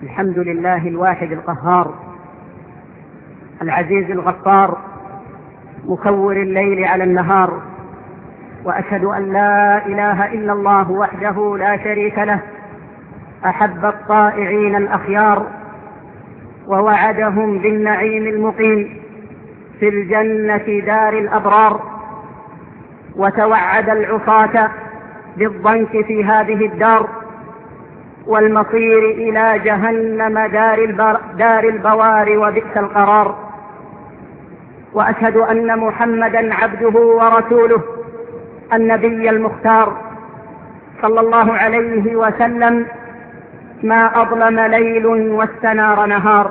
الحمد لله الواحد القهار العزيز الغفار مكور الليل على النهار، وأشهد أن لا إله إلا الله وحده لا شريك له، أحب الطائعين الأخيار ووعدهم بالنعيم المقيم في الجنة دار الأبرار، وتوعد العصاة بالضنك في هذه الدار والمصير إلى جهنم دار البوار وبئس القرار. وأشهد أن محمدا عبده ورسوله النبي المختار صلى الله عليه وسلم، ما أظلم ليل واستنار نهار.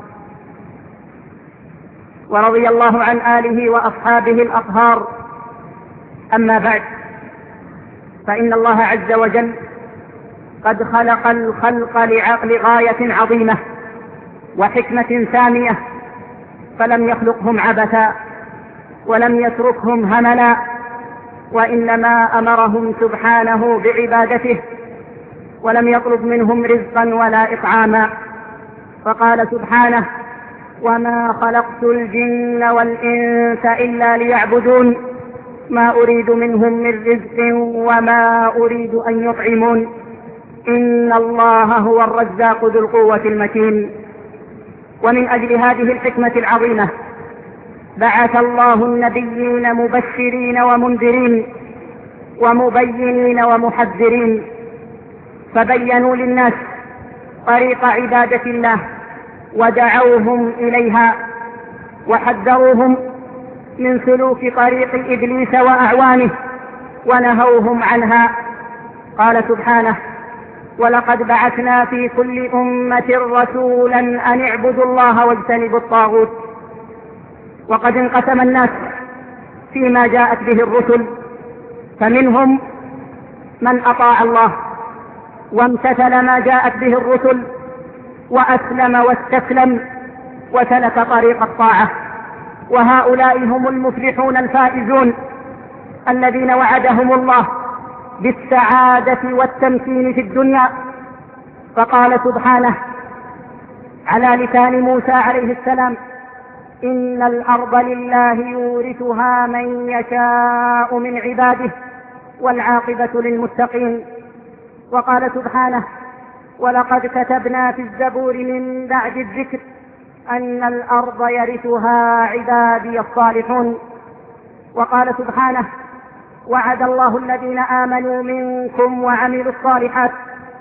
ورضي الله عن آله وأصحابه الأطهار. أما بعد، فإن الله عز وجل قد خلق الخلق لغاية عظيمة وحكمة سامية، فلم يخلقهم عبثا ولم يتركهم هملا، وإنما أمرهم سبحانه بعبادته ولم يطلب منهم رزقا ولا إطعاما، فقال سبحانه: وما خلقت الجن والإنس إلا ليعبدون ما أريد منهم من رزق وما أريد أن يطعمون إن الله هو الرزاق ذو القوة المتين. ومن أجل هذه الحكمة العظيمة بعث الله النبيين مبشرين ومنذرين ومبينين ومحذرين، فبينوا للناس طريق عبادة الله ودعوهم إليها، وحذروهم من سلوك طريق إبليس وأعوانه ونهوهم عنها. قال سبحانه: ولقد بعثنا في كل أمة رسولا أن اعبدوا الله واجتنبوا الطاغوت. وقد انقسم الناس فيما جاءت به الرسل، فمنهم من أطاع الله وامتثل ما جاءت به الرسل وأسلم واستسلم وسلك طريق الطاعة، وهؤلاء هم المفلحون الفائزون الذين وعدهم الله بالسعادة والتمكين في الدنيا. فقال سبحانه على لسان موسى عليه السلام: إن الأرض لله يورثها من يشاء من عباده والعاقبة للمتقين. وقال سبحانه: ولقد كتبنا في الزبور من بعد الذكر أن الأرض يرثها عبادي الصالحون. وقال سبحانه: وعد الله الذين آمنوا منكم وعملوا الصالحات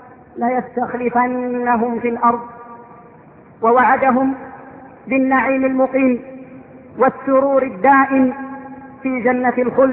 ليستخلفنهم في الأرض. ووعدهم بالنعيم المقيم والسرور الدائم في جنة الخلد.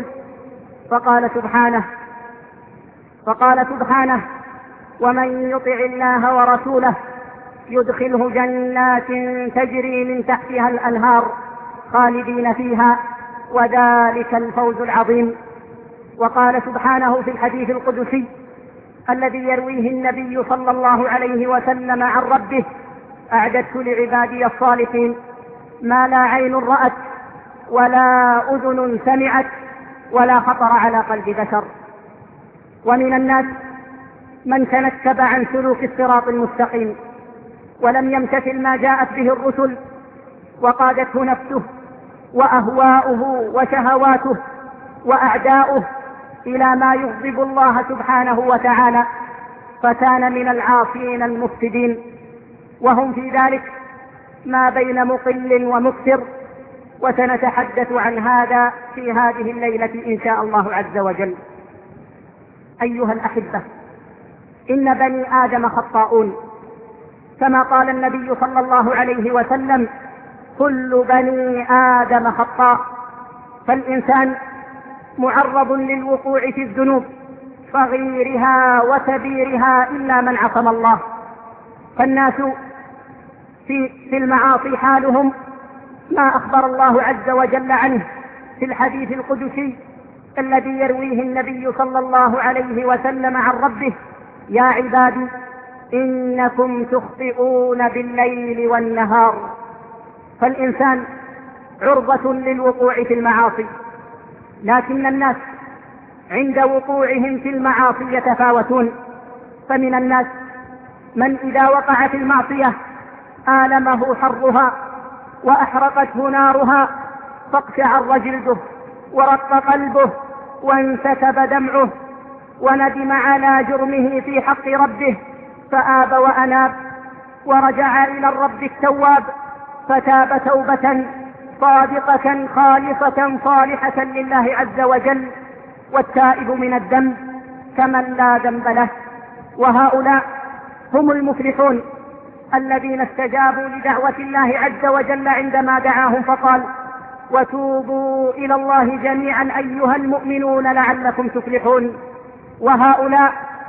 فقال سبحانه: ومن يطع الله ورسوله يدخله جنات تجري من تحتها الأنهار خالدين فيها وذلك الفوز العظيم. وقال سبحانه في الحديث القدسي الذي يرويه النبي صلى الله عليه وسلم عن ربه: أعددت لعبادي الصالحين ما لا عين رأت ولا أذن سمعت ولا خطر على قلب بشر. ومن الناس من تنكب عن سلوك الصراط المستقيم ولم يمتثل ما جاءت به الرسل، وقادته نفسه وأهواؤه وشهواته وأعداؤه إلى ما يغضب الله سبحانه وتعالى، فكان من العاصين المفسدين، وهم في ذلك ما بين مقل ومكثر. وسنتحدث عن هذا في هذه الليلة إن شاء الله عز وجل. أيها الأحبة، إن بني آدم خطاؤون، كما قال النبي صلى الله عليه وسلم: كل بني آدم خطاء. فالإنسان معرض للوقوع في الذنوب صغيرها وكبيرها إلا من عصم الله. فالناس في المعاصي حالهم ما أخبر الله عز وجل عنه في الحديث القدسي الذي يرويه النبي صلى الله عليه وسلم عن ربه: يا عبادي إنكم تخطئون بالليل والنهار. فالإنسان عرضة للوقوع في المعاصي، لكن الناس عند وقوعهم في المعاصي يتفاوتون. فمن الناس من إذا وقع في المعصية آلمه حرها وأحرقته نارها فاقشعر جلده ورق قلبه وانسكب دمعه وندم على جرمه في حق ربه فآب وأناب ورجع إلى الرب التواب فتاب توبة صادقة خالصة صالحة لله عز وجل. والتائب من الذنب كمن لا ذنب له. وهؤلاء هم المفلحون الذين استجابوا لدعوة الله عز وجل عندما دعاهم فقال: وتوبوا إلى الله جميعا أيها المؤمنون لعلكم تفلحون. وهؤلاء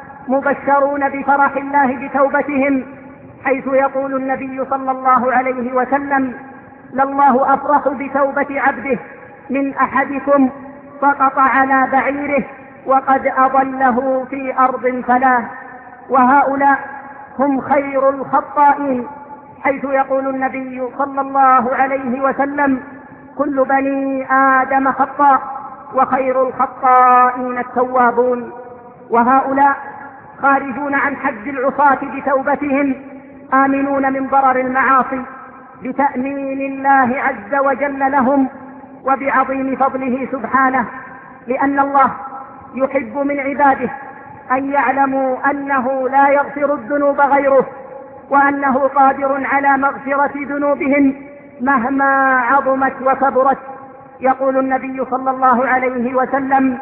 مبشرون بفرح الله بتوبتهم، حيث يقول النبي صلى الله عليه وسلم: لله أفرح بتوبة عبده من أحدكم سقط على بعيره وقد أضله في أرض فلاه. وهؤلاء هم خير الخطائين، حيث يقول النبي صلى الله عليه وسلم: كل بني آدم خطاء وخير الخطائين التوابون. وهؤلاء خارجون عن حد العصاة بتوبتهم، آمنون من ضرر المعاصي بتأمين الله عز وجل لهم وبعظيم فضله سبحانه، لأن الله يحب من عباده أن يعلموا أنه لا يغفر الذنوب غيره، وأنه قادر على مغفرة ذنوبهم مهما عظمت وكبرت. يقول النبي صلى الله عليه وسلم: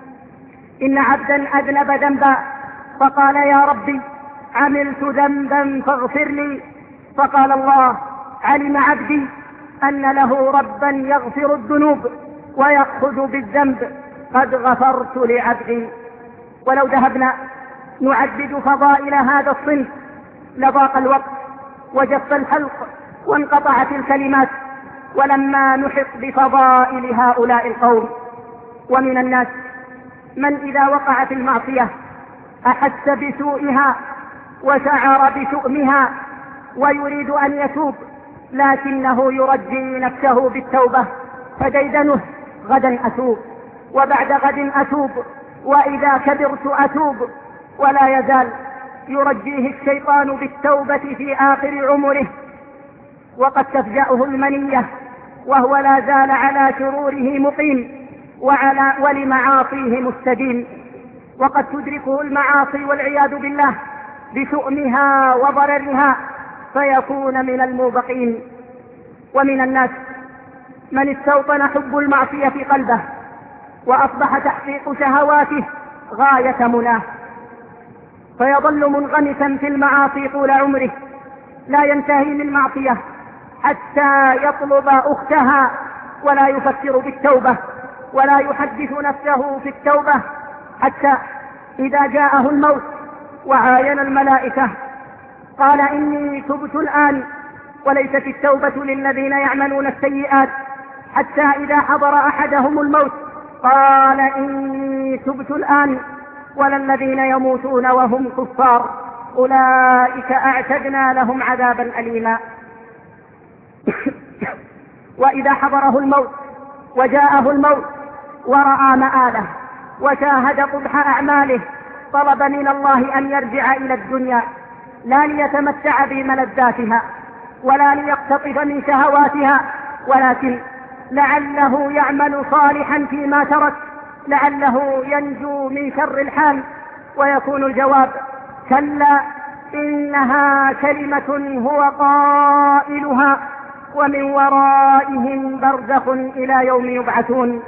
إن عبدا أذنب ذنبا فقال: يا ربي عملت ذنبا فاغفر لي، فقال الله: علم عبدي أن له ربا يغفر الذنوب ويأخذ بالذنب، قد غفرت لعبدي. ولو ذهبنا نعدد فضائل هذا الصنف لضاق الوقت وجف الحلق وانقطعت الكلمات، ولما نحط بفضائل هؤلاء القوم. ومن الناس من إذا وقع في المعصية أحس بسوءها وشعر بشؤمها ويريد أن يتوب، لكنه يرجي نفسه بالتوبة فديدنه: غدا أتوب، وبعد غد أتوب، وإذا كبرت أتوب. ولا يزال يرجيه الشيطان بالتوبة في آخر عمره، وقد تفجأه المنية وهو لا زال على شروره مقيم ولمعاصيه مستدين، وقد تدركه المعاصي والعياذ بالله بشؤمها وضررها فيكون من الموبقين. ومن الناس من استوطن حب المعصية في قلبه وأصبح تحقيق شهواته غاية مناه، فيظل منغمسا في المعاصي طول عمره، لا ينتهي من معصية حتى يطلب أختها ولا يفكر بالتوبة ولا يحدث نفسه في التوبة، حتى إذا جاءه الموت وعاين الملائكة قال: إني تبت الآن. وليست التوبة للذين يعملون السيئات، حتى إذا حضر أحدهم الموت قال: إني تبت الآن. ولا الذين يموتون وهم كفار، أولئك أعتدنا لهم عذابا أليما. وإذا حضره الموت وجاءه الموت ورأى مآله وشاهد قبح أعماله طلب من الله أن يرجع إلى الدنيا، لا ليتمتع بملذاتها ولا ليقتطف من شهواتها، ولكن لعله يعمل صالحا فيما ترك، لعله ينجو من شر الحال. ويكون الجواب: كلا إنها كلمة هو قائلها ومن ورائهم برزخ إلى يوم يبعثون.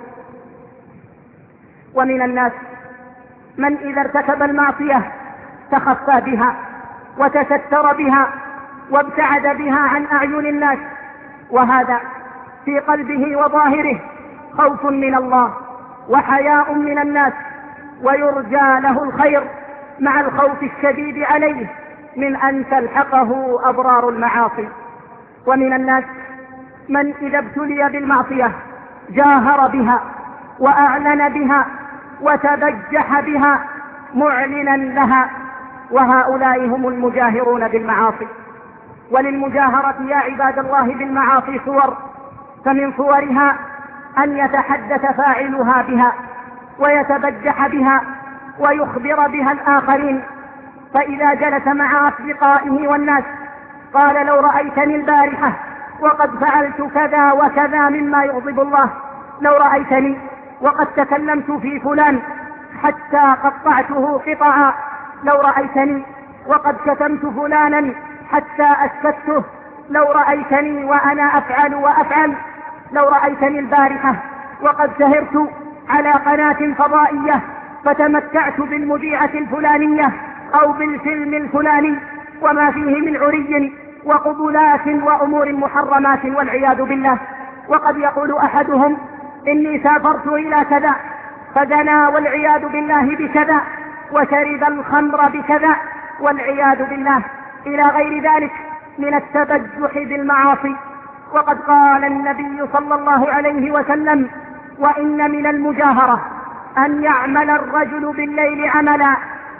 ومن الناس من إذا ارتكب المعصية تخفى بها وتستر بها وابتعد بها عن أعين الناس، وهذا في قلبه وظاهره خوف من الله وحياء من الناس، ويرجى له الخير مع الخوف الشديد عليه من أن تلحقه أضرار المعاصي. ومن الناس من إذا ابتلي بالمعصية جاهر بها وأعلن بها وتبجح بها معلنا لها، وهؤلاء هم المجاهرون بالمعاصي. وللمجاهرة يا عباد الله بالمعاصي صور، فمن صورها أن يتحدث فاعلها بها ويتبجح بها ويخبر بها الآخرين، فإذا جلس مع أصدقائه والناس قال: لو رأيتني البارحة وقد فعلت كذا وكذا مما يغضب الله، لو رأيتني وقد تكلمت في فلان حتى قطعته قطعا، لو رأيتني وقد شتمت فلانا حتى أسكته، لو رأيتني وأنا أفعل وأفعل، لو رأيتني البارحة وقد سهرت على قناة فضائية فتمتعت بالمذيعة الفلانية أو بالفيلم الفلاني وما فيه من عري وقبلات وأمور محرمات والعياذ بالله. وقد يقول أحدهم: إني سافرت إلى كذا فزنى والعياذ بالله بكذا، وشرب الخمر بكذا والعياذ بالله، إلى غير ذلك من التبجح بالمعاصي. وقد قال النبي صلى الله عليه وسلم: وإن من المجاهرة أن يعمل الرجل بالليل عملا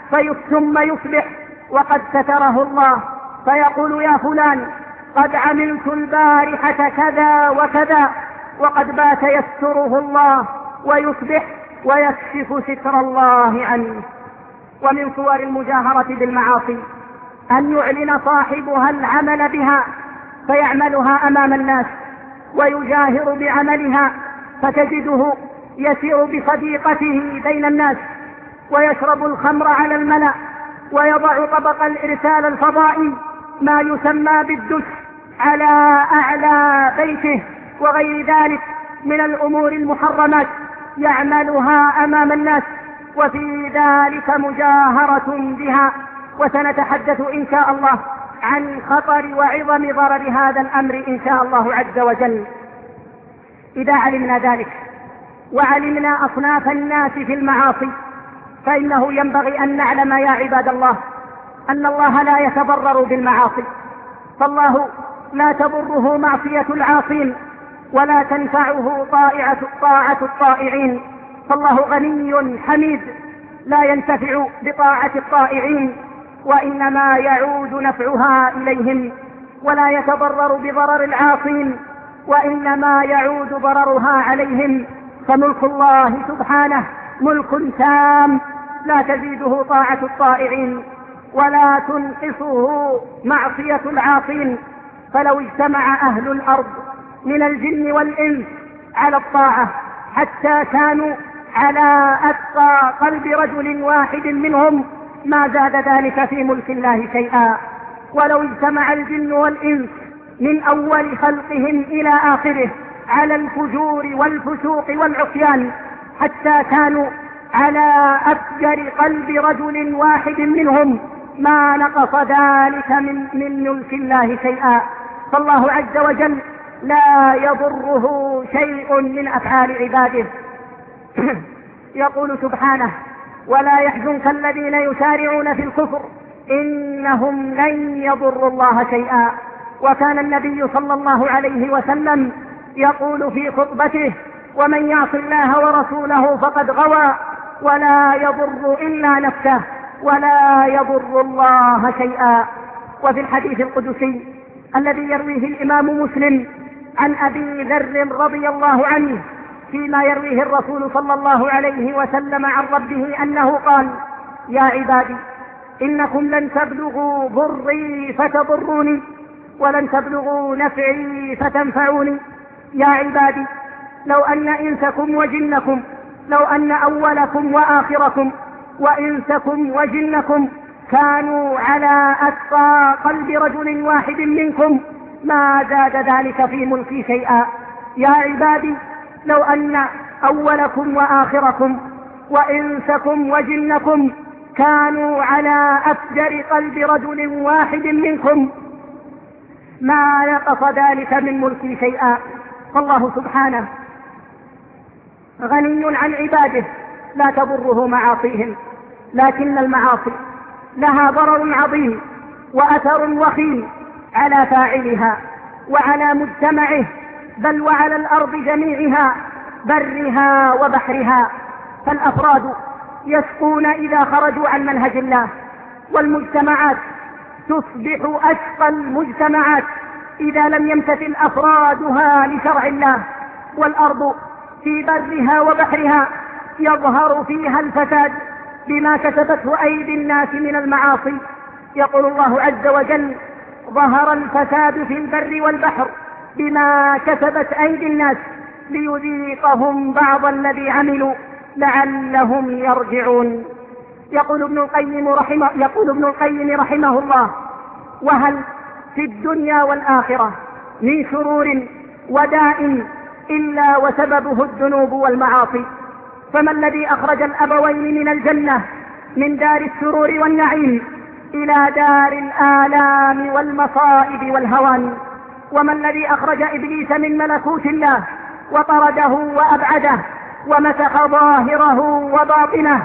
ثم يصبح وقد ستره الله فيقول: يا فلان قد عملت البارحة كذا وكذا، وقد بات يستره الله ويصبح ويكشف ستر الله عنه. ومن صور المجاهرة بالمعاصي أن يعلن صاحبها العمل بها فيعملها أمام الناس ويجاهر بعملها، فتجده يسير بصديقته بين الناس ويشرب الخمر على الملأ ويضع طبق الإرسال الفضائي ما يسمى بالدش على أعلى بيته وغير ذلك من الأمور المحرمات يعملها أمام الناس، وفي ذلك مجاهرة بها. وسنتحدث إن شاء الله عن خطر وعظم ضرر هذا الأمر إن شاء الله عز وجل. إذا علمنا ذلك وعلمنا أصناف الناس في المعاصي، فإنه ينبغي أن نعلم يا عباد الله أن الله لا يتضرر بالمعاصي، فالله لا تضره معصية العاصين ولا تنفعه طاعة الطائعين، فالله غني حميد لا ينتفع بطاعة الطائعين، وإنما يعود نفعها إليهم، ولا يتضرر بضرر العاصين وإنما يعود ضررها عليهم. فملك الله سبحانه ملك تام لا تزيده طاعة الطائعين ولا تنقصه معصية العاصين. فلو اجتمع أهل الأرض من الجن والإنس على الطاعة حتى كانوا على أتقى قلب رجل واحد منهم ما زاد ذلك في ملك الله شيئا. ولو اجتمع الجن والإنس من أول خلقهم إلى آخره على الفجور والفسوق والعصيان حتى كانوا على أفجر قلب رجل واحد منهم ما نقص ذلك من ملك الله شيئا. فالله عز وجل لا يضره شيء من أفعال عباده. يقول سبحانه: ولا يحزنك الذين يسارعون في الكفر إنهم لن يضروا الله شيئا. وكان النبي صلى الله عليه وسلم يقول في خطبته: ومن يعص الله ورسوله فقد غوى ولا يضر إلا نفسه ولا يضر الله شيئا. وفي الحديث القدسي الذي يرويه الإمام مسلم عن أبي ذر رضي الله عنه فيما يرويه الرسول صلى الله عليه وسلم عن ربه أنه قال: يا عبادي إنكم لن تبلغوا ضري فتضروني ولن تبلغوا نفعي فتنفعوني. يا عبادي لو أن إنسكم وجنكم، لو أن أولكم وآخركم وإنسكم وجنكم كانوا على أتقى قلب رجل واحد منكم ما زاد ذلك في ملكي شيئا. يا عبادي لو أن أولكم وآخركم وإنسكم وجنكم كانوا على أفجر قلب رجل واحد منكم ما نقص ذلك من ملكي شيئا. فالله سبحانه غني عن عباده لا تضره معاصيهم، لكن المعاصي لها ضرر عظيم وأثر وخيم على فاعلها وعلى مجتمعه بل وعلى الأرض جميعها برها وبحرها. فالأفراد يشقون إذا خرجوا عن منهج الله، والمجتمعات تصبح أشقى المجتمعات إذا لم يمتثل أفرادها لشرع الله. والأرض في برها وبحرها يظهر فيها الفساد بما كسبته أيدي الناس من المعاصي. يقول الله عز وجل: ظهر الفساد في البر والبحر بما كسبت أيدي الناس ليذيقهم بعض الذي عملوا لعلهم يرجعون. يقول ابن القيم رحمه الله: وهل في الدنيا والآخرة من شرور وداء إلا وسببه الذنوب والمعاصي؟ فما الذي أخرج الأبوين من الجنة من دار السرور والنعيم إلى دار الآلام والمصائب والهوان؟ وما الذي أخرج إبليس من ملكوت الله وطرده وأبعده ومسخ ظاهره وباطنه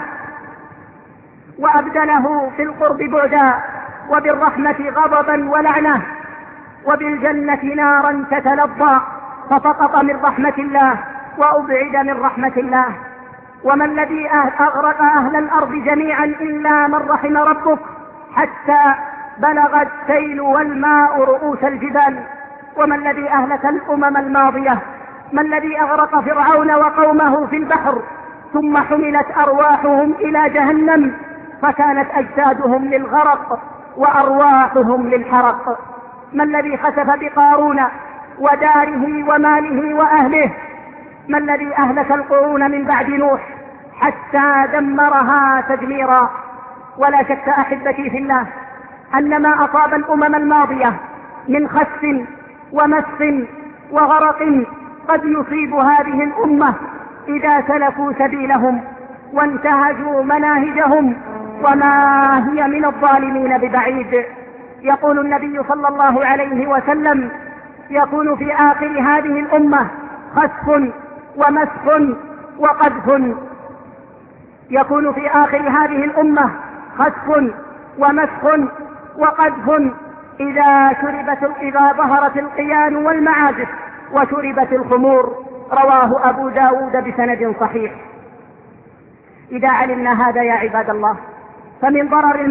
وأبدله في القرب بعدا وبالرحمة غضبا ولعنة وبالجنة نارا تتلظى فسقط من رحمة الله وأبعد من رحمة الله؟ وما الذي أغرق أهل الأرض جميعا إلا من رحم ربك حتى بلغ السيل والماء رؤوس الجبال؟ وما الذي أهلك الأمم الماضية؟ ما الذي أغرق فرعون وقومه في البحر ثم حملت أرواحهم إلى جهنم فكانت أجسادهم للغرق وأرواحهم للحرق؟ ما الذي خسف بقارون وداره وماله وأهله؟ ما الذي أهلك القرون من بعد نوح حتى دمرها تدميرا؟ ولا شك أحبتي في الله أن ما أصاب الأمم الماضية من خسف ومس وغرق قد يصيب هذه الأمة إذا سلكوا سبيلهم وانتهجوا مناهجهم، وما هي من الظالمين ببعيد. يقول النبي صلى الله عليه وسلم: يكون في آخر هذه الأمة خسف ومسخ وقذف. يكون في آخر هذه الأمة خسف ومسخ وقذف إذا ظهرت القيان والمعازف وشربت الخمور. رواه أبو داود بسند صحيح. إذا علمنا هذا يا عباد الله فمن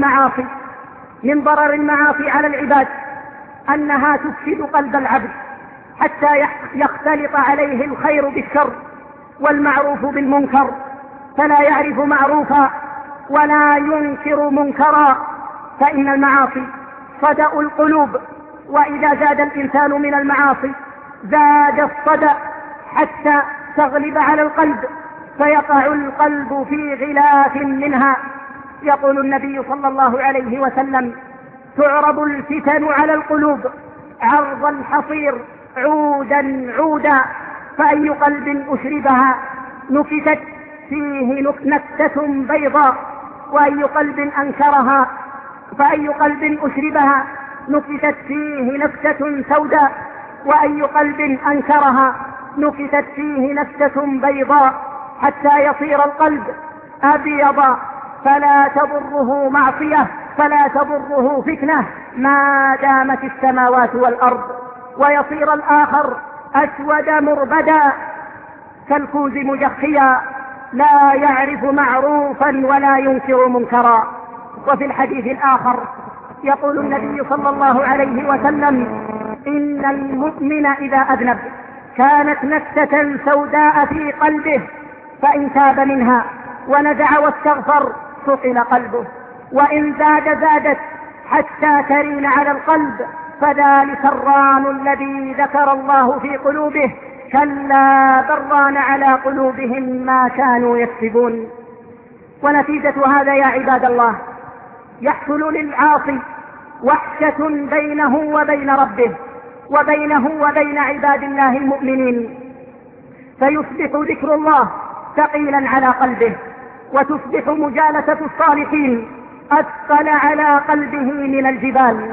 ضرر المعاصي على العباد أنها تفسد قلب العبد حتى يختلط عليه الخير بالشر والمعروف بالمنكر، فلا يعرف معروفا ولا ينكر منكرا. فإن المعاصي صدأ القلوب، وإذا زاد الإنسان من المعاصي زاد الصدأ حتى تغلب على القلب فيقع القلب في غلاف منها. يقول النبي صلى الله عليه وسلم: تعرض الفتن على القلوب عرض الحصير عودا عودا، فأي قلب أشربها نكتت فيه نكتة بيضاء، وأي قلب أنكرها فأي قلب أشربها نكتت فيه نكتة سوداء، وأي قلب أنكرها نكتت فيه نكتة بيضاء، حتى يصير القلب أبيض فلا تضره معصية فلا تضره فتنة ما دامت السماوات والأرض، ويصير الآخر أسود مربدا كالكوز مجخيا لا يعرف معروفا ولا ينكر منكرا. وفي الحديث الآخر يقول النبي صلى الله عليه وسلم: إن المؤمن إذا أذنب كانت نكتة سوداء في قلبه فإن تاب منها ونزع واستغفر صقل قلبه، وإن زادت حتى ترين على القلب فذلك الران الذي ذكر الله في قلوبه كلا بران على قلوبهم ما كانوا يكسبون. ونتيجة هذا يا عباد الله يحصل للعاصي وحشة بينه وبين ربه وبينه وبين عباد الله المؤمنين، فيصبح ذكر الله ثقيلا على قلبه، وتصبح مجالسة الصالحين أثقل على قلبه من الجبال.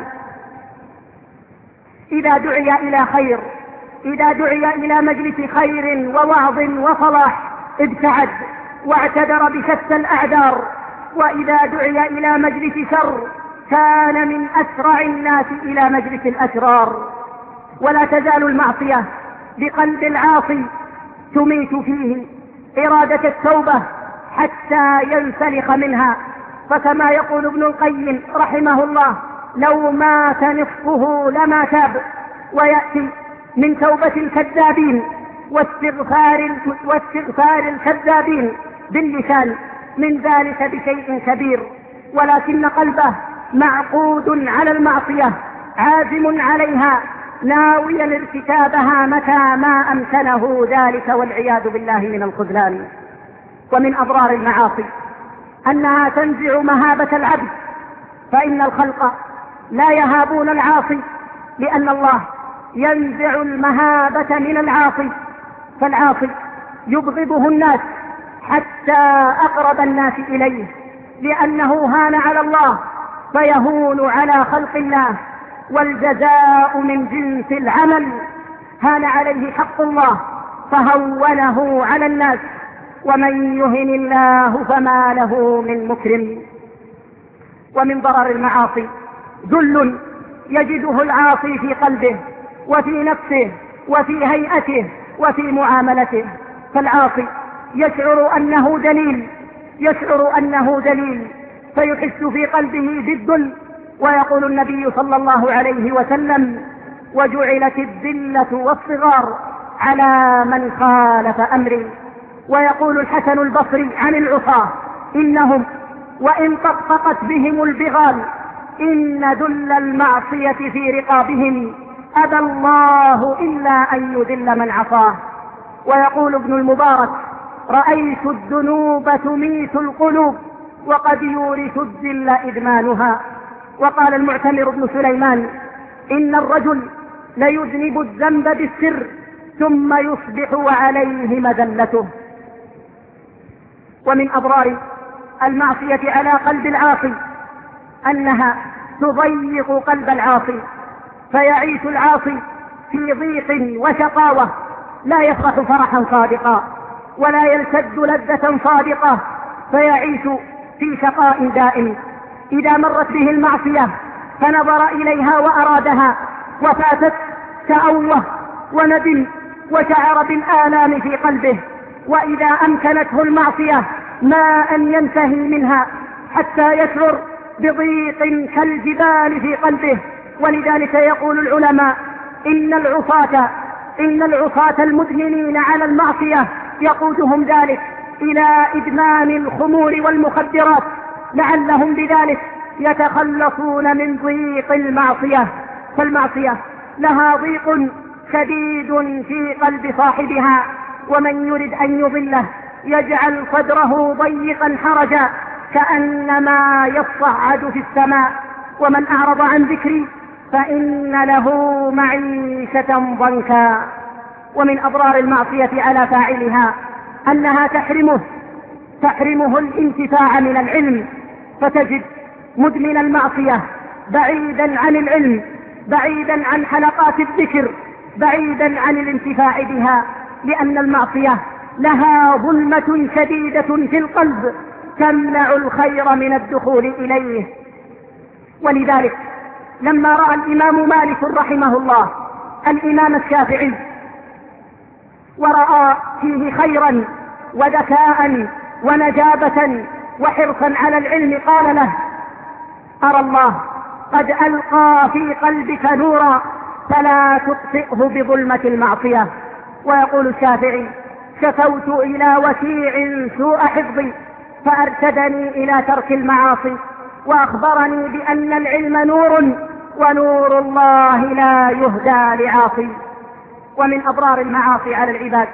إذا دعي إلى خير، إذا دعي إلى مجلس خير ووعظ وصلاح ابتعد واعتذر بشتى الأعذار، وإذا دعي إلى مجلس شر كان من أسرع الناس إلى مجلس الأشرار. ولا تزال المعصية بقلب العاصي تميت فيه إرادة التوبة حتى ينسلخ منها، فكما يقول ابن القيم رحمه الله: لو مات نصفه لما تاب. ويأتي من توبة الكذابين واستغفار الكذابين باللسان، من ذلك بشيء كبير، ولكن قلبه معقود على المعصية عازم عليها ناويا ارتكابها متى ما أمكنه ذلك، والعياذ بالله من الخذلان. ومن أضرار المعاصي أنها تنزع مهابة العبد، فإن الخلق لا يهابون العاصي لأن الله ينزع المهابة من العاصي، فالعاصي يبغضه الناس حتى أقرب الناس إليه، لأنه هان على الله فيهون على خلق الله، والجزاء من جنس العمل. هان عليه حق الله فهونه على الناس، ومن يهن الله فما له من مكرم. ومن ضرر المعاصي ذل يجده العاصي في قلبه وفي نفسه وفي هيئته وفي معاملته، فالعاصي يشعر أنه دليل فيحس في قلبه بالذل. ويقول النبي صلى الله عليه وسلم: وجعلت الذلة والصغار على من خالف أمري. ويقول الحسن البصري عن العصاة: إنهم وإن طقطقت بهم البغال إن ذل المعصية في رقابهم أبى الله إلا أن يذل من عصاه. ويقول ابن المبارك: رأيت الذنوب تميت القلوب وقد يورث الذل إدمانها. وقال المعتمر بن سليمان: إن الرجل ليذنب الذنب بالسر ثم يصبح وعليه مذلته. ومن أضرار المعصية على قلب العاصي أنها تضيق قلب العاصي، فيعيش العاصي في ضيق وشقاوة، لا يفرح فرحا صادقا ولا يلتذ لذة صادقة، فيعيش في شقاء دائم. إذا مرت به المعصية فنظر إليها وأرادها وفاتت تأوه وندم وشعر بالآلام في قلبه، وإذا أمكنته المعصية ما أن ينتهي منها حتى يشعر بضيق كالجبال في قلبه. ولذلك يقول العلماء: إن العصاة المدمنين على المعصية يقودهم ذلك إلى إدمان الخمور والمخدرات، لعلهم بذلك يتخلصون من ضيق المعصية. فالمعصية لها ضيق شديد في قلب صاحبها، ومن يرد أن يضله يجعل صدره ضيقا حرجا كأنما يصعد في السماء. ومن أعرض عن ذكري فإن له معيشة ضنكا. ومن أضرار المعصية على فاعلها أنها تحرمه الانتفاع من العلم، فتجد مدمن المعصية بعيدا عن العلم، بعيدا عن حلقات الذكر، بعيدا عن الانتفاع بها، لأن المعصية لها ظلمة شديدة في القلب تمنع الخير من الدخول إليه. ولذلك لما رأى الإمام مالك رحمه الله الإمام الشافعي ورأى فيه خيرا وذكاء ونجابة وحرصا على العلم قال له: أرى الله قد ألقى في قلبك نورا فلا تطفئه بظلمة المعصية. ويقول الشافعي: شكوت إلى وكيع سوء حفظي فأرشدني إلى ترك المعاصي، وأخبرني بأن العلم نور ونور الله لا يهدى لعاصي. ومن أضرار المعاصي على العباد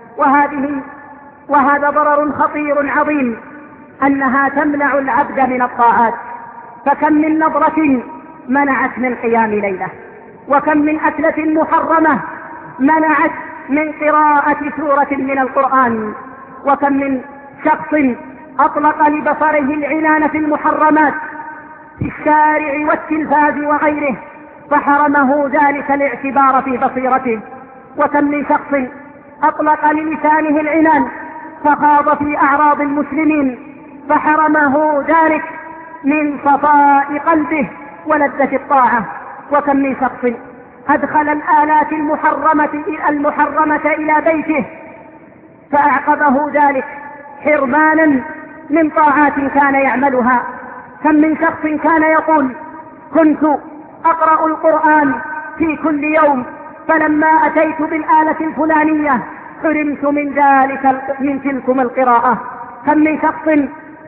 وهذا ضرر خطير عظيم أنها تمنع العبد من الطاعات، فكم من نظرة منعت من قيام ليلة، وكم من أكلة محرمة منعت من قراءة سورة من القرآن، وكم من شخص أطلق لبصره العنان في المحرمات في الشارع والتلفاز وغيره فحرمه ذلك الاعتبار في بصيرته، وكم من شخص أطلق للسانه العنان فخاض في أعراض المسلمين فحرمه ذلك من صفاء قلبه ولذة الطاعة، وكم من شخص أدخل الآلات المحرمة إلى بيته فأعقبه ذلك حرمانا من طاعات كان يعملها. كم من شخص كان يقول: كنت أقرأ القرآن في كل يوم، فلما أتيت بالآلة الفلانية حرمت من تلكم القراءة. كم من شخص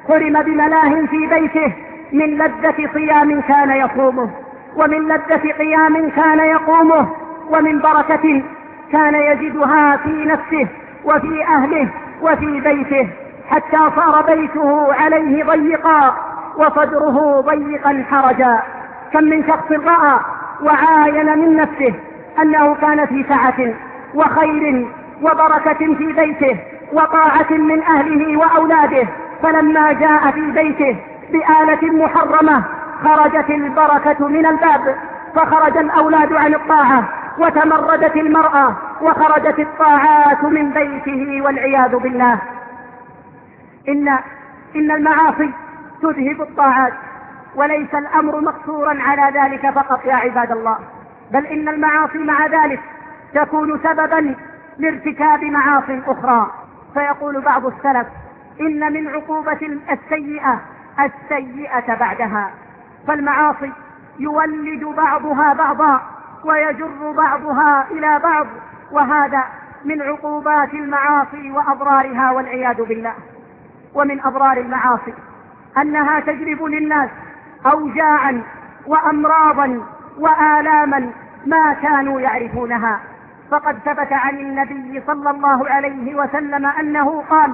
حرم بملاه في بيته من لذة صيام كان يصومه، ومن لذة قيام كان يقومه، ومن بركة كان يجدها في نفسه وفي أهله وفي بيته، حتى صار بيته عليه ضيقا وصدره ضيقا حرجا. كم من شخص رأى وعاين من نفسه أنه كان في سعة وخير وبركة في بيته وطاعة من أهله وأولاده، فلما جاء في بيته بآلة محرمة خرجت البركة من الباب، فخرج الأولاد عن الطاعة وتمردت المرأة وخرجت الطاعات من بيته والعياذ بالله. إن المعاصي تذهب الطاعات، وليس الأمر مقصورا على ذلك فقط يا عباد الله، بل إن المعاصي مع ذلك تكون سببا لارتكاب معاص أخرى. فيقول بعض السلف: إن من عقوبة السيئة بعدها. فالمعاصي يولد بعضها بعضا ويجر بعضها إلى بعض، وهذا من عقوبات المعاصي وأضرارها والعياذ بالله. ومن أضرار المعاصي أنها تجلب للناس أوجاعا وأمراضا وآلاما ما كانوا يعرفونها. فقد ثبت عن النبي صلى الله عليه وسلم أنه قال: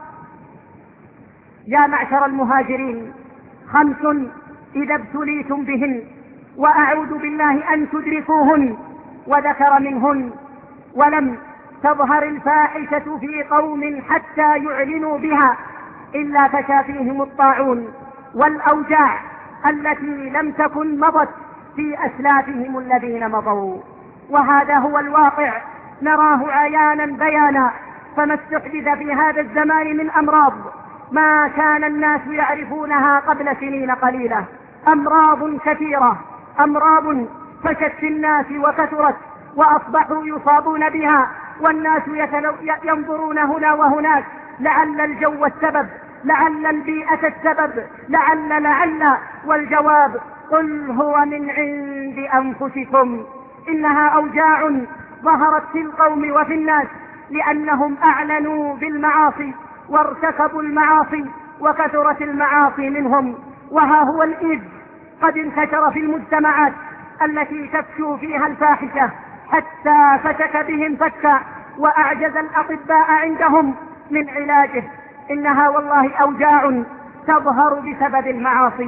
يا معشر المهاجرين 5 إذا ابتليتم بهن وأعوذ بالله أن تدركوهن، وذكر منهن: ولم تظهر الفاحشة في قوم حتى يعلنوا بها إلا فشى فيهم الطاعون والأوجاع التي لم تكن مضت في أسلافهم الذين مضوا. وهذا هو الواقع نراه عيانا بيانا. فما استحدث في هذا الزمان من أمراض ما كان الناس يعرفونها قبل سنين قليلة، أمراض كثيرة، أمراض فشت في الناس وكثرت وأصبحوا يصابون بها، والناس ينظرون هنا وهناك، لعل الجو السبب، لعل البيئة السبب، لعل، والجواب: قل هو من عند أنفسكم. إنها أوجاع ظهرت في القوم وفي الناس لأنهم أعلنوا بالمعاصي وارتكبوا المعاصي وكثرت المعاصي منهم. وها هو الإيد قد انتشر في المجتمعات التي تفشو فيها الفاحشة حتى فتك بهم فكا وأعجز الأطباء عندهم من علاجه. إنها والله أوجاع تظهر بسبب المعاصي.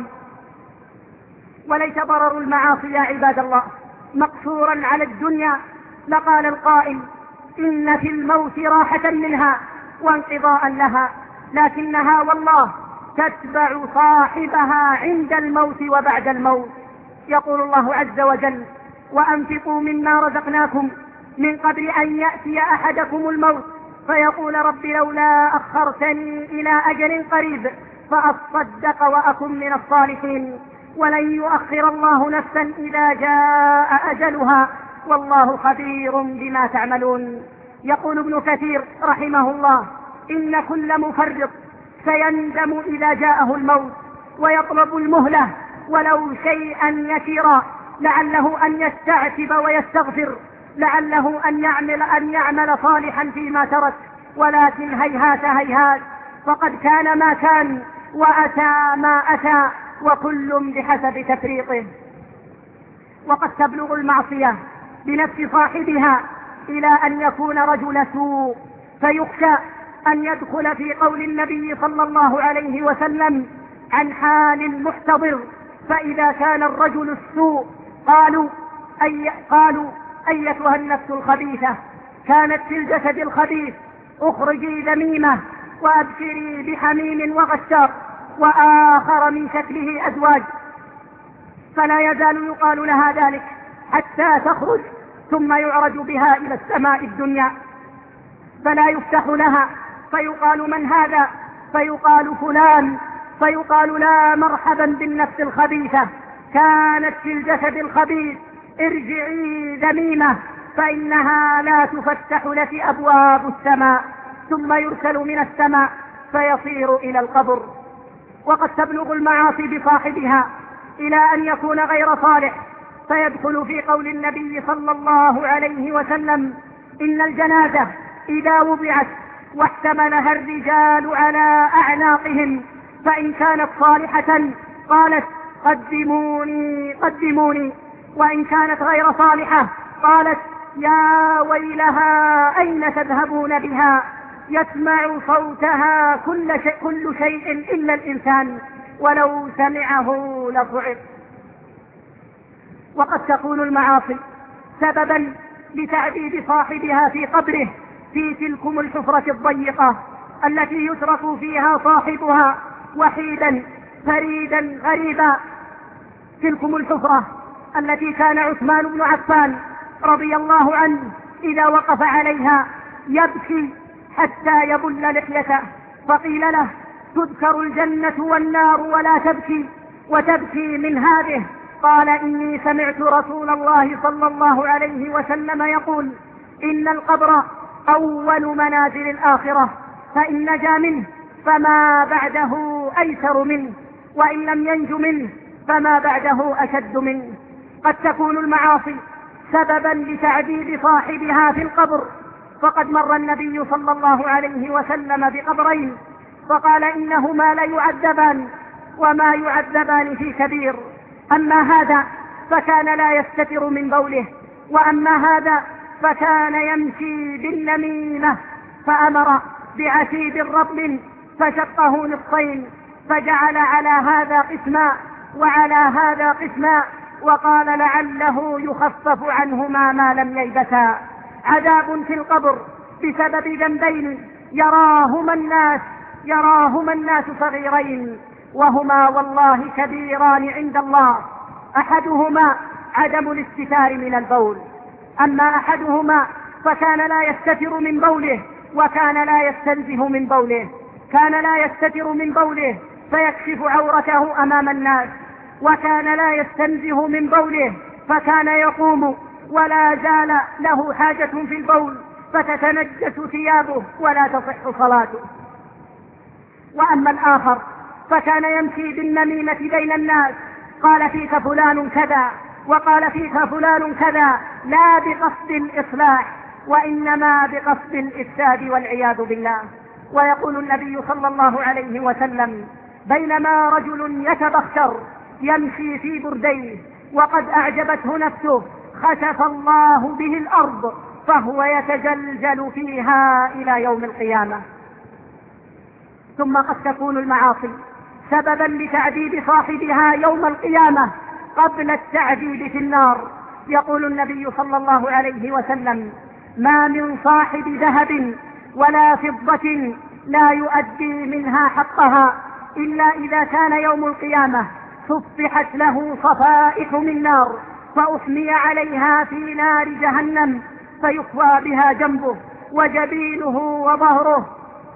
وليس ضرر المعاصي يا عباد الله مقصورا على الدنيا، لقال القائل: إن في الموت راحة منها وانقضاء لها، لكنها والله تتبع صاحبها عند الموت وبعد الموت. يقول الله عز وجل: وأنفقوا مما رزقناكم من قبل أن يأتي أحدكم الموت فيقول رب لولا أخرتني إلى أجل قريب فأصدق وأكن من الصالحين، ولن يؤخر الله نفسا إذا جاء أجلها والله خبير بما تعملون. يقول ابن كثير رحمه الله: إن كل مفرط سيندم إذا جاءه الموت ويطلب المهلة ولو شيئا يسيرا، لعله أن يستعتب ويستغفر، لعله أن يعمل صالحا فيما ترك، ولكن هيهات هيهات، فقد كان ما كان وأتى ما أتى، وكل بحسب تفريطه. وقد تبلغ المعصية بنفس صاحبها إلى أن يكون رجل سوء، فيخشى أن يدخل في قول النبي صلى الله عليه وسلم عن حال محتضر. فإذا كان الرجل السوء قالوا أيتها النفس الخبيثة كانت في الجسد الخبيث اخرجي ذميمة وأبشري بحميم وغشاق وآخر من شكله أزواج، فلا يزال يقال لها ذلك حتى تخرج، ثم يعرج بها إلى السماء الدنيا فلا يفتح لها، فيقال: من هذا؟ فيقال: فلان، فيقال: لا مرحبا بالنفس الخبيثة كانت في الجسد الخبيث، ارجعي ذميمة فإنها لا تفتح لك أبواب السماء، ثم يرسل من السماء فيصير إلى القبر. وقد تبلغ المعاصي بصاحبها إلى أن يكون غير صالح، فيدخل في قول النبي صلى الله عليه وسلم: إن الجنازة إذا وضعت واحتملها الرجال على أعناقهم فإن كانت صالحة قالت قدموني قدموني، وإن كانت غير صالحة قالت يا ويلها أين تذهبون بها، يسمع صوتها كل شيء إلا الإنسان، ولو سمعه لصعق. وقد تكون المعاصي سببا لتعذيب صاحبها في قبره في تلكم الحفرة الضيقة التي يترك فيها صاحبها وحيدا فريدا غريبا. تلكم الحفرة التي كان عثمان بن عفان رضي الله عنه إذا وقف عليها يبكي حتى يبل لحيته، فقيل له تذكر الجنة والنار ولا تبكي وتبكي من هذه؟ قال إني سمعت رسول الله صلى الله عليه وسلم يقول إن القبر أول منازل الآخرة، فإن نجا منه فما بعده أيسر منه، وإن لم ينج منه فما بعده أشد منه. قد تكون المعاصي سببا لتعذيب صاحبها في القبر، فقد مر النبي صلى الله عليه وسلم بقبرين فقال إنهما ليعذبان وما يعذبان في كبير، أما هذا فكان لا يستتر من بوله، وأما هذا فكان يمشي بالنميمة، فأمر بعتيب رطب فشقه نصفين فجعل على هذا قسما وعلى هذا قسما، وقال لعله يخفف عنهما ما لم ييبسا. عذاب في القبر بسبب ذنبين يراهما الناس صغيرين، وهما والله كبيران عند الله. أحدهما عدم الاستتار من البول، أما أحدهما فكان لا يستتر من بوله وكان لا يستنزه من بوله. كان لا يستتر من بوله فيكشف عورته أمام الناس، وكان لا يستنزه من بوله فكان يقوم ولا زال له حاجة في البول فتتنجس ثيابه ولا تصح صلاته. وأما الآخر فكان يمشي بالنميمة بين الناس، قال فيك فلان كذا وقال فيك فلان كذا، لا بقصد الإصلاح وإنما بقصد الإفساد والعياذ بالله. ويقول النبي صلى الله عليه وسلم بينما رجل يتبختر يمشي في برديه وقد أعجبته نفسه خسف الله به الأرض فهو يتجلجل فيها إلى يوم القيامة. ثم قد تكون المعاصي سببا لتعذيب صاحبها يوم القيامة قبل التعذيب في النار. يقول النبي صلى الله عليه وسلم ما من صاحب ذهب ولا فضة لا يؤدي منها حقها إلا إذا كان يوم القيامة صفحت له صفائح من نار فأحمي عليها في نار جهنم فيكوى بها جنبه وجبينه وظهره،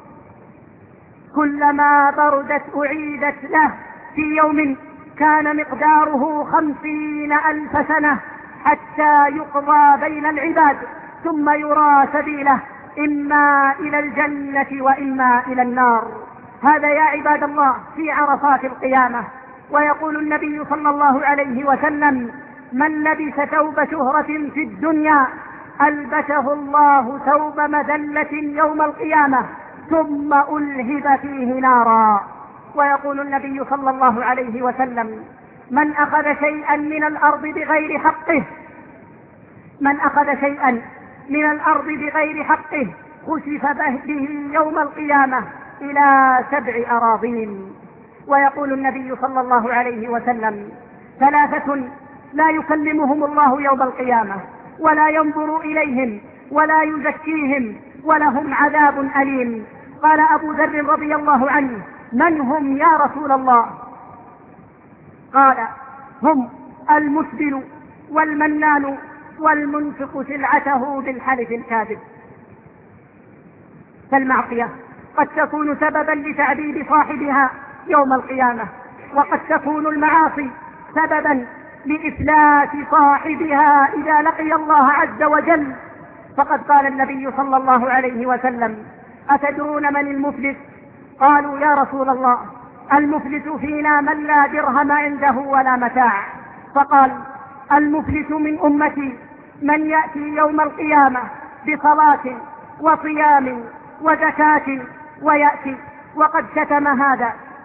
كلما بردت أعيدت له في يوم كان مقداره 50,000 سنة حتى يقضى بين العباد ثم يرى سبيله إما إلى الجنة وإما إلى النار. هذا يا عباد الله في عرصات القيامة. ويقول النبي صلى الله عليه وسلم من لبس ثوب شهرة في الدنيا ألبسه الله ثوب مذلة يوم القيامة ثم ألهب فيه نارا. ويقول النبي صلى الله عليه وسلم من أخذ شيئا من الأرض بغير حقه خسف به يوم القيامة إلى 7 أراضين. ويقول النبي صلى الله عليه وسلم 3 لا يكلمهم الله يوم القيامة ولا ينظر إليهم ولا يزكيهم ولهم عذاب أليم. قال أبو ذر رضي الله عنه من هم يا رسول الله؟ قال هم المسبل والمنان والمنفق سلعته بالحلف الكاذب. فالمعصية قد تكون سببا لتعذيب صاحبها يوم القيامة، وقد تكون المعاصي سببا لإفلاس صاحبها إذا لقي الله عز وجل. فقد قال النبي صلى الله عليه وسلم أتدرون من المفلس؟ قالوا يا رسول الله المفلس فينا من لا درهم عنده ولا متاع. فقال المفلس من أمتي من يأتي يوم القيامة بصلاة وصيام وزكاة ويأتي وقد شتم هذا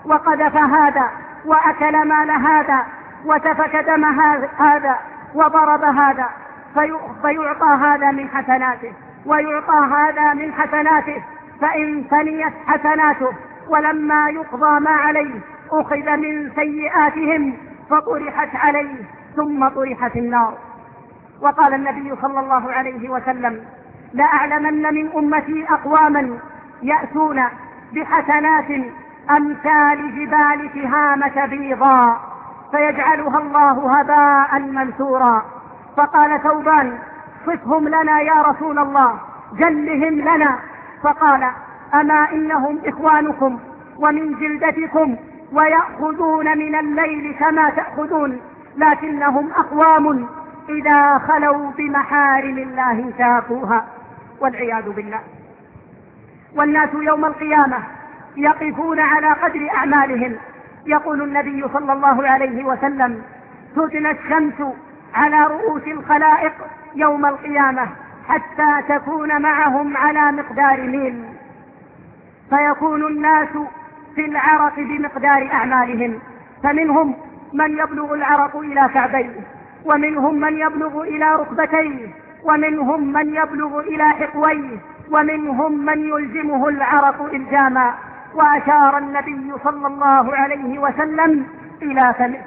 وقذف هذا وأكل مال هذا وسفك دم هذا وضرب هذا، فيعطى هذا من حسناته ويعطى هذا من حسناته، فإن فنيت حسناته ولما يقضى ما عليه أخذ من سيئاتهم فطرحت عليه ثم طرحت النار. وقال النبي صلى الله عليه وسلم: لأعلمن من أمتي أقواما يأتون بحسنات أمثال جبال تهامة بيضاء فيجعلها الله هباء منثورا. فقال ثوبان: صفهم لنا يا رسول الله، جلهم لنا. فقال: أما إنهم إخوانكم ومن جلدتكم ويأخذون من الليل كما تأخذون، لكنهم أقوام إذا خلوا بمحارم الله انتهكوها، والعياذ بالله. والناس يوم القيامة يقفون على قدر أعمالهم. يقول النبي صلى الله عليه وسلم: تدنى الشمس على رؤوس الخلائق يوم القيامة حتى تكون معهم على مقدار ميل، فيكون الناس في العرق بمقدار أعمالهم، فمنهم من يبلغ العرق إلى كعبيه، ومنهم من يبلغ إلى ركبتيه، ومنهم من يبلغ إلى حقويه، ومنهم من يلزمه العرق إلزاما. وأشار النبي صلى الله عليه وسلم إلى فمه.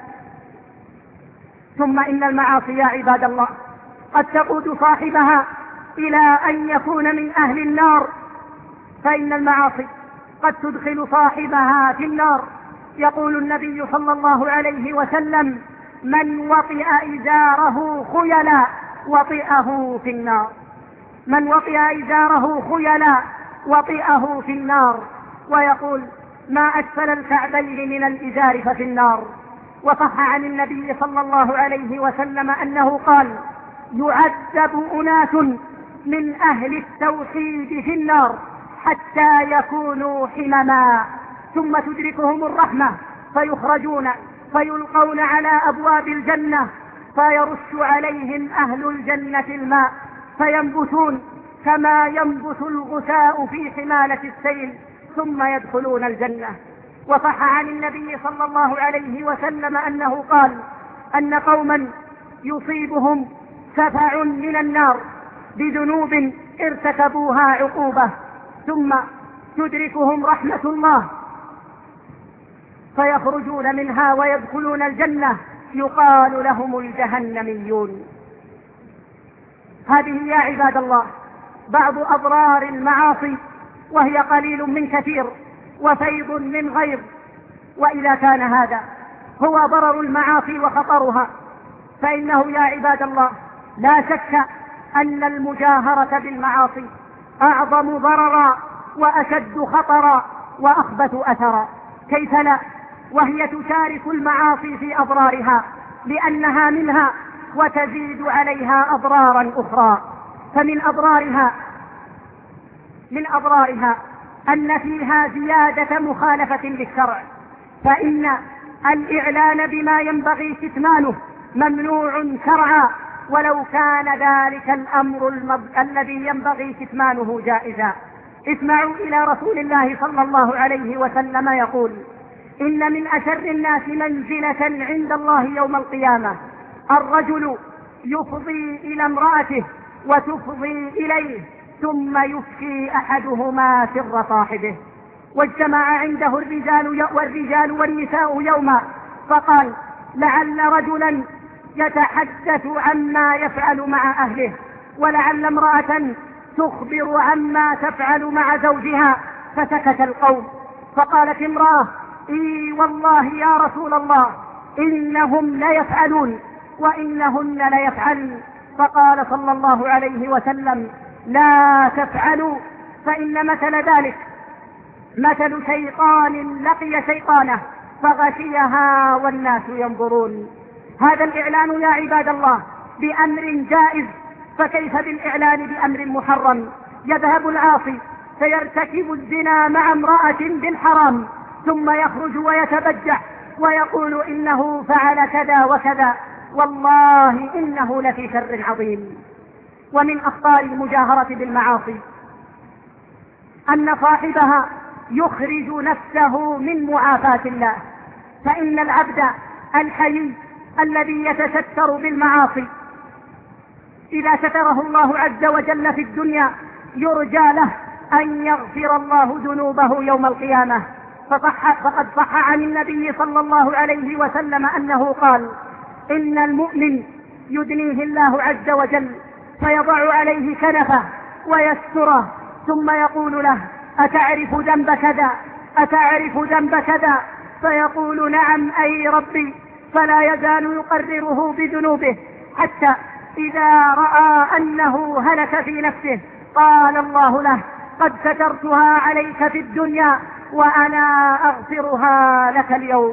ثم إن المعاصي يا عباد الله قد تقود صاحبها إلى أن يكون من أهل النار، فإن المعاصي قد تدخل صاحبها في النار. يقول النبي صلى الله عليه وسلم: من وطئ إزاره خيلا وطئه في النار. من وطئ إزاره خيلا وطئه في النار. ويقول: ما أسفل الكعبين من الإزار ففي النار. وصح عن النبي صلى الله عليه وسلم أنه قال: يعذب أناس من أهل التوحيد في النار حتى يكونوا حمما، ثم تدركهم الرحمة فيخرجون فيلقون على أبواب الجنة، فيرش عليهم أهل الجنة الماء فينبتون كما ينبت الغثاء في حمالة السيل، ثم يدخلون الجنة. وصح عن النبي صلى الله عليه وسلم أنه قال: أن قوما يصيبهم سفع من النار بذنوب ارتكبوها عقوبة، ثم تدركهم رحمة الله فيخرجون منها ويدخلون الجنة، يقال لهم الجهنميون. هذه يا عباد الله بعض أضرار المعاصي، وهي قليل من كثير وفيض من غير. وإذا كان هذا هو ضرر المعاصي وخطرها، فإنه يا عباد الله لا شك أن المجاهرة بالمعاصي أعظم ضررا وأشد خطرا وأخبث أثرا. كيف لا، وهي تشارك المعاصي في أضرارها لأنها منها وتزيد عليها أضرارا أخرى. فمن أضرارها أن فيها زيادة مخالفة للشرع، فإن الإعلان بما ينبغي كتمانه ممنوع شرعا، ولو كان ذلك الأمر الذي ينبغي كتمانه جائزا. اسمعوا إلى رسول الله صلى الله عليه وسلم يقول: إن من أشر الناس منزلة عند الله يوم القيامة الرجل يفضي إلى امرأته وتفضي إليه ثم يفشي أحدهما سر صاحبه. واجتمع عنده الرجال والنساء يوما، فقال: لعل رجلا يتحدث عما يفعل مع أهله، ولعل امرأة تخبر عما تفعل مع زوجها. فسكت القوم، فقالت امرأة: إي والله يا رسول الله إنهم ليفعلون وإنهن ليفعلن. فقال صلى الله عليه وسلم: لا تفعلوا، فإن مثل ذلك مثل شيطان لقي شيطانه فغشيها والناس ينظرون. هذا الإعلان يا عباد الله بأمر جائز، فكيف بالإعلان بأمر محرم؟ يذهب العاصي فيرتكب الزنا مع امرأة بالحرام، ثم يخرج ويتبجح ويقول إنه فعل كذا وكذا، والله إنه لفي شر عظيم. ومن أخطار المجاهرة بالمعاصي أن صاحبها يخرج نفسه من معافاة الله. فإن العبد الحيي الذي يتستر بالمعاصي إذا ستره الله عز وجل في الدنيا يرجى له أن يغفر الله ذنوبه يوم القيامة. فقد صح عن النبي صلى الله عليه وسلم أنه قال: إن المؤمن يدنيه الله عز وجل فيضع عليه كنفه ويستره ثم يقول له: أتعرف ذنب كذا؟ أتعرف ذنب كذا؟ فيقول: نعم أي ربي. فلا يزال يقرره بذنوبه حتى إذا رأى أنه هلك في نفسه قال الله له: قد سترتها عليك في الدنيا وأنا أغفرها لك اليوم.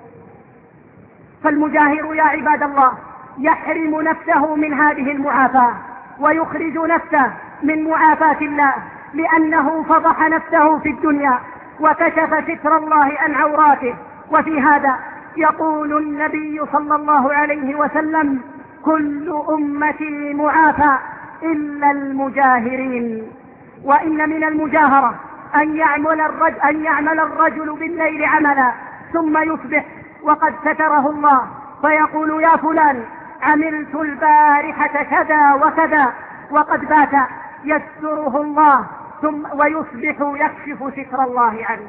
فالمجاهر يا عباد الله يحرم نفسه من هذه المعافاة ويخرج نفسه من معافاة الله، لأنه فضح نفسه في الدنيا وكشف ستر الله عن عوراته. وفي هذا يقول النبي صلى الله عليه وسلم: كل أمتي معافى إلا المجاهرين. وإن من المجاهرة أن يعمل الرجل بالليل عملا ثم يصبح وقد ستره الله فيقول: يا فلان عملت البارحة كذا وكذا، وقد بات يستره الله ويصبح يكشف ستر الله عنه.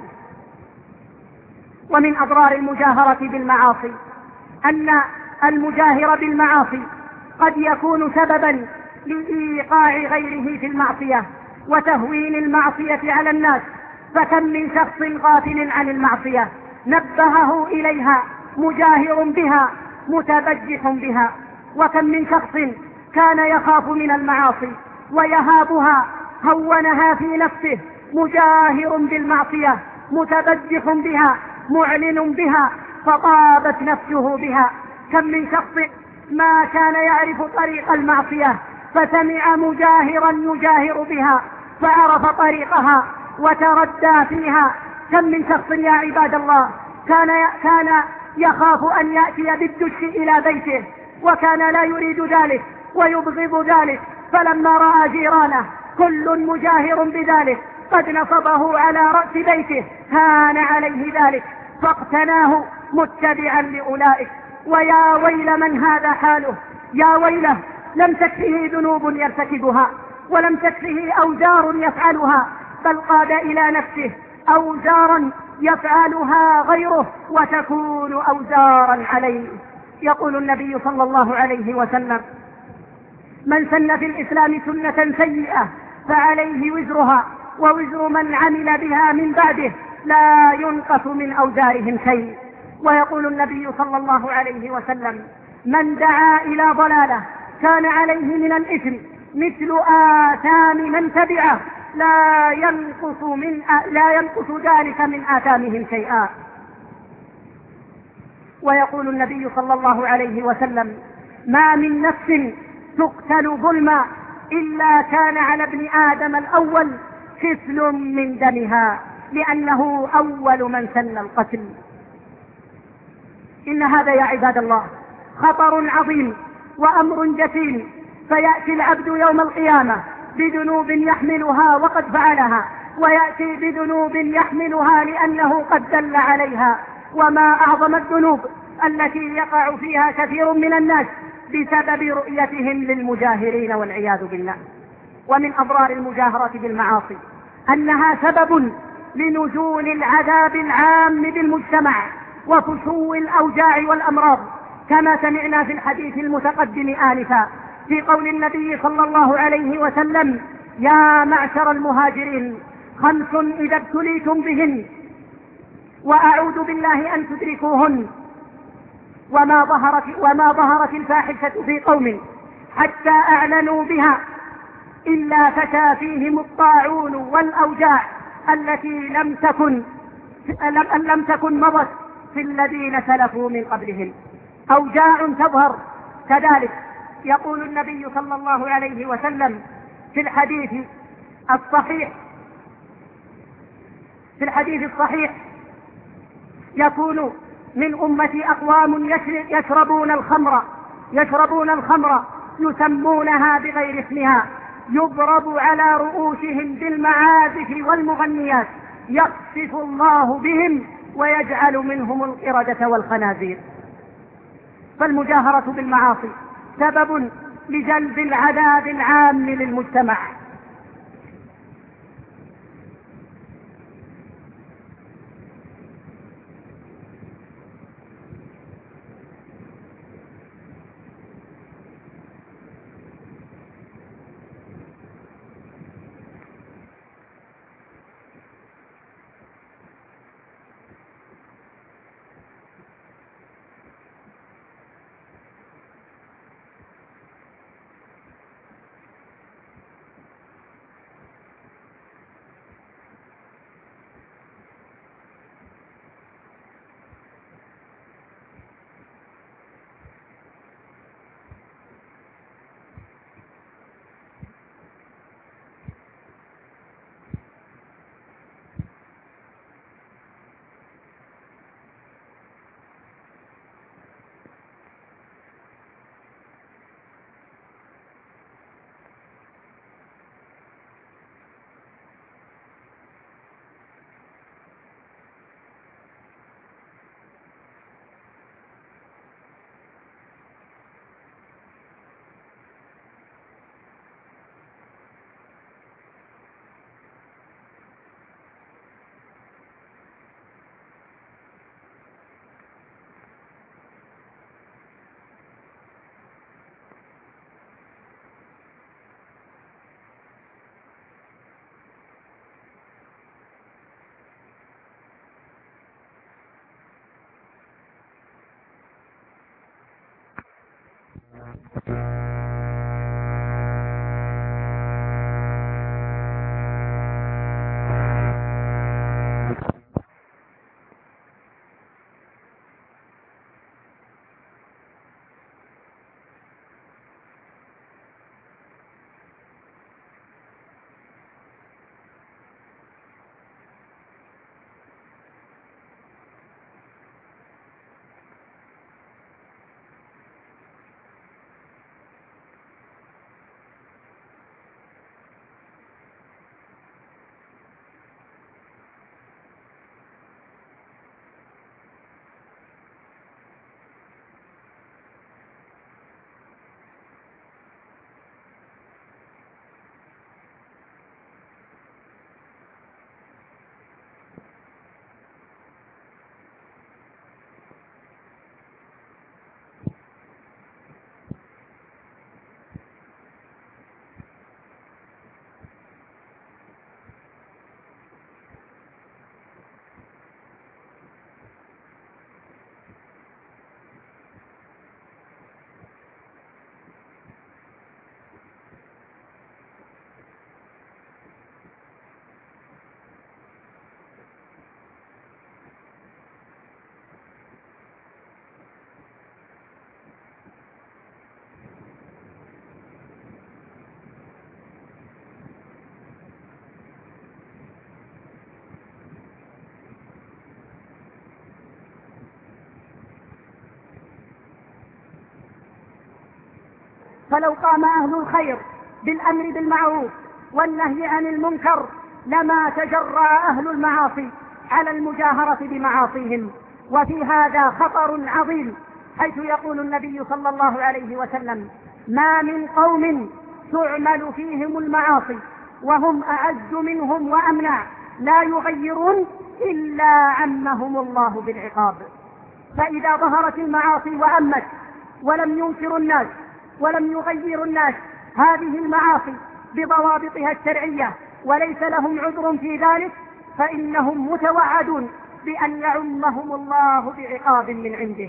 ومن أضرار المجاهرة بالمعاصي أن المجاهر بالمعاصي قد يكون سببا لإيقاع غيره في المعصية وتهوين المعصية على الناس. فكم من شخص غافل عن المعصية نبهه إليها مجاهر بها متبجح بها، وكم من شخص كان يخاف من المعاصي ويهابها هونها في نفسه مجاهر بالمعصية متبجح بها معلن بها فطابت نفسه بها. كم من شخص ما كان يعرف طريق المعصية فسمع مجاهرا يجاهر بها فعرف طريقها وتردى فيها. كم من شخص يا عباد الله كان يخاف أن يأتي بالدش إلى بيته وكان لا يريد ذلك ويبغض ذلك، فلما رأى جيرانه كل مجاهر بذلك قد نصبه على رأس بيته هان عليه ذلك فاقتناه متبعا لأولئك. ويا ويل من هذا حاله، يا ويله لم تكفه ذنوب يرتكبها ولم تكفه أوزار يفعلها، بل قاد إلى نفسه أوزارا يفعلها غيره وتكون أوزارا عليه. يقول النبي صلى الله عليه وسلم: من سن في الإسلام سنة سيئة فعليه وزرها ووزر من عمل بها من بعده لا ينقص من أوزارهم شيء. ويقول النبي صلى الله عليه وسلم: من دعا إلى ضلالة كان عليه من الإثم مثل آثام من تبعه لا ينقص ذلك من آثامهم شيئا. ويقول النبي صلى الله عليه وسلم: ما من نفس تقتل ظلما إلا كان على ابن آدم الأول كفل من دمها، لأنه أول من سن القتل. إن هذا يا عباد الله خطر عظيم وأمر جسيم، فيأتي العبد يوم القيامة بذنوب يحملها وقد فعلها، ويأتي بذنوب يحملها لأنه قد دل عليها. وما أعظم الذنوب التي يقع فيها كثير من الناس بسبب رؤيتهم للمجاهرين والعياذ بالله. ومن أضرار المجاهرة بالمعاصي أنها سبب لنزول العذاب العام بالمجتمع وفشو الأوجاع والأمراض، كما سمعنا في الحديث المتقدم آنفا في قول النبي صلى الله عليه وسلم: يا معشر المهاجرين 5 إذا ابتليتم بهن وأعوذ بالله أن تدركوهن، وما ظهرت الفاحشة في قوم حتى أعلنوا بها إلا فشى فيهم الطاعون والأوجاع التي لم تكن مضت في الذين سلفوا من قبلهم. أوجاع تظهر كذلك. يقول النبي صلى الله عليه وسلم في الحديث الصحيح: يكون من أمتي أقوام يشربون الخمر يسمونها بغير اسمها، يضرب على رؤوسهم بالمعازف والمغنيات، يخسف الله بهم ويجعل منهم القردة والخنازير. فالمجاهرة بالمعاصي سبب لجلب العذاب العام للمجتمع. فلو قام أهل الخير بالأمر بالمعروف والنهي عن المنكر لما تجرأ أهل المعاصي على المجاهرة بمعاصيهم. وفي هذا خطر عظيم، حيث يقول النبي صلى الله عليه وسلم: ما من قوم تعمل فيهم المعاصي وهم أعز منهم وأمنع لا يغيرون إلا عمهم الله بالعقاب. فإذا ظهرت المعاصي وأمت ولم ينكر الناس ولم يغير الناس هذه المعاصي بضوابطها الشرعية وليس لهم عذر في ذلك، فإنهم متوعدون بأن يعمهم الله بعقاب من عنده.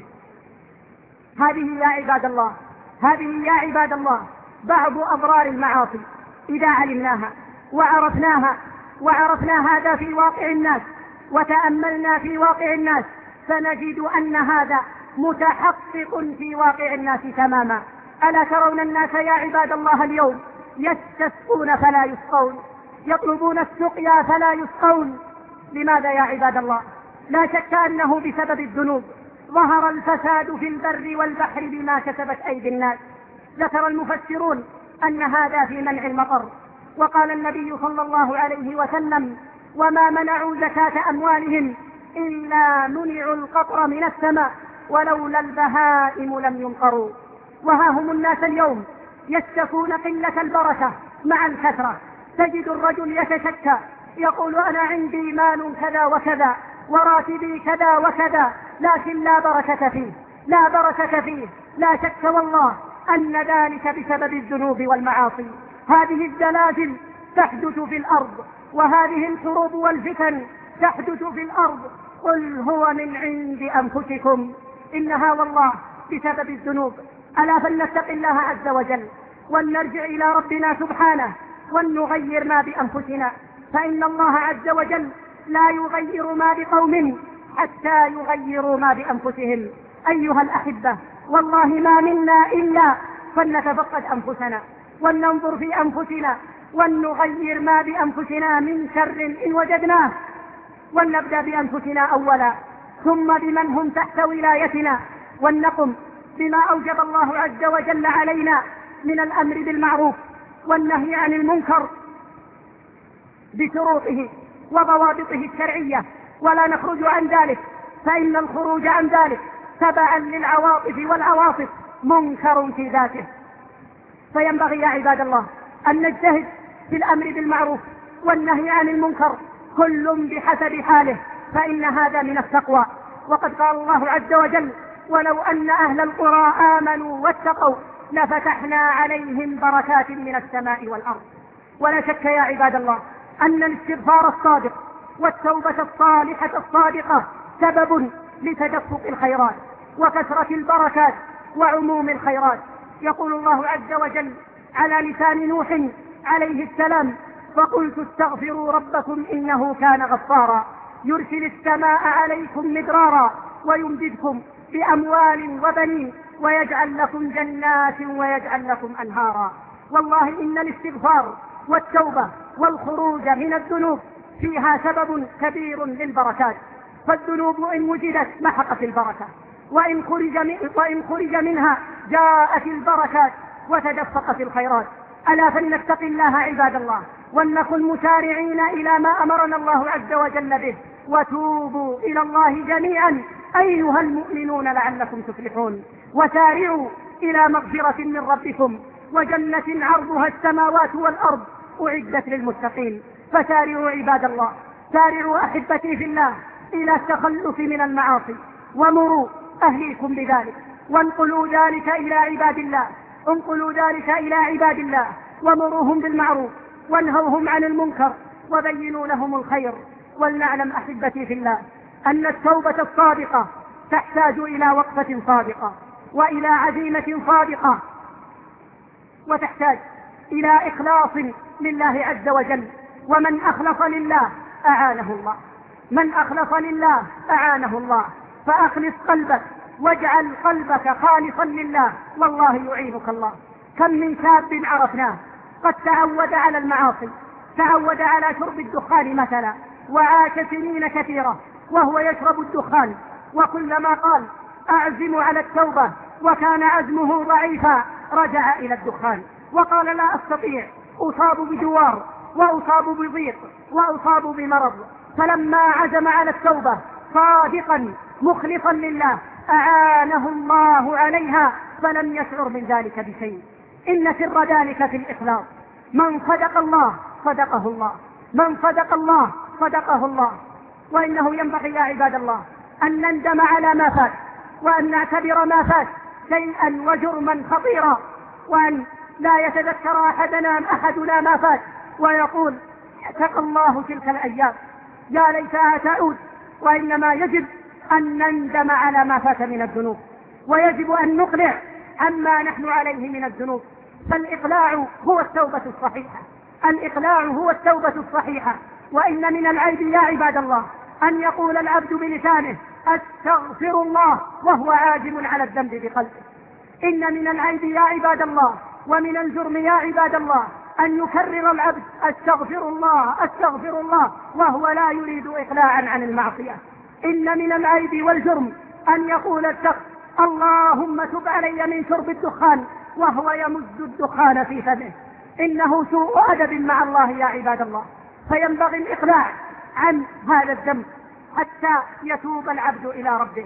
هذه يا عباد الله بعض أضرار المعاصي إذا علمناها وعرفنا هذا في واقع الناس وتأملنا في واقع الناس سنجد أن هذا متحقق في واقع الناس تماما. ألا ترون الناس يا عباد الله اليوم يستسقون فلا يسقون، يطلبون السقيا فلا يسقون. لماذا يا عباد الله؟ لا شك أنه بسبب الذنوب ظهر الفساد في البر والبحر بما كسبت أيدي الناس. ذكر المفسرون أن هذا في منع المطر، وقال النبي صلى الله عليه وسلم: وما منعوا زكاة أموالهم إلا منعوا القطر من السماء ولولا البهائم لم يمطروا. وها هم الناس اليوم يشتكون قلة البركة مع الكثرة. تجد الرجل يتشكى يقول أنا عندي مال كذا وكذا وراتبي كذا وكذا، لكن لا بركة فيه، لا بركة فيه. لا شك والله أن ذلك بسبب الذنوب والمعاصي. هذه الزلازل تحدث في الأرض، وهذه الحروب والفتن تحدث في الأرض، قل هو من عند أنفسكم، إنها والله بسبب الذنوب. ألا فلنتق الله عز وجل ولنرجع إلى ربنا سبحانه ولنغير ما بأنفسنا، فإن الله عز وجل لا يغير ما بقوم حتى يغيروا ما بأنفسهم. أيها الأحبة، والله ما منا إلا فلنتفقد أنفسنا ولننظر في أنفسنا ولنغير ما بأنفسنا من شر إن وجدناه، ولنبدأ بأنفسنا أولا ثم بمن هم تحت ولايتنا، ولنقم بما أوجب الله عز وجل علينا من الأمر بالمعروف والنهي عن المنكر بشروطه وضوابطه الشرعية، ولا نخرج عن ذلك، فإن الخروج عن ذلك تبعا للعواطف والعواصف منكر في ذاته. فينبغي يا عباد الله أن نجتهد في الأمر بالمعروف والنهي عن المنكر كل بحسب حاله، فإن هذا من التقوى. وقد قال الله عز وجل ولو أن أهل القرى آمنوا واتقوا لفتحنا عليهم بركات من السماء والأرض. ولا شك يا عباد الله أن الاستغفار الصادق والتوبة الصالحة الصادقة سبب لتدفق الخيرات وكثرة البركات وعموم الخيرات. يقول الله عز وجل على لسان نوح عليه السلام فقلت استغفروا ربكم إنه كان غفارا يرسل السماء عليكم مدرارا ويمددكم بأموال وبنين ويجعل لكم جنات ويجعل لكم أنهارا. والله إن الاستغفار والتوبة والخروج من الذنوب فيها سبب كبير للبركات، فالذنوب إن وجدت محقت البركة، وإن خرج منها جاءت البركات وتدفقت الخيرات. ألا فلنتق الله عباد الله ولنكن مسارعين إلى ما أمرنا الله عز وجل به، وتوبوا إلى الله جميعا أيها المؤمنون لعلكم تفلحون، وسارعوا إلى مغفرة من ربكم وجنة عرضها السماوات والأرض أعدت للمتقين. فسارعوا عباد الله، سارعوا أحبتي في الله إلى التخلص من المعاصي، ومروا أهليكم بذلك، وانقلوا ذلك إلى عباد الله، انقلوا ذلك إلى عباد الله، ومروهم بالمعروف وانهوهم عن المنكر وبينوا لهم الخير. ولنعلم أحبتي في الله أن التوبة الصادقة تحتاج إلى وقفة صادقة وإلى عزيمة صادقة، وتحتاج إلى إخلاص لله عز وجل. ومن أخلص لله أعانه الله، من أخلص لله أعانه الله. فأخلص قلبك واجعل قلبك خالصا لله والله يعينك الله. كم من شاب عرفناه قد تعود على المعاصي، تعود على شرب الدخان مثلا، وعاش سنين كثيرة وهو يشرب الدخان، وكلما قال أعزم على التوبة وكان عزمه ضعيفا رجع إلى الدخان وقال لا أستطيع، أصاب بدوار وأصاب بضيق وأصاب بمرض. فلما عزم على التوبة صادقا مخلصا لله أعانه الله عليها فلم يشعر من ذلك بشيء. إن سر ذلك في الإخلاص. من صدق الله صدقه الله، من صدق الله صدقه الله. وإنه ينبغي يا عباد الله أن نندم على ما فات، وأن نعتبر ما فات شيئا وجرما خطيرا، وأن لا يتذكر أحدنا ما فات ويقول اتقى الله تلك الأيام يا ليتها تعود. وإنما يجب أن نندم على ما فات من الذنوب، ويجب أن نقلع عما نحن عليه من الذنوب. فالإقلاع هو التوبة الصحيحة، الإقلاع هو التوبة الصحيحة. وإن من العيب يا عباد الله أن يقول العبد بلسانه أستغفر الله وهو عازم على الذنب بقلبه. إن من العيب يا عباد الله ومن الجرم يا عباد الله أن يكرر العبد أستغفر الله أستغفر الله وهو لا يريد إقلاعا عن المعصية. إن من العيب والجرم أن يقول الشخص اللهم تب علي من شرب الدخان وهو يمز الدخان في فمه. إنه سوء أدب مع الله يا عباد الله. فينبغي الإقلاع عن هذا الذنب حتى يتوب العبد إلى ربه.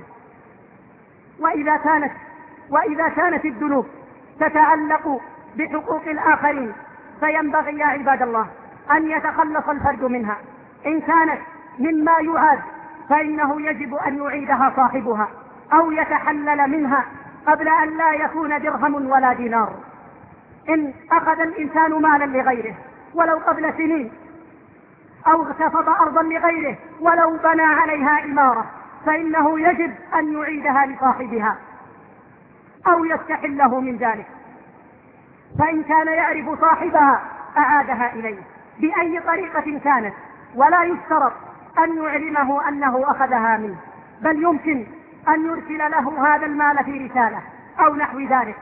وإذا كانت الذنوب تتعلق بحقوق الآخرين فينبغي يا عباد الله أن يتخلص الفرد منها. إن كانت مما يعاد فإنه يجب أن يعيدها صاحبها أو يتحلل منها قبل أن لا يكون درهم ولا دينار. إن أخذ الإنسان مالا لغيره ولو قبل سنين، أو اغتصب أرضا لغيره ولو بنى عليها إمارة، فإنه يجب أن يعيدها لصاحبها أو يستحله من ذلك. فإن كان يعرف صاحبها أعادها إليه بأي طريقة كانت، ولا يشترط أن يعلمه أنه أخذها منه، بل يمكن أن يرسل له هذا المال في رسالة أو نحو ذلك.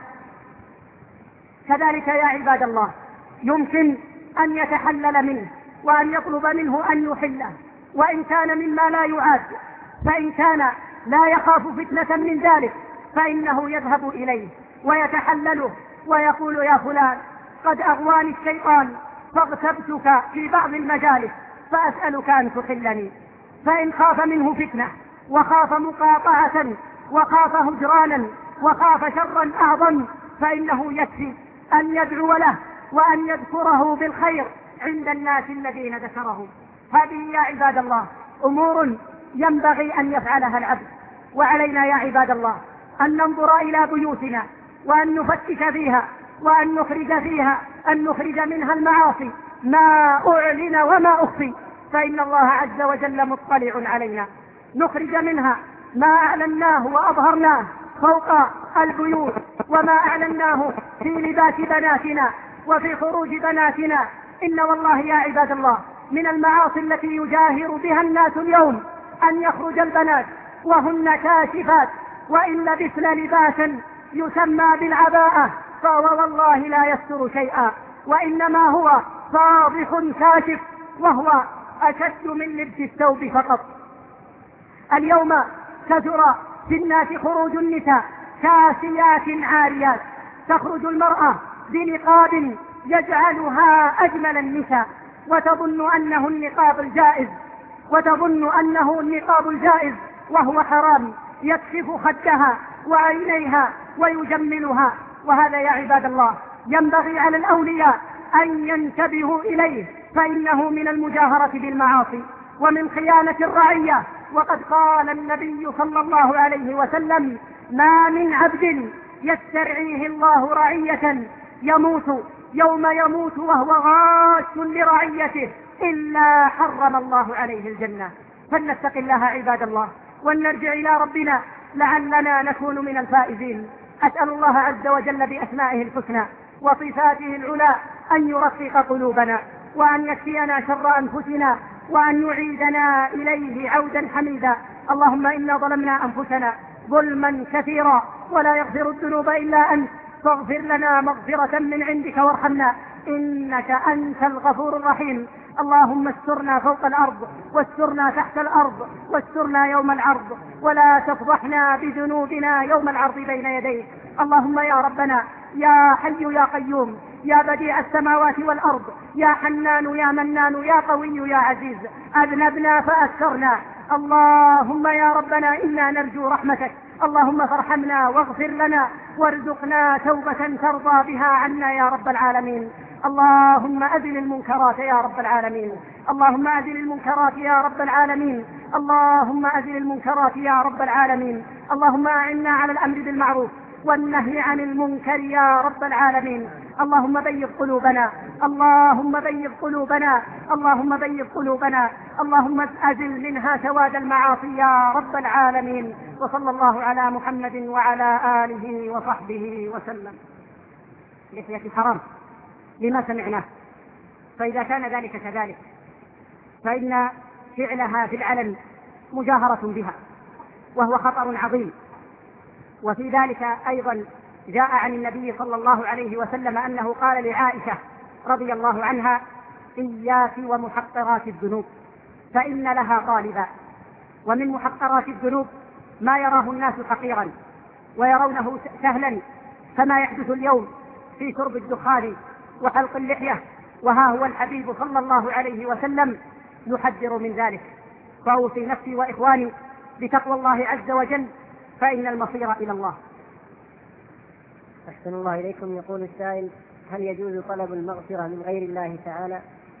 كذلك يا عباد الله يمكن أن يتحلل منه وأن يطلب منه أن يحله، وإن كان مما لا يعاد، فإن كان لا يخاف فتنة من ذلك فإنه يذهب إليه ويتحلله ويقول: يا فلان، قد أغواني الشيطان فاغتبتك في بعض المجالس فأسألك أن تحلني. فإن خاف منه فتنة وخاف مقاطعة وخاف هجرانا وخاف شرا أعظم فإنه يكفي أن يدعو له وأن يذكره بالخير عند الناس الذين ذكرهم. هذه يا عباد الله أمور ينبغي أن يفعلها العبد، وعلينا يا عباد الله أن ننظر إلى بيوتنا وأن نفتش فيها وأن نخرج منها المعاصي ما أعلن وما أخفي، فإن الله عز وجل مطلع علينا. نخرج منها ما أعلناه وأظهرناه فوق البيوت، وما أعلناه في لباس بناتنا وفي خروج بناتنا. إن والله يا عباد الله من المعاصي التي يجاهر بها الناس اليوم أن يخرج البنات وهن كاشفات، وإن لبسن لباسا يسمى بالعباءة فهو والله لا يستر شيئا، وإنما هو فاضح كاشف، وهو أشد من لبس الثوب فقط. اليوم كثر في الناس خروج النساء كاسيات عاريات، تخرج المرأة بنقاب يجعلها أجمل النساء، وتظن أنه النقاب الجائز وهو حرام، يكشف خدها وعينيها ويجملها. وهذا يا عباد الله ينبغي على الأولياء أن ينتبهوا إليه، فإنه من المجاهرة بالمعاصي ومن خيانة الرعية. وقد قال النبي صلى الله عليه وسلم: ما من عبد يسترعيه الله رعية يموت يوم يموت وهو غاش لرعيته إلا حرم الله عليه الجنة. فلنتق الله عباد الله ولنرجع إلى ربنا لعلنا نكون من الفائزين. أسأل الله عز وجل بأسمائه الحسنى وصفاته العلى أن يرقق قلوبنا وأن يكفينا شر أنفسنا وأن يعيدنا إليه عودا حميدا. اللهم إنا ظلمنا أنفسنا ظلما كثيرا ولا يغفر الذنوب إلا أنت، فاغفر لنا مغفرة من عندك وارحمنا إنك أنت الغفور الرحيم. اللهم استرنا فوق الأرض واسترنا تحت الأرض واسترنا يوم العرض، ولا تفضحنا بذنوبنا يوم العرض بين يديك. اللهم يا ربنا يا حي يا قيوم يا بديع السماوات والأرض يا حنان يا منان يا قوي يا عزيز، أذنبنا فأكثرنا. اللهم يا ربنا إنا نرجو رحمتك، اللهم فارحمنا واغفر لنا وارزقنا توبة ترضى بها عنا يا رب العالمين. اللهم أزل المنكرات يا رب العالمين، اللهم أزل المنكرات يا رب العالمين، اللهم أزل المنكرات يا رب العالمين. اللهم أعنا على الأمر بالمعروف والنهي عن المنكر يا رب العالمين. اللهم بيض قلوبنا، اللهم بيض قلوبنا، اللهم بيض قلوبنا، اللهم أزل منها سواد المعاصي يا رب العالمين. وصلى الله على محمد وعلى آله وصحبه وسلم. لحية حرام لما سمعناه، فإذا كان ذلك كذلك فإن فعلها في العلن مجاهرة بها وهو خطر عظيم. وفي ذلك أيضا جاء عن النبي صلى الله عليه وسلم أنه قال لعائشة رضي الله عنها: إياك ومحقرات الذنوب فإن لها غالبا. ومن محقرات الذنوب ما يراه الناس حقيرا ويرونه سهلا، كما يحدث اليوم في شرب الدخان وحلق اللحية. وها هو الحبيب صلى الله عليه وسلم نحذر من ذلك. فأوصي نفسي وإخواني بتقوى الله عز وجل، فإن المصير إلى الله. أحسن الله إليكم. يقول السائل: هل يجوز طلب المغفرة من غير الله تعالى؟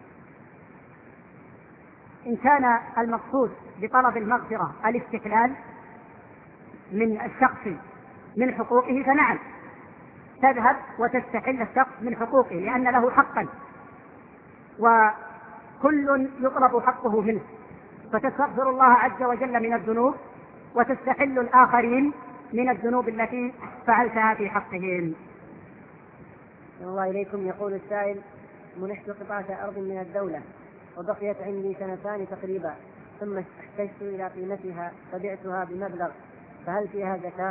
إن كان المقصود بطلب المغفرة الاستحلال من الشخص من حقوقه فنعم، تذهب وتستحل الشخص من حقوقه لأن له حقا، وكل يطلب حقه منه، فتستغفر الله عز وجل من الذنوب وتستحل الآخرين من الذنوب التي فعلتها في حقهم. الله إليكم. يقول السائل: منحت قطعة أرض من الدولة وبقيت عندي 2 سنين تقريبا، ثم احتجت إلى قيمتها فبعتها بمبلغ، فهل فيها زكاة؟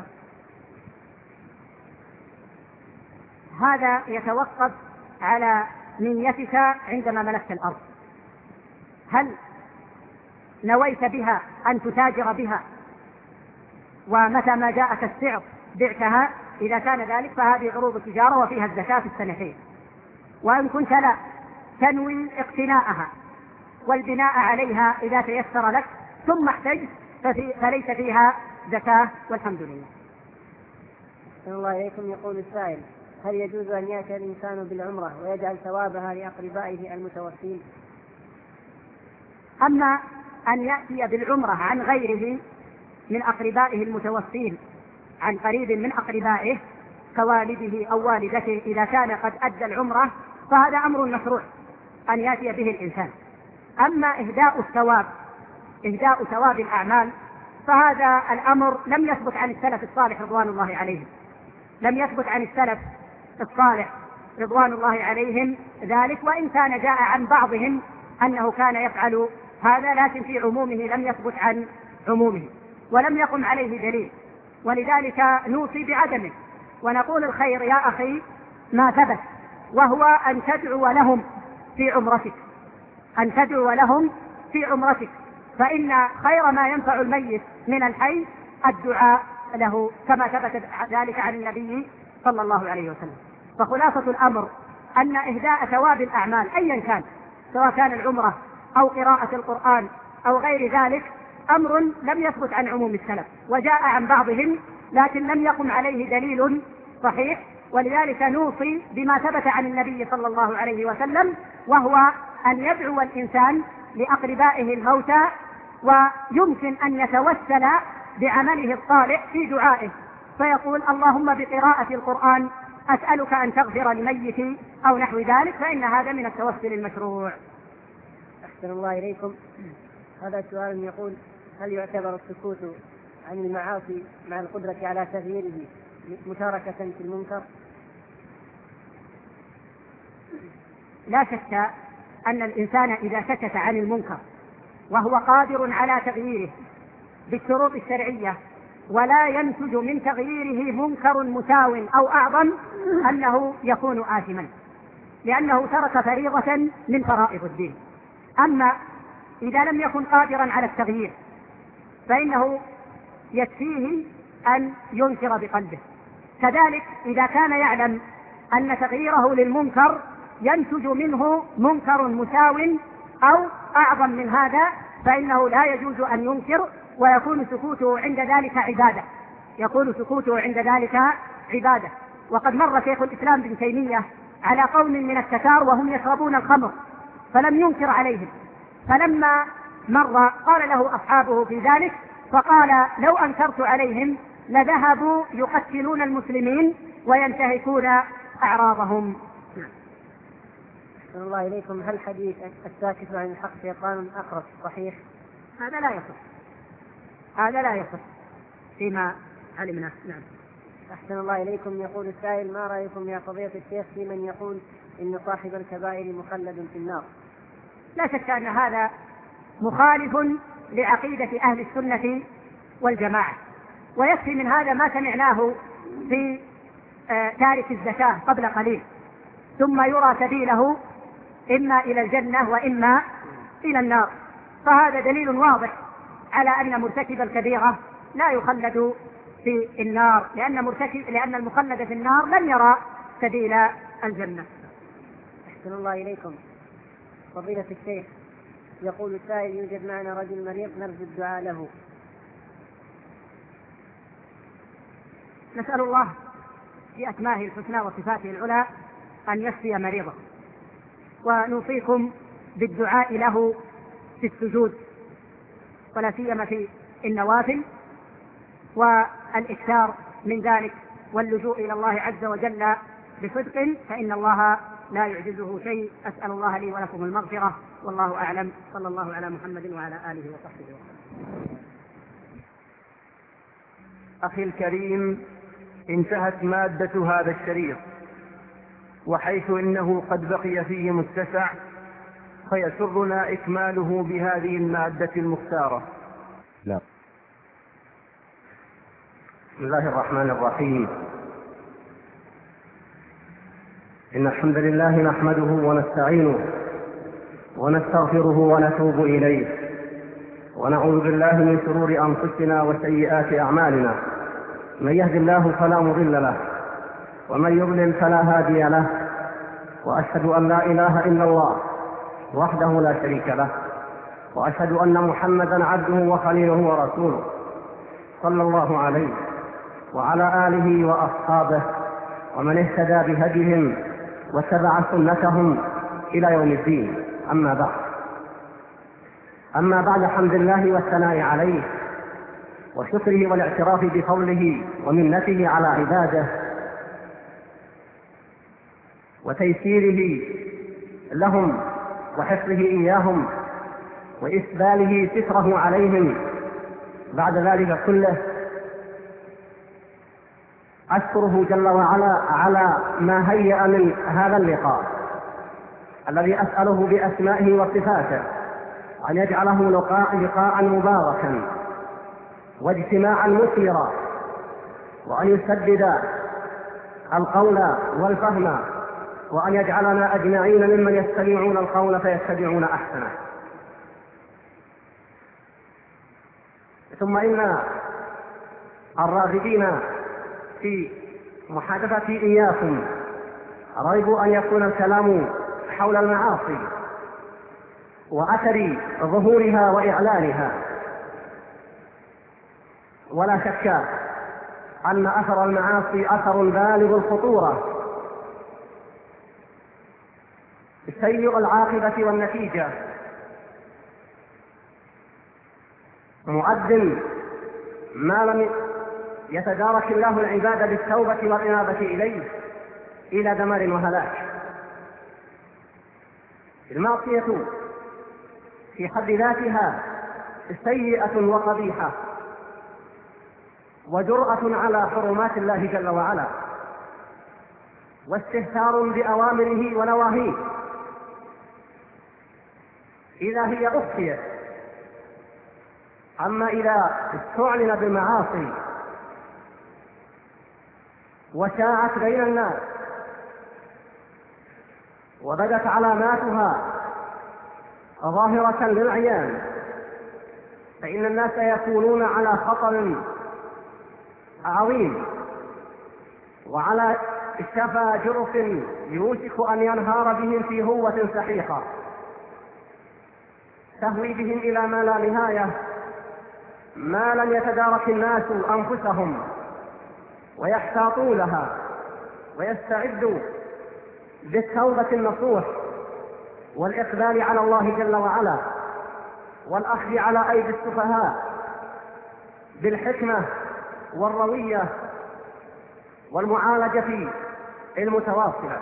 هذا يتوقف على نيتك عندما ملكت الأرض. هل نويت بها أن تتاجر بها ومتى ما جاءك السعر بعتها؟ إذا كان ذلك فهذه عروض التجارة وفيها الزكاة في السنتين. وإن كنت لا تنوي اقتناءها والبناء عليها إذا تيسر لك ثم احتجت فليس فيها زكاة والحمد لله. الله إليكم. يقول السائل: هل يجوز أن يأتي الإنسان بالعمرة ويجعل ثوابها لأقربائه المتوفين؟ أما أن يأتي بالعمرة عن غيره من أقربائه المتوفين، عن قريب من أقربائه كوالده أو والدته، إذا كان قد أدى العمرة فهذا أمر مشروع أن يأتي به الإنسان. أما إهداء ثواب الأعمال فهذا الأمر لم يثبت عن السلف الصالح رضوان الله عليهم، لم يثبت عن السلف الصالح رضوان الله عليهم ذلك، وإن كان جاء عن بعضهم أنه كان يفعل هذا، لكن في عمومه لم يثبت عن عمومه ولم يقم عليه دليل، ولذلك نوصي بعدمه ونقول الخير يا أخي ما ثبت، وهو أن تدعو لهم في عمرتك، أن تدعو لهم في عمرتك، فإن خير ما ينفع الميت من الحي الدعاء له، كما ثبت ذلك عن النبي صلى الله عليه وسلم. فخلاصة الأمر أن إهداء ثواب الأعمال أيا كان، سواء كان العمرة أو قراءة القرآن أو غير ذلك، أمر لم يثبت عن عموم السلف، وجاء عن بعضهم لكن لم يقم عليه دليل صحيح، ولذلك نوصي بما ثبت عن النبي صلى الله عليه وسلم، وهو أن يدعو الإنسان لأقربائه الموتى، ويمكن أن يتوسل بعمله الصالح في دعائه، فيقول: اللهم بقراءة القرآن أسألك أن تغفر لميتي أو نحو ذلك، فإن هذا من التوسل المشروع. أحسن الله إليكم. هذا سؤال يقول: هل يعتبر السكوت عن المعاصي مع القدرة على تغييره مشاركة في المنكر؟ لا شك أن الإنسان إذا سكت عن المنكر وهو قادر على تغييره بالشروط الشرعية ولا ينتج من تغييره منكر مساو أو أعظم، أنه يكون آثما، لأنه ترك فريضة من فرائض الدين. أما إذا لم يكن قادرا على التغيير فإنه يكفيه أن ينكر بقلبه. كذلك إذا كان يعلم أن تغييره للمنكر ينتج منه منكر مساو أو أعظم من هذا، فإنه لا يجوز أن ينكر، ويكون سكوته عند ذلك عبادة، يكون سكوته عند ذلك عبادة. وقد مر شيخ الإسلام ابن تيمية على قوم من التتار وهم يشربون الخمر فلم ينكر عليهم، فلما مر قال له أصحابه في ذلك، فقال: لو أنكرت عليهم لذهبوا يقتلون المسلمين وينتهكون أعراضهم. الله إليكم. هل حديث الساكت عن الحق شيطان أخرس صحيح؟ هذا لا يصح، هذا لا يصح فيما علمنا. نعم. أحسن الله إليكم. يقول السائل: ما رأيكم يا فضيلة الشيخ في من يقول إن صاحب الكبائر مخلد في النار؟ لا شك أن هذا مخالف لعقيدة أهل السنة والجماعة، ويكفي من هذا ما سمعناه في تارك الزكاة قبل قليل، ثم يرى سبيله إما إلى الجنة وإما إلى النار، فهذا دليل واضح على أن مرتكب الكبيرة لا يخلد في النار، لأن المخلد في النار لن يرى سبيل الجنة. أحسن الله إليكم. فضيلة الشيخ، يقول السائل: يوجد معنا رجل مريض نرجو الدعاء له. نسأل الله بأسمائه الحسنى وصفاته العلى أن يشفي مريضه، ونوصيكم بالدعاء له في السجود، ولا سيما في النوافل، والإكثار من ذلك واللجوء إلى الله عز وجل بصدق، فإن الله لا يعجزه شيء. أسأل الله لي ولكم المغفرة، والله أعلم. صلى الله على محمد وعلى آله وصحبه وسلم. أخي الكريم، انتهت مادة هذا الشريط، وحيث إنه قد بقي فيه متسع فيسرنا إكماله بهذه المادة المختارة. لا. بسم الله الرحمن الرحيم. إن الحمد لله نحمده ونستعينه ونستغفره ونتوب إليه، ونعوذ بالله من شرور أنفسنا وسيئات أعمالنا. من يهد الله فلا مضل له، ومن يضلل فلا هادي له، وأشهد أن لا إله إلا الله وحده لا شريك له، وأشهد أن محمدا عبده وخليله ورسوله، صلى الله عليه وعلى آله وأصحابه ومن اهتدى بهديهم واتبع سنتهم إلى يوم الدين. أما بعد حمد الله والثناء عليه وشكره والاعتراف بفضله ومنته على عباده وتيسيره لهم وحفظه إياهم وإسباله ستره عليهم، بعد ذلك كله أشكره جل وعلا على ما هيأ من هذا اللقاء الذي أسأله بأسمائه وصفاته أن يجعله لقاء مباركا واجتماعا مثمرا، وأن يسدد القول والفهم، وأن يجعلنا أجمعين ممن يستمعون القول فيتبعون أحسنه. ثم إن الراغبين في محادثة إياكم ريبوا أن يكون الكلام حول المعاصي وأثر ظهورها وإعلانها، ولا شك أن أثر المعاصي أثر بالغ الخطورة سيء العاقبة والنتيجة، مؤد ما لم يتدارك الله العباد بالتوبة والإنابة إليه إلى دمار وهلاك. المعصية في حد ذاتها سيئة وقبيحة وجرأة على حرمات الله جل وعلا، واستهتار بأوامره ونواهيه إذا هي أخفيت. أما إذا استعلن بالمعاصي وشاعت بين الناس وبدت علاماتها ظاهرة للعيان، فإن الناس يكونون على خطر عظيم وعلى شفا جرف يوشك أن ينهار بهم في هوة سحيقة تهوي بهم إلى ما لا نهاية، ما لم يتدارك الناس أنفسهم ويحتاطوا لها ويستعدوا بالتوبة النصوح والإقبال على الله جل وعلا والأخذ على أيدي السفهاء بالحكمة والروية والمعالجة المتواصلة.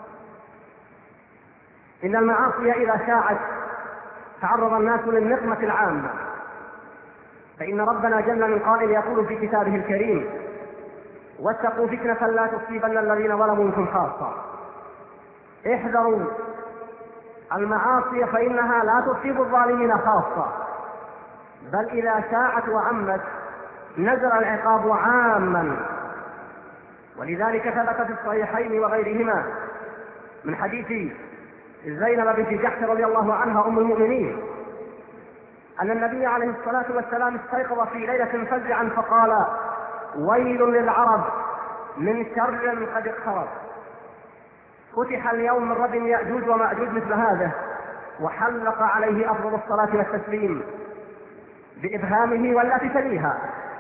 إن المعاصي إذا شاعت تعرض الناس للنقمة العامة، فإن ربنا جل من قائل يقول في كتابه الكريم: واتقوا فتنة لا تصيبن الذين ظلموا منكم خاصة. احذروا المعاصي فإنها لا تصيب الظالمين خاصة، بل إذا شاعت وعمت نزل العقاب عاما. ولذلك ثبت في الصحيحين وغيرهما من حديث زينب بنت جحش رضي الله عنها أم المؤمنين أن النبي عليه الصلاة والسلام استيقظ في ليلة فزعا فقال: ويل للعرب من شر قد اقترب. فتح اليوم من ردم يأجوج ومأجوج مثل هذا، وحلق عليه أفضل الصلاة والتسليم بإبهامه والتي تليها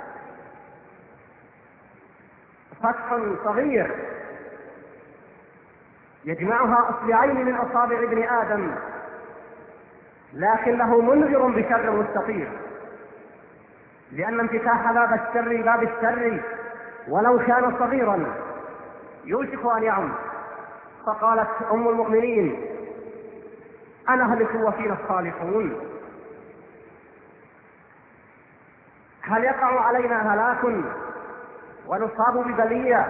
فتح صغير يجمعها أصبعين من أصابع ابن آدم، لكنه منذر بشر مستطير، لأن انفتاح باب الشر ولو كان صغيرا يوشك أن يعم. فقالت أم المؤمنين: أنا أهلك وفينا الصالحون، هل يقع علينا هلاك ونصاب ببلية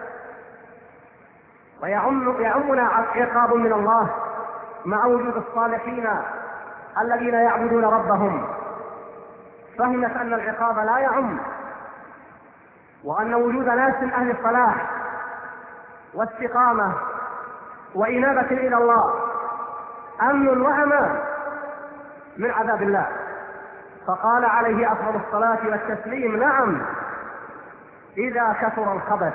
ويعمنا عقاب من الله مع وجود الصالحين الذين يعبدون ربهم؟ فهمت أن العقاب لا يعم، وأن وجود ناس من أهل الصلاح واستقامة وإنابة إلى الله أمن وأمان من عذاب الله. فقال عليه أفضل الصلاة والتسليم: نعم، إذا كثر الخبث.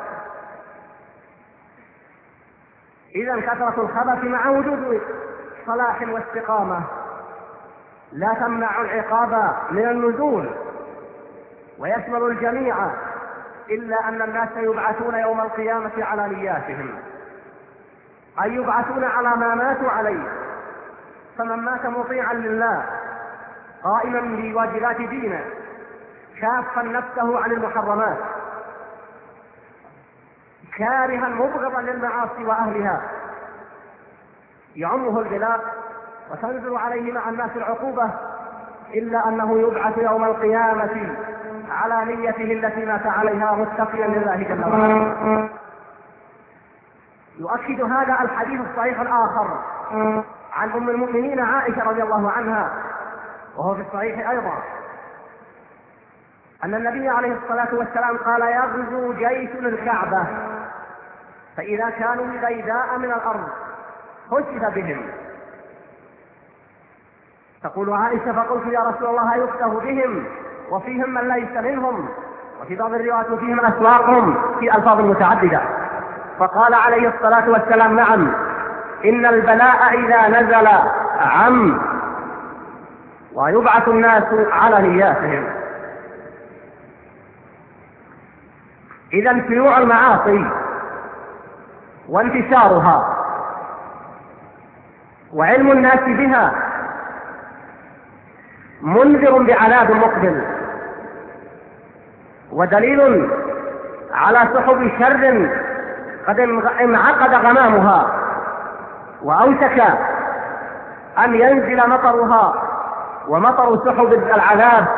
إذا كثرة الخبث مع وجود صلاح واستقامة لا تمنع العقاب من النزول، ويشمل الجميع، إلا أن الناس يبعثون يوم القيامة على نياتهم، أي يبعثون على ما ماتوا عليه. فمن مات مطيعا لله قائما بواجبات دينه كافا نفسه عن المحرمات كارها مبغضا للمعاصي وأهلها يعمه البلاء وتنزل عليه مع الناس العقوبة، إلا أنه يبعث يوم القيامة على نيته التي مات عليها متقيا لله جل وعلا. يؤكد هذا الحديث الصحيح الآخر عن أم المؤمنين عائشة رضي الله عنها، وهو في الصحيح أيضا، أن النبي عليه الصلاة والسلام قال: يغزو جيش الكعبة، فإذا كانوا بيداء من الأرض خسف بهم. تقول عائشة: فقلت يا رسول الله يفتح بهم وفيهم من ليس منهم، وفي بعض الروايات فيهم أسواقهم، في ألفاظ متعددة. فقال عليه الصلاة والسلام: نعم، إن البلاء إذا نزل عم، ويبعث الناس على نياتهم. إذا شيوع المعاصي وانتشارها وعلم الناس بها منذر بعذاب مقبل، ودليل على سحب شر قد انعقد غمامها وأوشك أن ينزل مطرها. ومطر سحب العذاب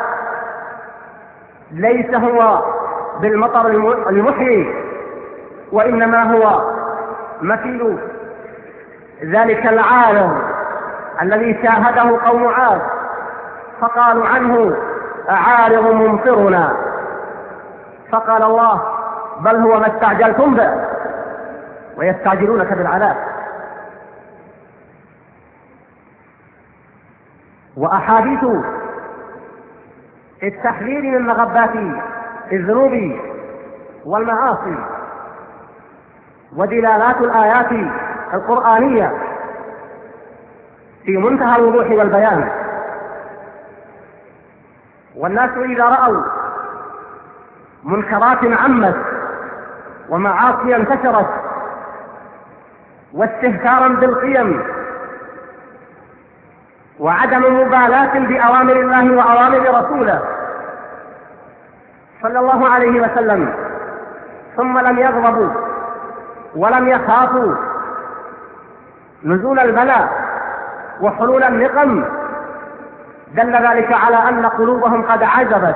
ليس هو بالمطر المحيي، وإنما هو مثيل ذلك العالم الذي شاهده قوم عاد فقالوا عنه: أعارض ممطرنا. فقال الله: بل هو ما استعجلتم به، ويستعجلونك بالعذاب. وأحاديث التحذير من مغبات الذنوب والمعاصي ودلالات الآيات القرآنية في منتهى الوضوح والبيان. والناس إذا رأوا منكرات عمت ومعاصي انتشرت واستهتارا بالقيم وعدم مبالاة بأوامر الله وأوامر رسوله صلى الله عليه وسلم، ثم لم يغضبوا ولم يخافوا نزول البلاء وحلول النقم، دل ذلك على أن قلوبهم قد عجبت،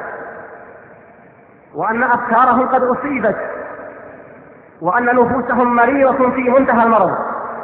وأن أفكارهم قد أصيبت، وأن نفوسهم مريضة في منتهى المرض،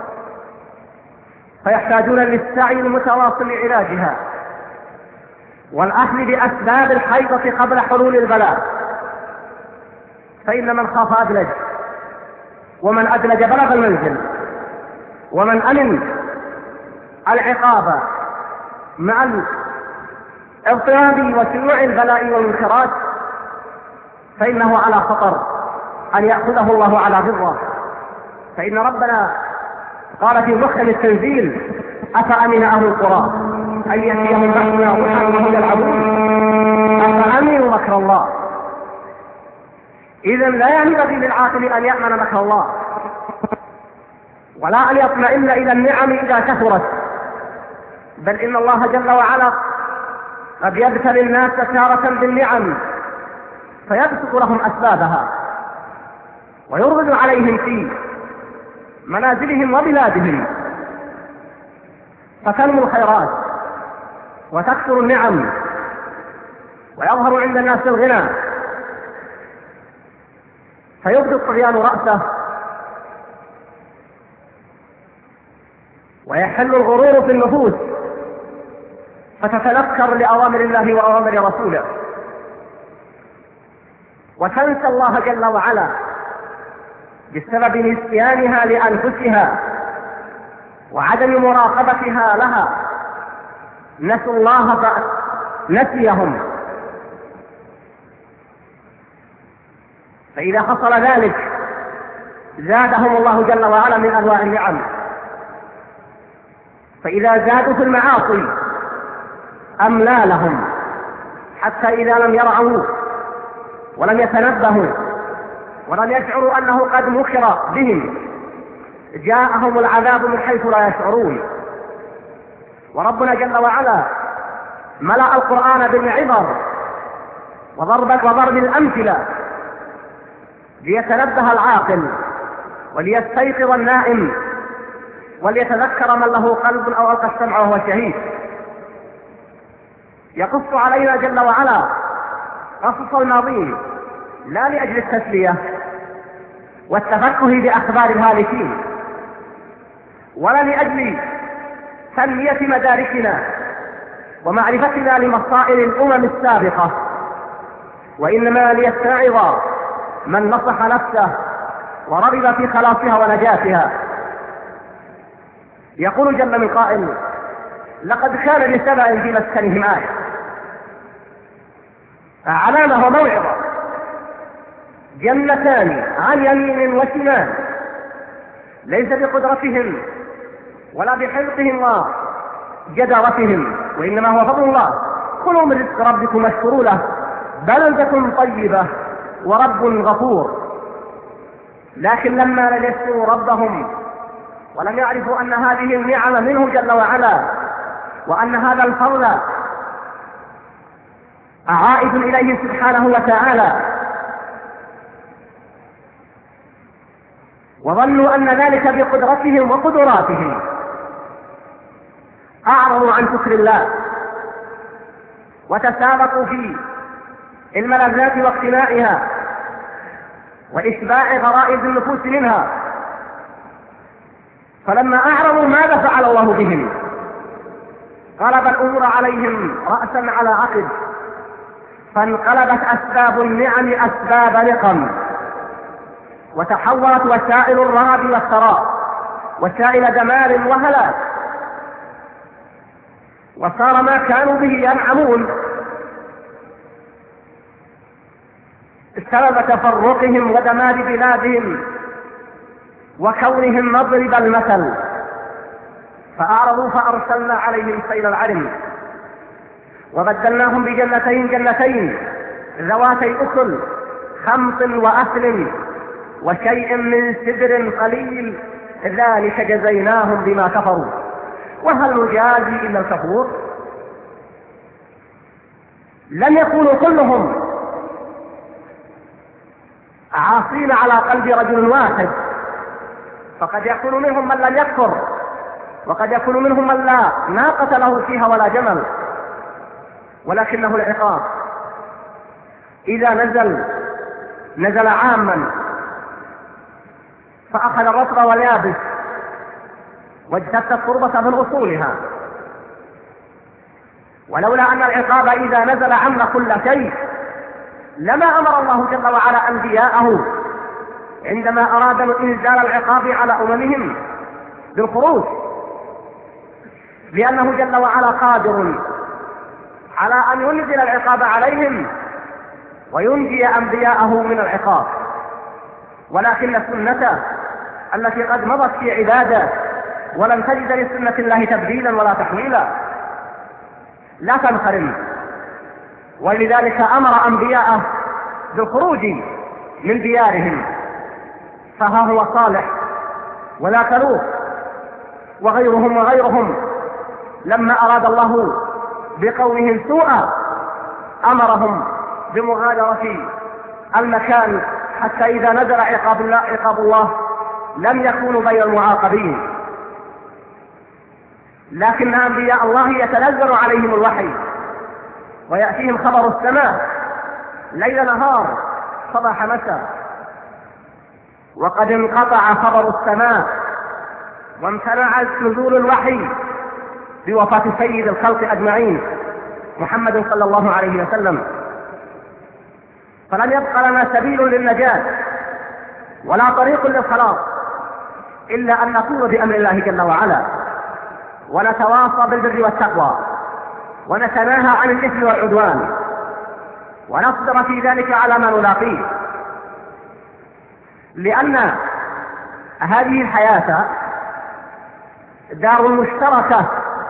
فيحتاجون للسعي المتواصل لعلاجها والأخذ بأسباب الحيطة قبل حلول البلاء. فإن من خاف أدلج، ومن أدلج بلغ المنزل، ومن أمن العقاب مع الاضطراب وشيوع البلاء والمنكرات فإنه على خطر أن يأخذه الله على غره. فإن ربنا قال في محكم التنزيل: أفأمن أهل القرى أن يأتيهم بأسنا ضحى وهم يلعبون أفأمنوا مكر الله. إذن لا ينبغي للعاقل أن يأمن مكر الله، ولا أن يطمئن إلى النعم إذا كثرت، بل إن الله جل وعلا قد يبتلي الناس تارة بالنعم فيبسط لهم أسبابها ويرغد عليهم في منازلهم وبلادهم، فتنمو الخيرات وتكثر النعم ويظهر عند الناس الغنى، فيبدو الطغيان رأسه ويحل الغرور في النفوس فتتنكر لأوامر الله وأوامر رسوله وتنسى الله جل وعلا بسبب نسيانها لأنفسها وعدم مراقبتها لها. نسوا الله فنسيهم، فإذا حصل ذلك زادهم الله جل وعلا من أنواع النعم. فإذا زادوا في المعاصي أملى لهم، حتى إذا لم يرعوا ولم يتنبهوا ولم يشعروا أنه قد مكر بهم جاءهم العذاب من حيث لا يشعرون. وربنا جل وعلا ملأ القرآن بالعبر وضرب الأمثلة ليتنبه العاقل وليستيقظ النائم وليتذكر من له قلب أو ألقى السمع وهو شهيد. يقص علينا جل وعلا قصص الماضين لا لأجل التسلية والتفكه بأخبار الهالكين ولا لأجل تنمية مداركنا ومعرفتنا لمصائر الأمم السابقة، وإنما ليتعظ من نصح نفسه ورغب في خلاصها ونجاتها. يقول جل من قائل: لقد كان لسبأ في مسكنهم آية، علامة وموعظة، جنتان عن يمين وشمال، ليس بقدرتهم ولا بحرصهم وجدارتهم، وإنما هو فضل الله. كلوا من رزق ربكم واشكروا له بلدة طيبة ورب غفور. لكن لما لم يشكروا ربهم ولم يعرفوا أن هذه النعم منه جل وعلا وأن هذا الفضل عائد إليه سبحانه وتعالى، وظنوا أن ذلك بقدرتهم وقدراتهم، أعرضوا عن شكر الله وتسابقوا في الملذات واقتنائها وإشباع غرائز النفوس منها. فلما أعرضوا ماذا فعل الله بهم؟ قلب الأمور عليهم رأسا على عقب، فانقلبت أسباب النعم أسباب نقم، وتحولت وسائل الرغب والثراء وسائل دمار وهلاك، وصار ما كانوا به ينعمون سبب تفرقهم ودمار بلادهم وكونهم مضرب المثل. فأعرضوا فأرسلنا عليهم سيل العرم وبدلناهم جنتين ذواتي أكل خمط وأثل وشيء من سدر قليل، ذلك جزيناهم بما كفروا وهل نجازي إلا الكفور. لم يكونوا كلهم عاصين على قلب رجل واحد، فقد يكون منهم من لم يكفر، وقد يكون منهم من لا ناقة له فيها ولا جمل، ولكنه العقاب إذا نزل عاما فأخذ الرطب واليابس واجتث التربة من أصولها. ولولا أن العقاب إذا نزل عم كل شيء لما أمر الله جل وعلا أنبياءه عندما أرادوا إنزال العقاب على أممهم بالخروج، لأنه جل وعلا قادر على أن ينزل العقاب عليهم وينجي أنبياءه من العقاب. ولكن السنة التي قد مضت في عباده ولن تجد لسنة الله تبديلا ولا تحويلا. لا تنخرم. ولذلك أمر أنبياءه بالخروج من ديارهم، فها هو صالح ولا لوط وغيرهم لما أراد الله بقومهم سوءا أمرهم بمغادرة المكان، حتى إذا نزل عقاب الله لم يكونوا بين المعاقبين. لكن أنبياء الله يتنزل عليهم الوحي ويأتيهم خبر السماء ليل نهار صباح مساء، وقد انقطع خبر السماء وامتنع نزول الوحي بوفاة سيد الخلق أجمعين محمد صلى الله عليه وسلم، فلم يبق لنا سبيل للنجاة ولا طريق للخلاص إلا أن نقول بأمر الله جل وعلا، ونتواصى بالبر والتقوى، ونتناهى عن الإثم والعدوان، ونصبر في ذلك على ما نلاقيه. لأن هذه الحياة دار مشتركة،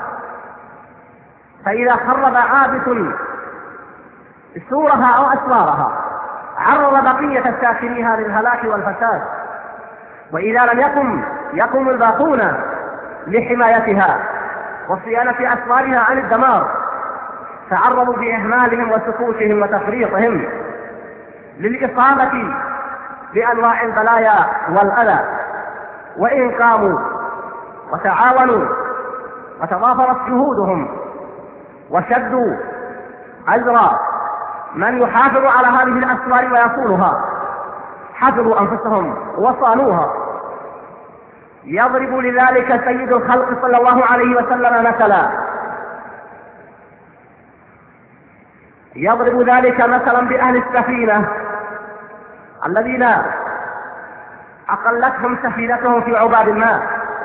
فإذا خرب عابث سورها أو أسوارها عرض بقية ساكنيها للهلاك والفساد، وإذا لم يقم الباقون لحمايتها وصيانة أسوارها عن الدمار تعرضوا بإهمالهم وسكوتهم وتفريطهم للإصابة بأنواع البلايا والأذى. وإن قاموا وتعاونوا وتضافرت جهودهم وشدوا أزر من يحافظ على هذه الأسوار ويصونها، حفظوا أنفسهم وصانوها. يضرب لذلك سيد الخلق صلى الله عليه وسلم مثلا، يضرب ذلك مثلا بأهل السفينة الذين أقلتهم سفينتهم في عباب الماء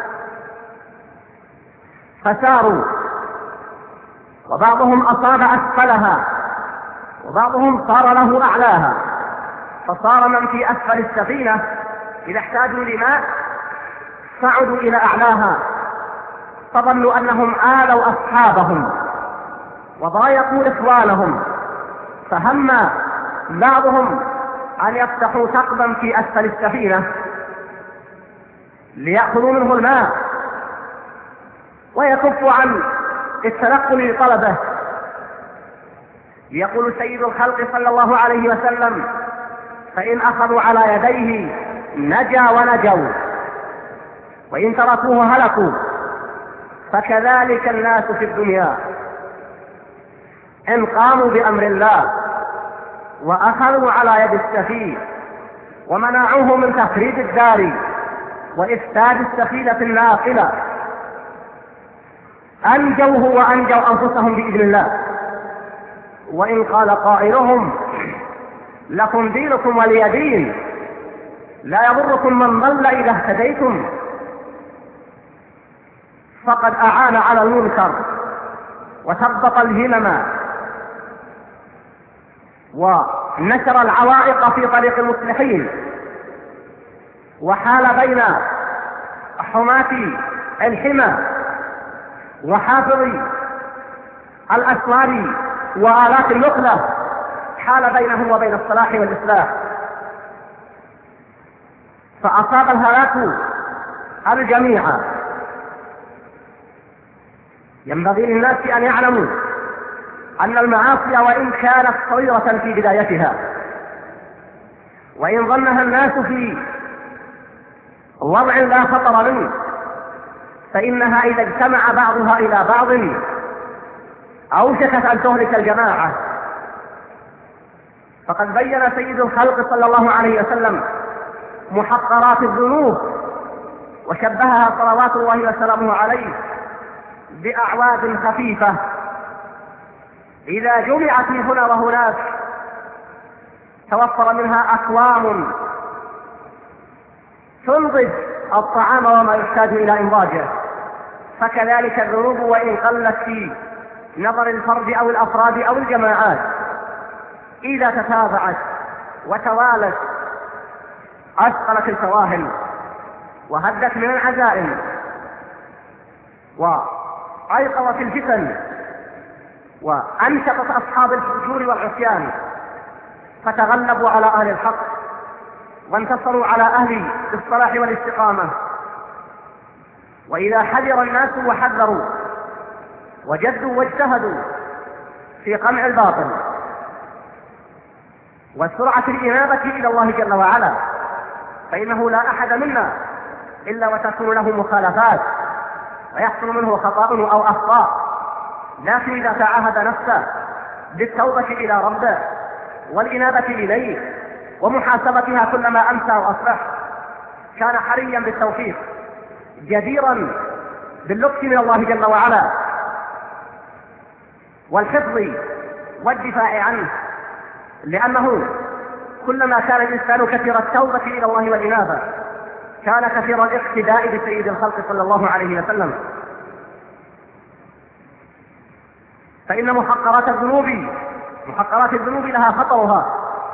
فساروا، وبعضهم أصاب أسفلها وبعضهم صار له أعلاها، فصار من في أسفل السفينة إذا احتاجوا لماء صعدوا إلى أعلاها، فظنوا أنهم آلوا أصحابهم وضايقوا إخوانهم، فهم بعضهم أن يفتحوا ثقبا في أسفل السفينة ليأخذوا منه الماء ويكفوا عن التنقل لطلبه. يقول سيد الخلق صلى الله عليه وسلم: فإن أخذوا على يديه نجا ونجوا، وإن تركوه هلكوا. فكذلك الناس في الدنيا، إن قاموا بأمر الله وأخذوا على يد السفيه ومنعوه من تخريب الدار وإفساد السفينة الناقلة أنجوه وأنجوا أنفسهم بإذن الله. وإن قال قائلهم: لكم دينكم ولي دين، لا يضركم من ضل إذا اهتديتم، فقد أعان على المنكر وثبط الهمم ونشر العوائق في طريق المصلحين، وحال بين حماة الحمى وحافظي الأسوار وآلات النقلة، حال بينهم وبين الصلاح والإصلاح، فأصاب الهلاك الجميع. ينبغي للناس أن يعلموا أن المعاصي وإن كانت صغيرة في بدايتها، وإن ظنها الناس في وضع لا خطر منه، فإنها إذا اجتمع بعضها إلى بعض أوشكت أن تهلك الجماعة. فقد بين سيد الخلق صلى الله عليه وسلم محقرات الذنوب، وشبهها صلوات الله وسلامه عليه بأعواد خفيفة إذا جمعت هنا وهناك توفر منها أكوام تنضج الطعام وما يحتاج إلى إنضاجه. فكذلك الذنوب وإن قلت في نظر الفرد أو الأفراد أو الجماعات، إذا تتابعت وتوالت أثقلت الفواهل وهدت من العزائم وأيقظت الفتن وأنشطت أصحاب الفجور والعصيان، فتغلبوا على أهل الحق وانتصروا على أهل الصلاح والاستقامة. وإذا حذر الناس وحذروا وجدوا واجتهدوا في قمع الباطل وسرعة الإنابة إلى الله جل وعلا، فإنه لا أحد منا إلا وتكون له مخالفات ويحصل منه خطأ أو أخطاء، لكن إذا تعاهد نفسه بالتوبة إلى ربه والإنابة إليه ومحاسبتها كلما أمسى وأصبح، كان حريا بالتوفيق، جديرا باللطف من الله جل وعلا والحفظ والدفاع عنه، لأنه كلما كان الإنسان كثير التوبة إلى الله والإنابة كان كثير الاقتداء بسيد الخلق صلى الله عليه وسلم. فإن محقرات الذنوب لها خطرها،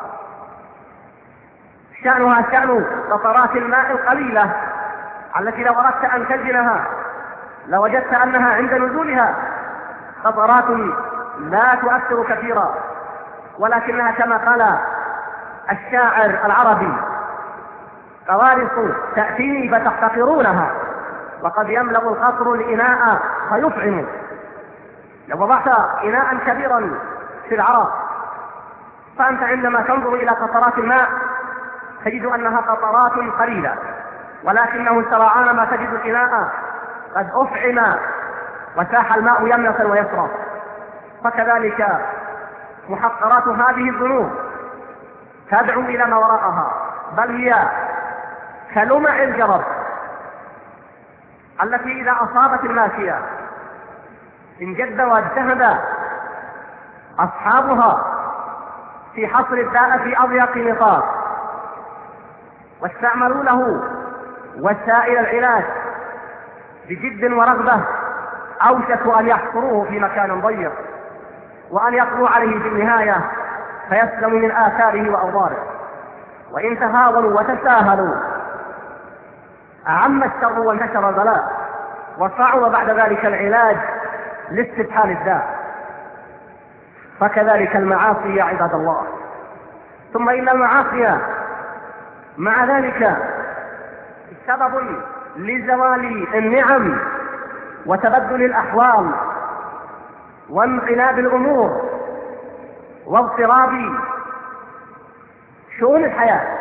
شأنها شأن قطرات الماء القليلة التي لو أردت أن تزنها لوجدت أنها عند نزولها قطرات لا تؤثر كثيرا، ولكنها كما قال الشاعر العربي: قوارص تأتيني فتحتقرونها وقد يملأ القطر الإناء فيفعم. لو وضعت إناء كبيرا في العراق فأنت عندما تنظر إلى قطرات الماء تجد أنها قطرات قليلة، ولكنه سرعان ما تجد الإناء قد أفعم وساح الماء يمنة ويسرى. فكذلك محقرات هذه الذنوب تدعو إلى ما وراءها، بل هي كلمع الجرب التي إذا أصابت الماشية انجد واجتهد أصحابها في حصر الداء في أضيق نطاق واستعملوا له وسائل العلاج بجد ورغبة، أوشكوا أن يحصروه في مكان ضيق وأن يقضوا عليه في النهاية فيسلم من آثاره وأوضاره. وإن تهاونوا وتساهلوا أعم الشر وانتشر البلاء، وصعب بعد ذلك العلاج لاستبحال الداء. فكذلك المعاصي يا عباد الله. ثم إن المعاصي مع ذلك سبب لزوال النعم وتبدل الأحوال وانقلاب الأمور واضطراب شؤون الحياة.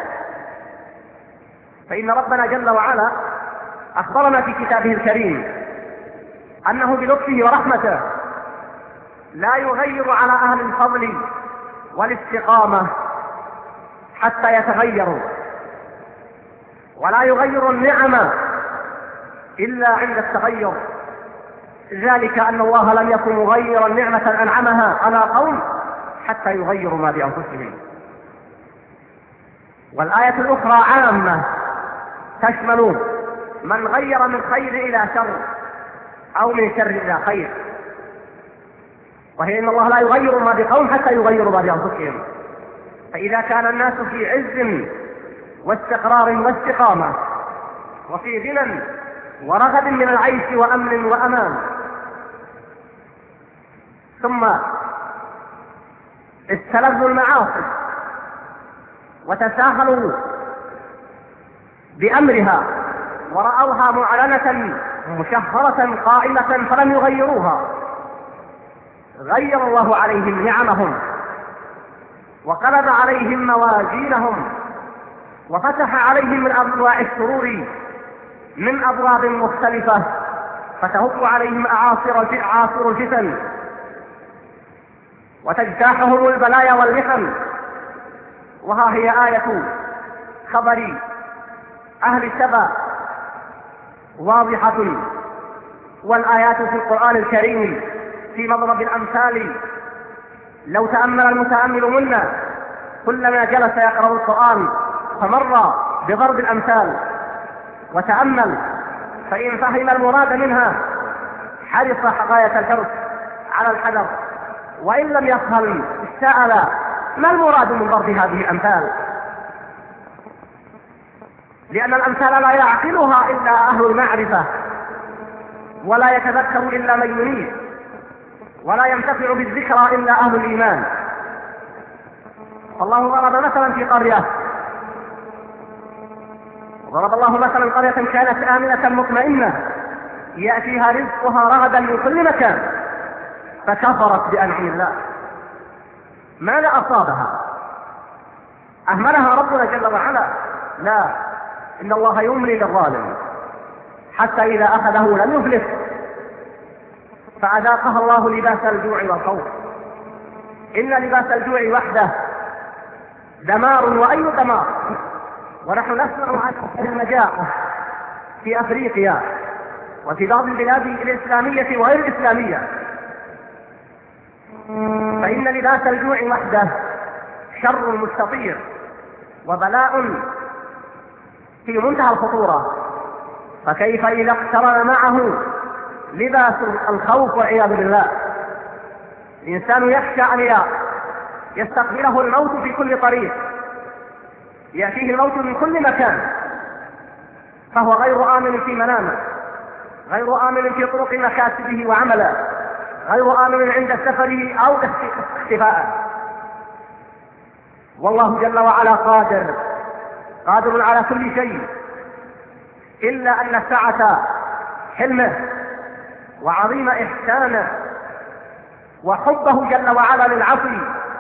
فإن ربنا جل وعلا أخبرنا في كتابه الكريم أنه بلطفه ورحمته لا يغير على أهل الفضل والاستقامة حتى يتغيروا، ولا يغير النعم إلا عند التغير. ذلك أن الله لم يكن مغيرا نعمة أنعمها على قوم حتى يغيروا ما بأنفسهم. والآية الأخرى عامة تشمل من غير من خير إلى شر أو من شر إلى خير، وهي إن الله لا يغير ما بقوم حتى يغيروا ما بأنفسهم. فإذا كان الناس في عز واستقرار واستقامة وفي غنى ورغد من العيش وأمن وأمان، ثم استلذوا المعاصي وتساهلوا بأمرها ورأوها معلنة مشهرة قائمة فلم يغيروها، غير الله عليهم نعمهم وقلب عليهم موازينهم وفتح عليهم من أبواب السرور من أبواب مختلفة، فتهب عليهم أعاصر الفتن وتجتاحهم البلايا والمحن. وها هي آية خبر أهل سبأ واضحة، والآيات في القرآن الكريم في مضرب الأمثال لو تأمل المتأمل منا كلما جلس يقرأ القرآن فمر بضرب الأمثال وتأمل، فإن فهم المراد منها حرص غاية الحرص على الحذر، وإن لم يفهم سأل ما المراد من ضرب هذه الأمثال، لأن الأمثال لا يعقلها إلا أهل المعرفة ولا يتذكر إلا من ينيب، ولا ينتفع بالذكرى إلا أهل الإيمان. الله ضرب مثلا في قرية، ضرب الله مثلا قرية كانت آمنة مطمئنة يأتيها رزقها رغدا من كل مكان فكفرت بأنعم الله. ماذا أصابها؟ أهملها ربنا جل وعلا؟ لا، إن الله يملي للظالم حتى إذا أخذه لم يفلت، فأذاقها الله لباس الجوع والخوف. إن لباس الجوع وحده دمار، وأي دمار. ونحن نسمع عن المجاعة في أفريقيا وفي بعض البلاد الإسلامية وغير الإسلامية، فإن لباس الجوع وحده شر مستطير وبلاء في منتهى الخطورة، فكيف إذا اقترن معه لباس الخوف والعياذ بالله؟ الإنسان يخشى أن يستقبله الموت في كل طريق، يأتيه الموت من كل مكان، فهو غير آمن في منامه، غير آمن في طرق مكاسبه وعمله، غير آمن عند سفره أو اختفائه. والله جل وعلا قادر على كل شيء، إلا أن سعة حلمه وعظيم إحسانه وحبه جل وعلا للعفو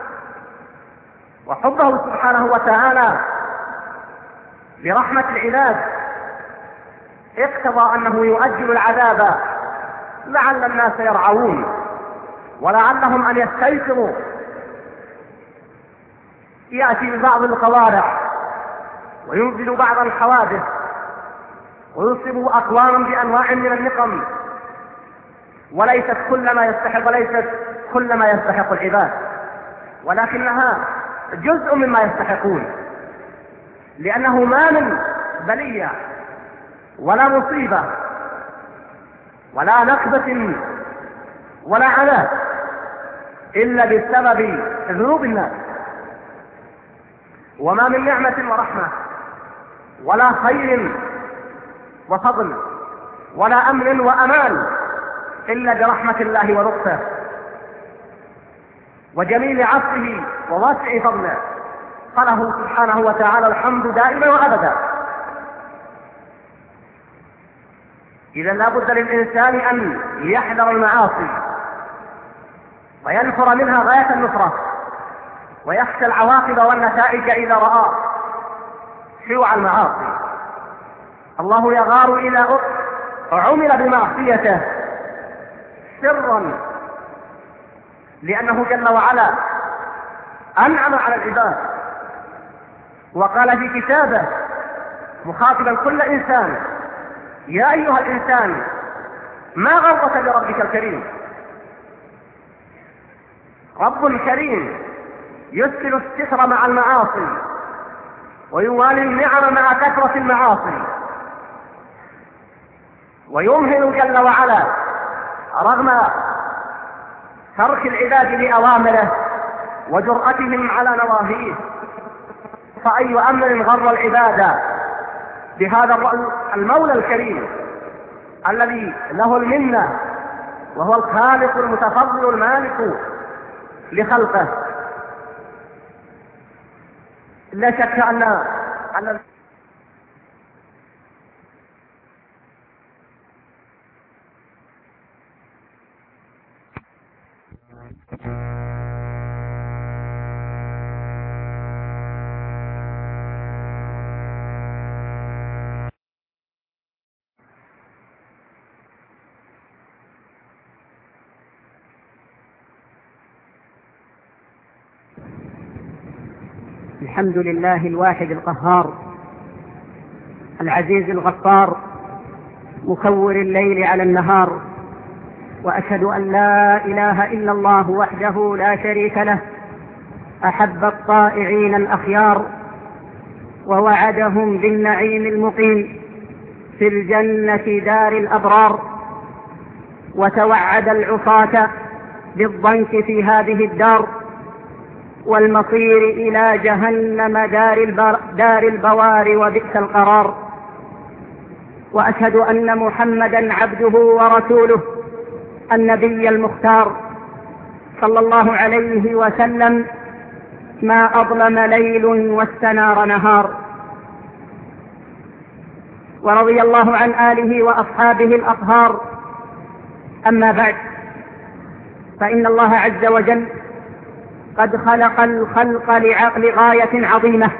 وحبه سبحانه وتعالى لرحمة العباد اقتضى أنه يؤجل العذاب لعل الناس يرعون ولعلهم أن يستيقظوا. يأتي ببعض القوارع وينزل بعض الحوادث ويصيب أقواما بأنواع من النقم، وليست كل ما يستحق العباد، ولكنها جزء مما يستحقون، لأنه ما من بلية ولا مصيبة ولا نكبة ولا عناء إلا بسبب ذنوب الناس، وما من نعمة ورحمة ولا خير وفضل ولا أمن وأمان إلا برحمة الله ولطفه وجميل عفوه وواسع فضله، فله سبحانه وتعالى الحمد دائما وأبدا. إذا لا بد للإنسان أن يحذر المعاصي وينفر منها غاية النفرة، ويخشى العواقب والنتائج إذا رأى شيوع المعاصي. الله يغار إذا عمل بمعصيته سرا، لأنه جل وعلا أنعم على العباد وقال في كتابه مخاطبا كل إنسان: يا أيها الإنسان ما غرك بربك الكريم. رب كريم يسكن الستر مع المعاصي ويوالي النعم مع كثرة المعاصي، ويمهل جل وعلا رغم ترك العباد لأوامره وجرأتهم على نواهيه. فأي أمر غر العباد بهذا المولى الكريم الذي له المنة، وهو الخالق المتفضل المالك لخلقه. لا شك أن الحمد لله الواحد القهار العزيز الغفار مكور الليل على النهار، وأشهد أن لا إله إلا الله وحده لا شريك له، أحب الطائعين الأخيار ووعدهم بالنعيم المقيم في الجنة دار الأبرار، وتوعد العصاة بالضنك في هذه الدار والمصير إلى جهنم دار البوار وبئس القرار. وأشهد أن محمدا عبده ورسوله النبي المختار صلى الله عليه وسلم ما أظلم ليل واستنار نهار. ورضي الله عن آله وأصحابه الأطهار. أما بعد، فإن الله عز وجل قد خلق الخلق لغاية عظيمة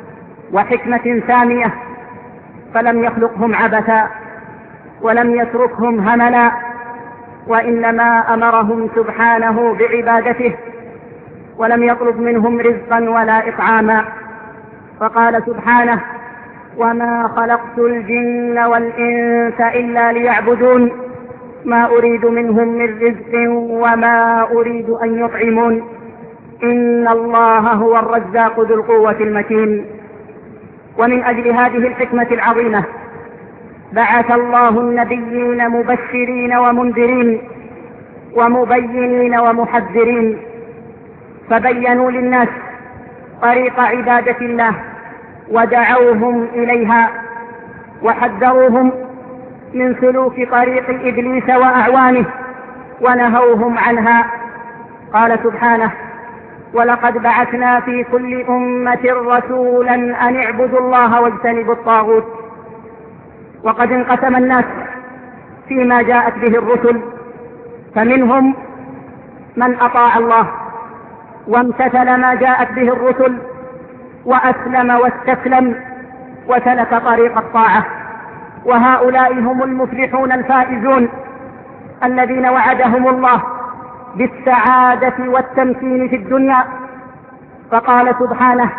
وحكمة سامية، فلم يخلقهم عبثا ولم يتركهم هملا، وإنما أمرهم سبحانه بعبادته، ولم يطلب منهم رزقا ولا إطعاما. فقال سبحانه: وما خلقت الجن والإنس إلا ليعبدون ما أريد منهم من رزق وما أريد أن يطعمون إن الله هو الرزاق ذو القوة المتين. ومن أجل هذه الحكمة العظيمة بعث الله النبيين مبشرين ومنذرين ومبينين ومحذرين، فبينوا للناس طريق عبادة الله ودعوهم إليها، وحذروهم من سلوك طريق إبليس وأعوانه ونهوهم عنها. قال سبحانه: ولقد بعثنا في كل أمة رسولا أن اعبدوا الله واجتنبوا الطاغوت. وقد انقسم الناس فيما جاءت به الرسل، فمنهم من أطاع الله وامتثل ما جاءت به الرسل وأسلم واستسلم وسلك طريق الطاعة، وهؤلاء هم المفلحون الفائزون الذين وعدهم الله بالسعادة والتمكين في الدنيا. فقال سبحانه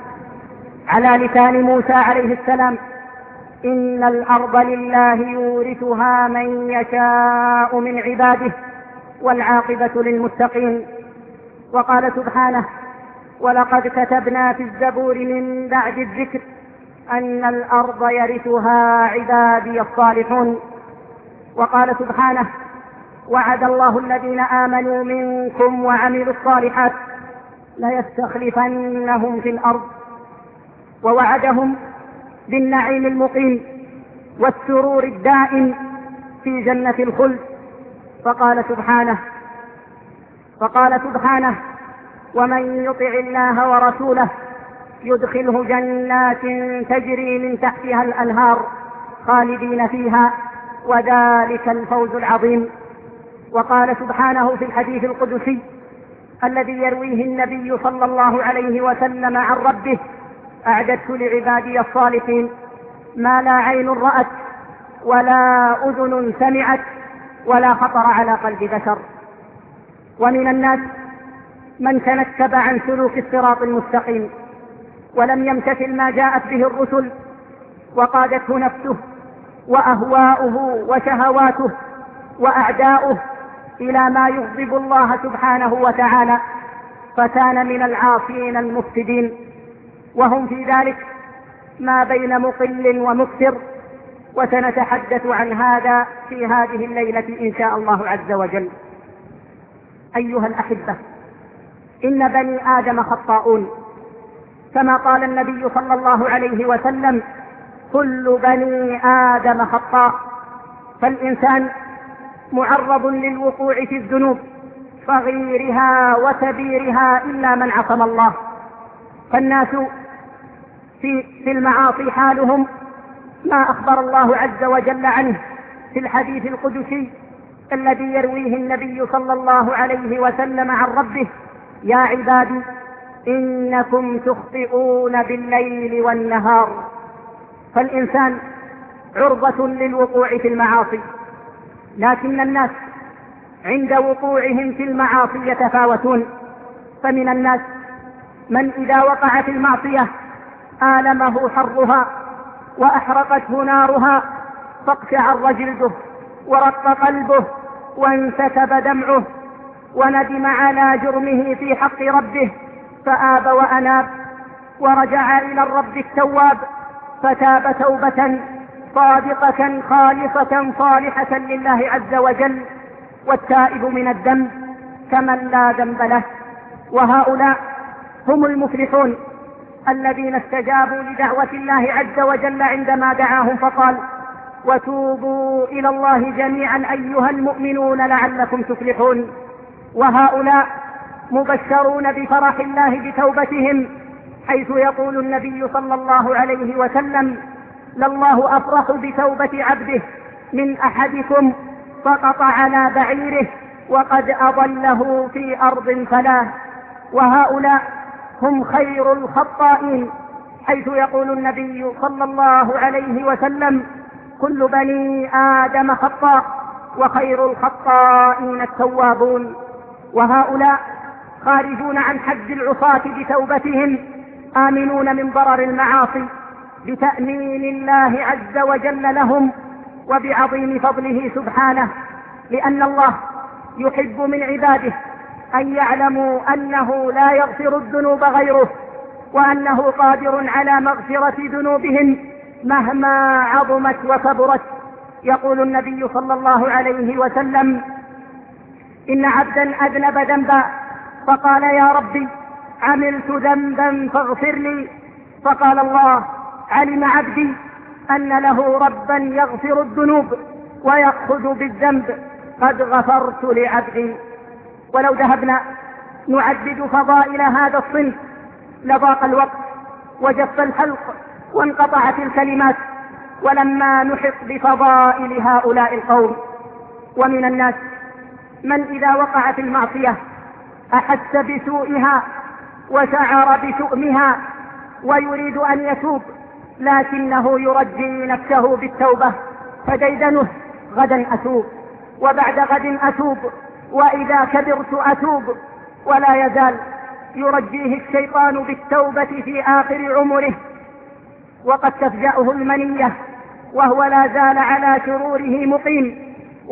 على لسان موسى عليه السلام: إن الأرض لله يورثها من يشاء من عباده والعاقبة للمتقين. وقال سبحانه: ولقد كتبنا في الزبور من بعد الذكر أن الأرض يرثها عبادي الصالحون. وقال سبحانه: وعد الله الذين آمنوا منكم وعملوا الصالحات ليستخلفنهم في الأرض. ووعدهم بالنعيم المقيم والسرور الدائم في جنة الخلد. فقال سبحانه: ومن يطع الله ورسوله يدخله جنات تجري من تحتها الأنهار خالدين فيها وذلك الفوز العظيم. وقال سبحانه في الحديث القدسي الذي يرويه النبي صلى الله عليه وسلم عن ربه: أعددت لعبادي الصالحين ما لا عين رأت ولا أذن سمعت ولا خطر على قلب بشر. ومن الناس من تنكب عن سلوك الصراط المستقيم ولم يمتثل ما جاءت به الرسل، وقادته نفسه وأهواؤه وشهواته وأعداؤه إلى ما يغضب الله سبحانه وتعالى، فكان من العاصين المفسدين. وهم في ذلك ما بين مقل ومكثر، وسنتحدث عن هذا في هذه الليلة إن شاء الله عز وجل. أيها الأحبة، إن بني آدم خطاؤون، كما قال النبي صلى الله عليه وسلم: كل بني آدم خطاء. فالإنسان معرض للوقوع في الذنوب صغيرها وكبيرها إلا من عصم الله. فالناس في المعاصي حالهم ما أخبر الله عز وجل عنه في الحديث القدسي الذي يرويه النبي صلى الله عليه وسلم عن ربه: يا عبادي إنكم تخطئون بالليل والنهار. فالإنسان عرضة للوقوع في المعاصي، لكن الناس عند وقوعهم في المعاصي يتفاوتون. فمن الناس من إذا وقع في المعصية آلمه حرها وأحرقته نارها فاقشعر جلده ورق قلبه وانسكب دمعه وندم على جرمه في حق ربه، فآب وأناب ورجع إلى الرب التواب فتاب توبة صادقة خالصة صالحة لله عز وجل. والتائب من الذنب كمن لا ذنب له. وهؤلاء هم المفلحون الذين استجابوا لدعوة الله عز وجل عندما دعاهم فقال: وتوبوا إلى الله جميعا أيها المؤمنون لعلكم تفلحون. وهؤلاء مبشرون بفرح الله بتوبتهم، حيث يقول النبي صلى الله عليه وسلم: لله أفرح بتوبة عبده من أحدكم سقط على بعيره وقد أضله في أرض فلاه. وهؤلاء هم خير الخطائين، حيث يقول النبي صلى الله عليه وسلم: كل بني آدم خطاء وخير الخطائين التوابون. وهؤلاء خارجون عن حد العصاة بتوبتهم، آمنون من ضرر المعاصي بتأمين الله عز وجل لهم وبعظيم فضله سبحانه، لأن الله يحب من عباده أن يعلموا أنه لا يغفر الذنوب غيره، وأنه قادر على مغفرة ذنوبهم مهما عظمت وكبرت. يقول النبي صلى الله عليه وسلم: إن عبدا أذنب ذنبا فقال: يا ربي عملت ذنبا فاغفر لي، فقال الله: علم عبدي أن له ربا يغفر الذنوب ويأخذ بالذنب، قد غفرت لعبدي. ولو ذهبنا نعدد فضائل هذا الصنف لضاق الوقت وجف الحلق وانقطعت الكلمات، ولما نحط بفضائل هؤلاء القوم. ومن الناس من إذا وقع في المعصية أحس بسوءها وشعر بشؤمها ويريد أن يتوب، لكنه يرجي نفسه بالتوبة، فديدنه: غدا أتوب، وبعد غد أتوب، وإذا كبرت أتوب. ولا يزال يرجيه الشيطان بالتوبة في آخر عمره، وقد تفجأه المنية وهو لا زال على شروره مقيم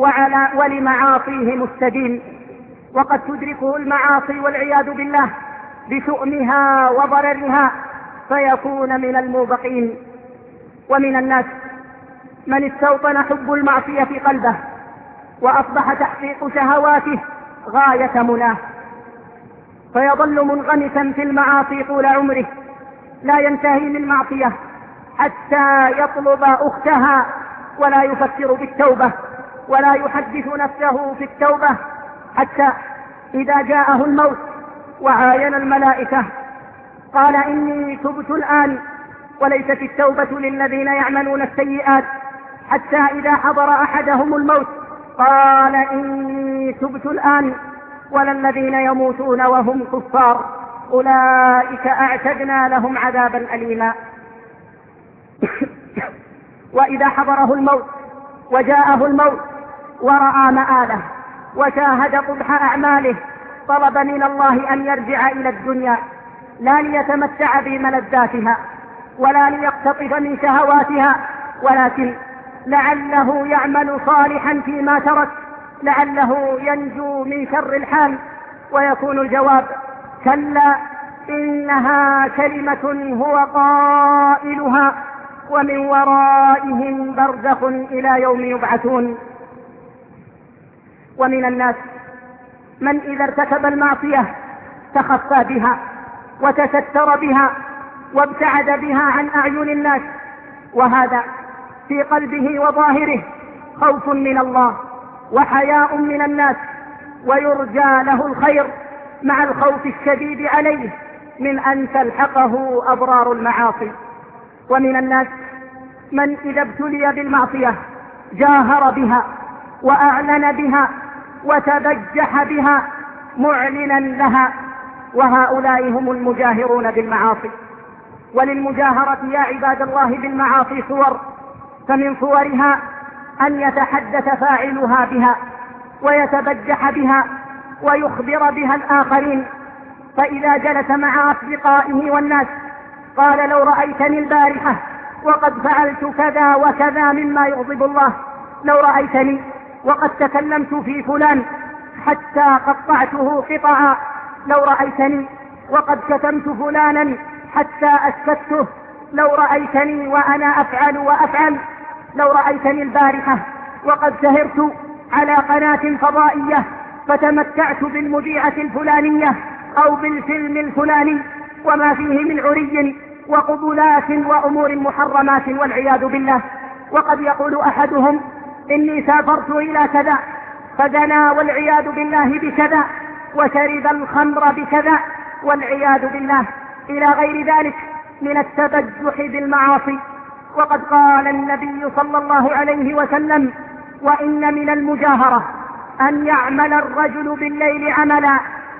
ولمعاصيه مستدين، وقد تدركه المعاصي والعياذ بالله بشؤمها وضررها فيكون من الموبقين. ومن الناس من استوطن حب المعصية في قلبه وأصبح تحقيق شهواته غاية مناه، فيظل منغمسا في المعاصي طول عمره، لا ينتهي من معصية حتى يطلب أختها، ولا يفكر بالتوبة ولا يحدث نفسه في التوبة، حتى إذا جاءه الموت وعاين الملائكة قال: إني تبت الآن. وليست التوبة للذين يعملون السيئات، حتى إذا حضر أحدهم الموت قال: إني تبت الآن. ولا الذين يموتون وهم كفار، أولئك أعتدنا لهم عذابا أليما. وإذا حضره الموت وجاءه الموت ورأى مآله وشاهد قبح أعماله، طلب من الله أن يرجع إلى الدنيا، لا ليتمتع بملذاتها ولا ليقتطف من شهواتها، ولكن لعله يعمل صالحا فيما ترك، لعله ينجو من شر الحال. ويكون الجواب: كلا إنها كلمة هو قائلها ومن ورائهم برزخ إلى يوم يبعثون. ومن الناس من إذا ارتكب المعصية تخفى بها وتستر بها وابتعد بها عن أعين الناس، وهذا في قلبه وظاهره خوف من الله وحياء من الناس، ويرجى له الخير مع الخوف الشديد عليه من أن تلحقه أضرار المعاصي. ومن الناس من إذا ابتلي بالمعصية جاهر بها وأعلن بها وتبجح بها معلنا لها، وهؤلاء هم المجاهرون بالمعاصي. وللمجاهرة يا عباد الله بالمعاصي صور، فمن صورها أن يتحدث فاعلها بها ويتبجح بها ويخبر بها الآخرين، فإذا جلس مع أصدقائه والناس قال: لو رأيتني البارحة وقد فعلت كذا وكذا مما يغضب الله، لو رأيتني وقد تكلمت في فلان حتى قطعته قطعا، لو رأيتني وقد شتمت فلانا حتى أسكته، لو رأيتني وأنا أفعل وأفعل، لو رأيتني البارحة وقد سهرت على قناة فضائية فتمتعت بالمذيعة الفلانية أو بالفيلم الفلاني وما فيه من عري وقبلات وأمور محرمات والعياذ بالله. وقد يقول أحدهم إني سافرت إلى كذا فزنى والعياذ بالله بكذا، وشرب الخمر بكذا والعياذ بالله، إلى غير ذلك من التبجح بالمعاصي. وقد قال النبي صلى الله عليه وسلم: وإن من المجاهرة أن يعمل الرجل بالليل عملا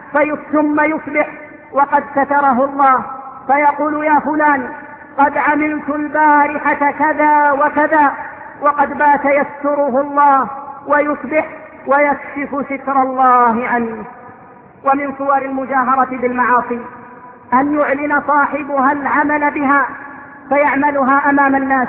ثم يصبح وقد ستره الله فيقول: يا فلان قد عملت البارحة كذا وكذا، وقد بات يستره الله ويصبح ويكشف ستر الله عنه. ومن صور المجاهرة بالمعاصي أن يعلن صاحبها العمل بها فيعملها أمام الناس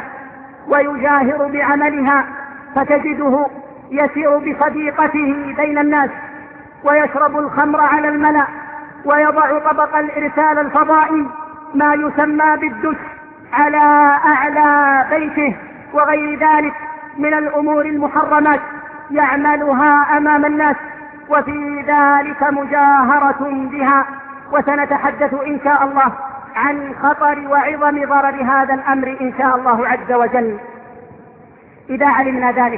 ويجاهر بعملها، فتجده يسير بصديقته بين الناس ويشرب الخمر على الملأ ويضع طبق الإرسال الفضائي ما يسمى بالدش على أعلى بيته وغير ذلك من الأمور المحرمات يعملها أمام الناس، وفي ذلك مجاهرة بها. وسنتحدث إن شاء الله عن خطر وعظم ضرر هذا الأمر إن شاء الله عز وجل. إذا علمنا ذلك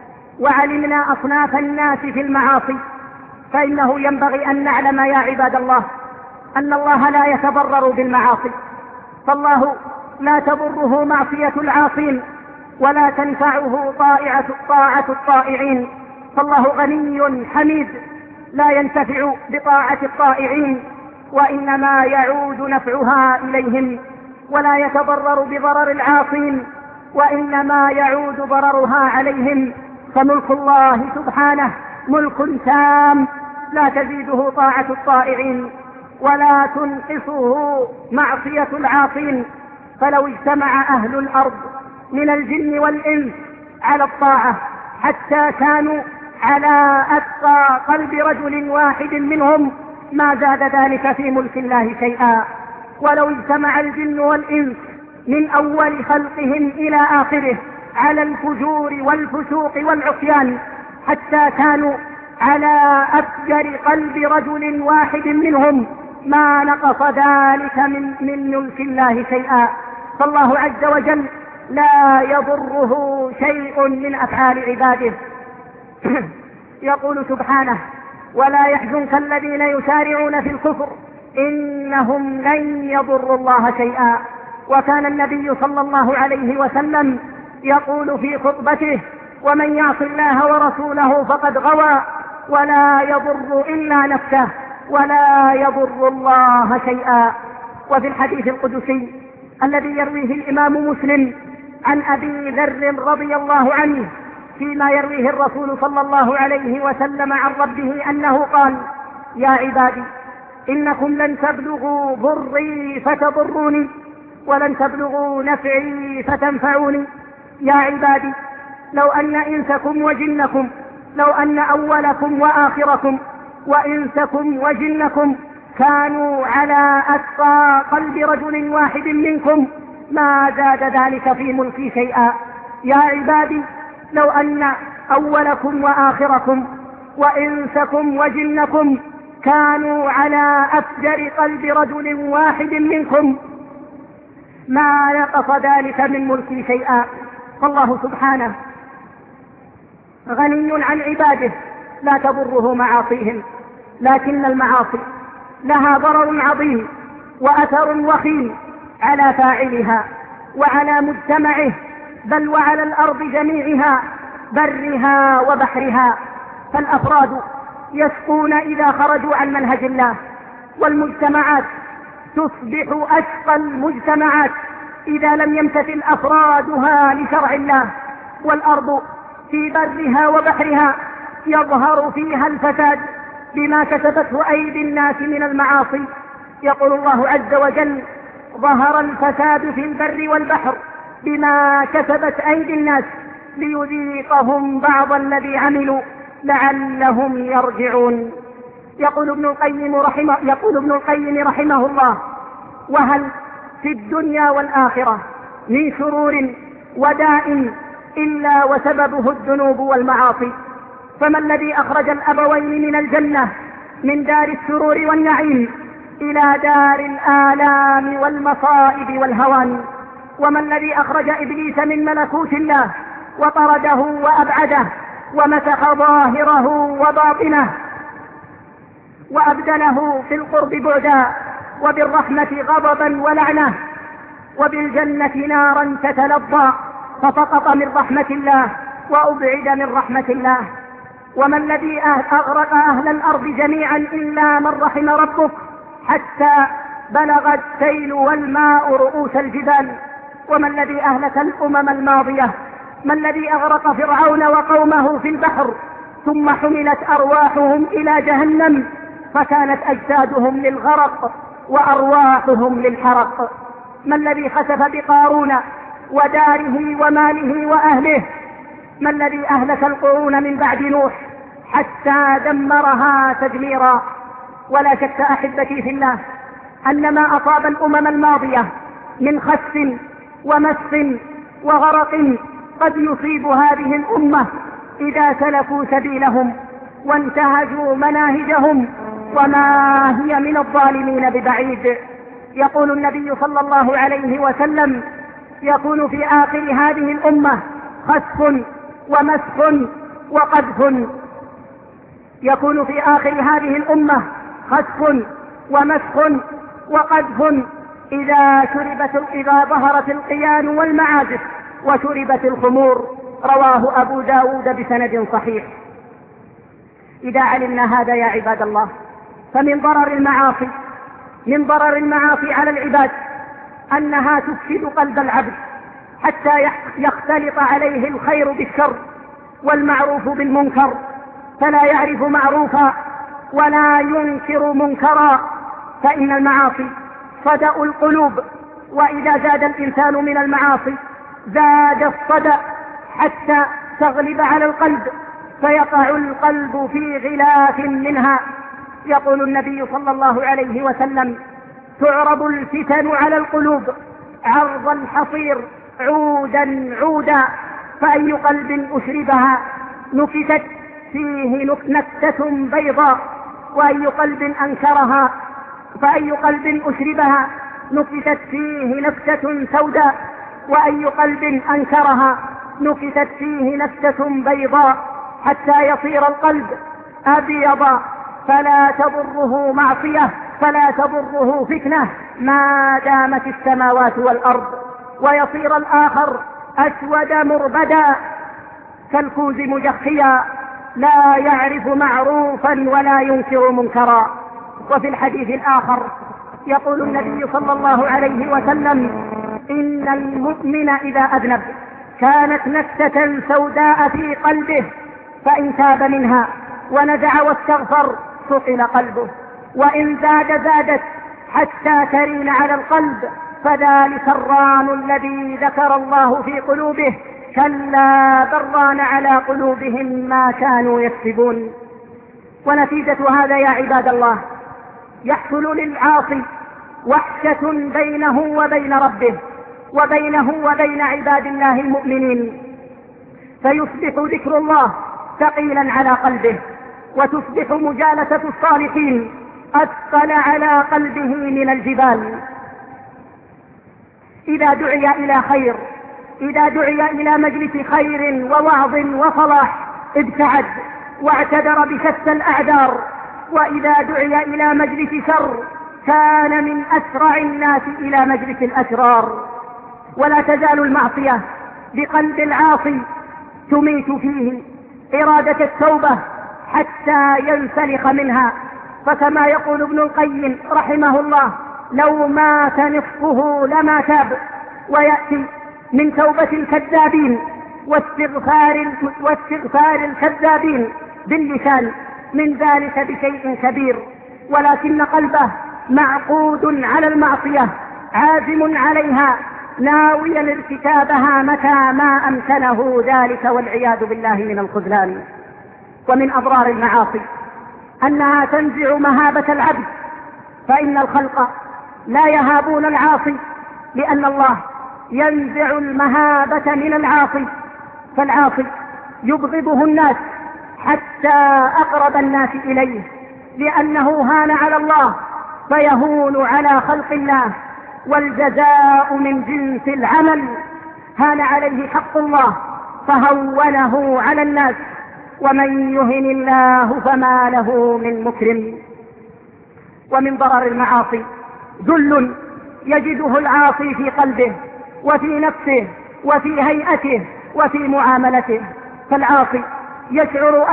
وعلمنا أصناف الناس في المعاصي، فإنه ينبغي أن نعلم يا عباد الله أن الله لا يتضرر بالمعاصي، فالله لا تضره معصية العاصين ولا تنفعه طاعة الطائعين، فالله غني حميد لا ينتفع بطاعة الطائعين، وإنما يعود نفعها إليهم، ولا يتضرر بضرر العاصين وإنما يعود ضررها عليهم. فملك الله سبحانه ملك تام لا تزيده طاعة الطائعين ولا تنقصه معصية العاصين. فلو اجتمع أهل الأرض من الجن والإنس على الطاعة حتى كانوا على أتقى قلب رجل واحد منهم ما زاد ذلك في ملك الله شيئا. ولو اجتمع الجن والإنس من أول خلقهم إلى آخره على الفجور والفسوق والعصيان حتى كانوا على أفجر قلب رجل واحد منهم ما نقص ذلك من ملك الله شيئا. فالله عز وجل لا يضره شيء من أفعال عباده. يقول سبحانه: ولا يحزنك الذين يسارعون في الكفر إنهم لن يضروا الله شيئا. وكان النبي صلى الله عليه وسلم يقول في خطبته: ومن يعص الله ورسوله فقد غوى ولا يضر إلا نفسه ولا يضر الله شيئا. وفي الحديث القدسي الذي يرويه الإمام مسلم عن أبي ذر رضي الله عنه فيما يرويه الرسول صلى الله عليه وسلم عن ربه أنه قال: يا عبادي إنكم لن تبلغوا ضري فتضروني ولن تبلغوا نفعي فتنفعوني. يا عبادي لو أن إنسكم وجنكم، لو أن أولكم وآخركم وإنسكم وجنكم كانوا على أتقى قلب رجل واحد منكم ما زاد ذلك في ملكي شيئا. يا عبادي لو أن أولكم وآخركم وإنسكم وجنكم كانوا على أفجر قلب رجل واحد منكم ما نقص ذلك من ملكي شيئا. فالله سبحانه غني عن عباده لا تضره معاصيهم، لكن المعاصي لها ضرر عظيم وأثر وخيم على فاعلها وعلى مجتمعه بل وعلى الأرض جميعها برها وبحرها. فالأفراد يشقون إذا خرجوا عن منهج الله، والمجتمعات تصبح أشقى المجتمعات إذا لم يمتثل أفرادها لشرع الله. والأرض في برها وبحرها يظهر فيها الفساد بما كسبته أيدي الناس من المعاصي. يقول الله عز وجل: ظهر الفساد في البر والبحر بما كسبت أيدي الناس ليذيقهم بعض الذي عملوا لعلهم يرجعون. يقول ابن القيم رحمه الله: وهل في الدنيا والآخرة من شرور وداء إلا وسببه الذنوب والمعاصي؟ فما الذي أخرج الأبوين من الجنة من دار السرور والنعيم إلى دار الآلام والمصائب والهوان؟ وما الذي أخرج إبليس من ملكوت الله وطرده وأبعده ومسخ ظاهره وباطنه وأبدله في القرب بعدا وبالرحمة غضبا ولعنة وبالجنة نارا تتلظى فسقط من رحمة الله وأبعد من رحمة الله. وما الذي أغرق أهل الأرض جميعا إلا من رحم ربك حتى بلغ السيل والماء رؤوس الجبال. وما الذي أهلك الأمم الماضية؟ ما الذي أغرق فرعون وقومه في البحر ثم حملت أرواحهم إلى جهنم فكانت أجسادهم للغرق وأرواحهم للحرق؟ ما الذي خسف بقارون وداره وماله وأهله؟ ما الذي أهلك القرون من بعد نوح حتى دمرها تدميرا؟ ولا شك أحبتي في الله أن ما أصاب الأمم الماضية من خسف ومسخ وغرق قد يصيب هذه الأمة إذا سلكوا سبيلهم وانتهجوا مناهجهم، وما هي من الظالمين ببعيد. يقول النبي صلى الله عليه وسلم: يكون في آخر هذه الأمة خسف ومسخ وقذف. يكون في آخر هذه الأمة خسف ومسخ وقذف إذا ظهرت القيان والمعازف وشربت الخمور. رواه أبو داود بسند صحيح. إذا علمنا هذا يا عباد الله فمن ضرر المعاصي على العباد أنها تفسد قلب العبد حتى يختلط عليه الخير بالشر والمعروف بالمنكر، فلا يعرف معروفا ولا ينكر منكرا. فإن المعاصي صدأ القلوب، وإذا زاد الإنسان من المعاصي زاد الصدأ حتى تغلب على القلب فيقع القلب في غلاف منها. يقول النبي صلى الله عليه وسلم: تعرض الفتن على القلوب عرض الحصير عودا عودا، فأي قلب أشربها نكتت فيه نكتة بيضاء، وأي قلب أنكرها فأي قلب أشربها نكتت فيه نكتة سوداء، وأي قلب أنكرها نكتت فيه نكتة بيضاء، حتى يصير القلب أبيض فلا تضره معصية فلا تضره فتنة ما دامت السماوات والأرض، ويصير الآخر أسود مربدا كالكوز مجخيا لا يعرف معروفا ولا ينكر منكرا. وفي الحديث الآخر يقول النبي صلى الله عليه وسلم: إن المؤمن إذا أذنب كانت نكتة سوداء في قلبه فإن تاب منها ونزع واستغفر ثقل قلبه، وإن زادت حتى ترين على القلب فذلك الران الذي ذكر الله في قلوبه كلا بران على قلوبهم ما كانوا يكسبون. ونتيجة هذا يا عباد الله يحصل للعاصي وحشة بينه وبين ربه وبينه وبين عباد الله المؤمنين، فيصبح ذكر الله ثقيلا على قلبه، وتصبح مجالسة الصالحين أثقل على قلبه من الجبال. إذا دعي إلى خير، إذا دعي إلى مجلس خير ووعظ وصلاح ابتعد واعتذر بشتى الأعذار، وإذا دعي إلى مجلس شر كان من أسرع الناس إلى مجلس الأشرار. ولا تزال المعصية بقلب العاصي تميت فيه إرادة التوبة حتى ينسلخ منها، فكما يقول ابن القيم رحمه الله: لو مات نصفه لما تاب. ويأتي من توبة الكذابين واستغفار الكذابين باللسان من ذلك بشيء كبير، ولكن قلبه معقود على المعصية عازم عليها ناويا ارتكابها متى ما أمكنه ذلك، والعياذ بالله من الخذلان. ومن أضرار المعاصي أنها تنزع مهابة العبد، فإن الخلق لا يهابون العاصي لأن الله ينزع المهابة من العاصي، فالعاصي يبغضه الناس حتى أقرب الناس إليه، لأنه هان على الله فيهون على خلق الله، والجزاء من جنس العمل. هان عليه حق الله فهونه على الناس، ومن يهن الله فما له من مكرم. ومن ضرر المعاصي ذل يجده العاصي في قلبه وفي نفسه وفي هيئته وفي معاملته. فالعاصي يشعر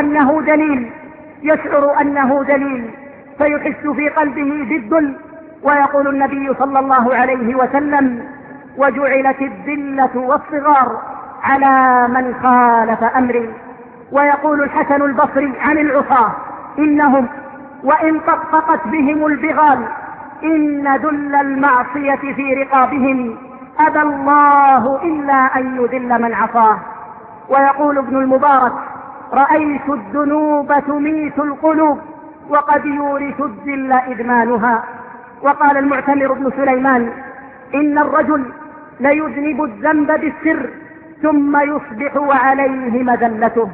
أنه دليل فيحس في قلبه بالذل. ويقول النبي صلى الله عليه وسلم: وجعلت الذلة والصغار على من خالف أمري. ويقول الحسن البصري عن العصاة: إنهم وإن طقطقت بهم البغال إن ذل المعصية في رقابهم أبى الله إلا أن يذل من عصاه. ويقول ابن المبارك: رأيت الذنوب تميت القلوب وقد يورث الذل إدمانها. وقال المعتمر بن سليمان: إن الرجل ليذنب الذنب بالسر ثم يصبح وعليه مذلته.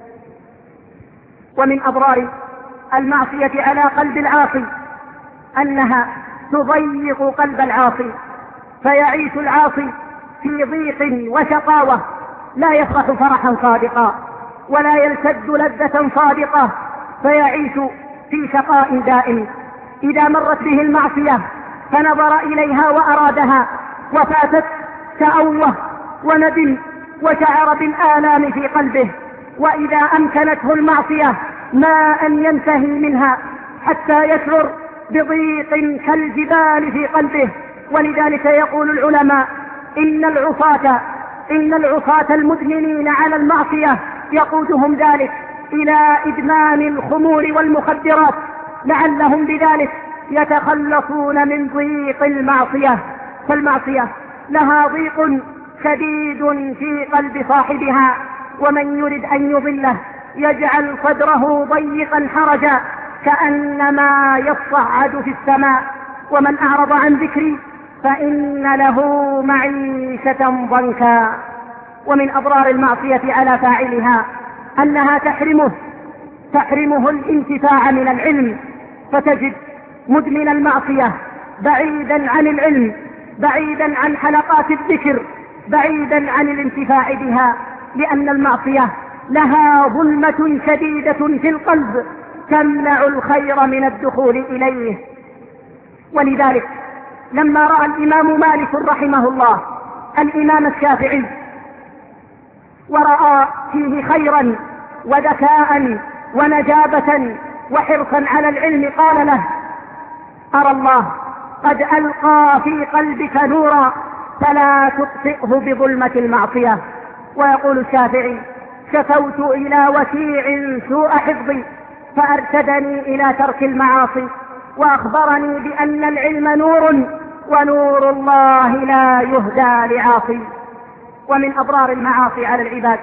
ومن أضرار المعصية على قلب العاصي أنها تضيق قلب العاصي، فيعيش العاصي في ضيق وشقاوة، لا يفرح فرحا صادقا ولا يلتذ لذة صادقة، فيعيش في شقاء دائم. إذا مرت به المعصية فنظر إليها وأرادها وفاتت تأوه وندم وشعر بالآلام في قلبه. وإذا أمكنته المعصية ما أن ينتهي منها حتى يشعر بضيق كالجبال في قلبه. ولذلك يقول العلماء: إن العصاة المدمنين على المعصية يقودهم ذلك إلى إدمان الخمور والمخدرات، لعلهم بذلك يتخلصون من ضيق المعصية. فالمعصية لها ضيق شديد في قلب صاحبها، ومن يرد أن يضله يجعل صدره ضيقا حرجا كأنما يصعد في السماء. ومن أعرض عن ذكري فإن له معيشة ضنكا. ومن أضرار المعصية على فاعلها أنها تحرمه الانتفاع من العلم، فتجد مدمن المعصية بعيدا عن العلم، بعيدا عن حلقات الذكر، بعيدا عن الانتفاع بها، لأن المعصية لها ظلمة شديدة في القلب تمنع الخير من الدخول إليه. ولذلك لما رأى الإمام مالك رحمه الله الإمام الشافعي ورأى فيه خيرا وذكاء ونجابة وحرصا على العلم قال له: أرى الله قد ألقى في قلبك نورا فلا تطفئه بظلمة المعصية. ويقول الشافعي: شكوت إلى وكيع سوء حفظي فأرشدني إلى ترك المعاصي، وأخبرني بأن العلم نور ونور الله لا يهدى لعاصي. ومن أضرار المعاصي على العباد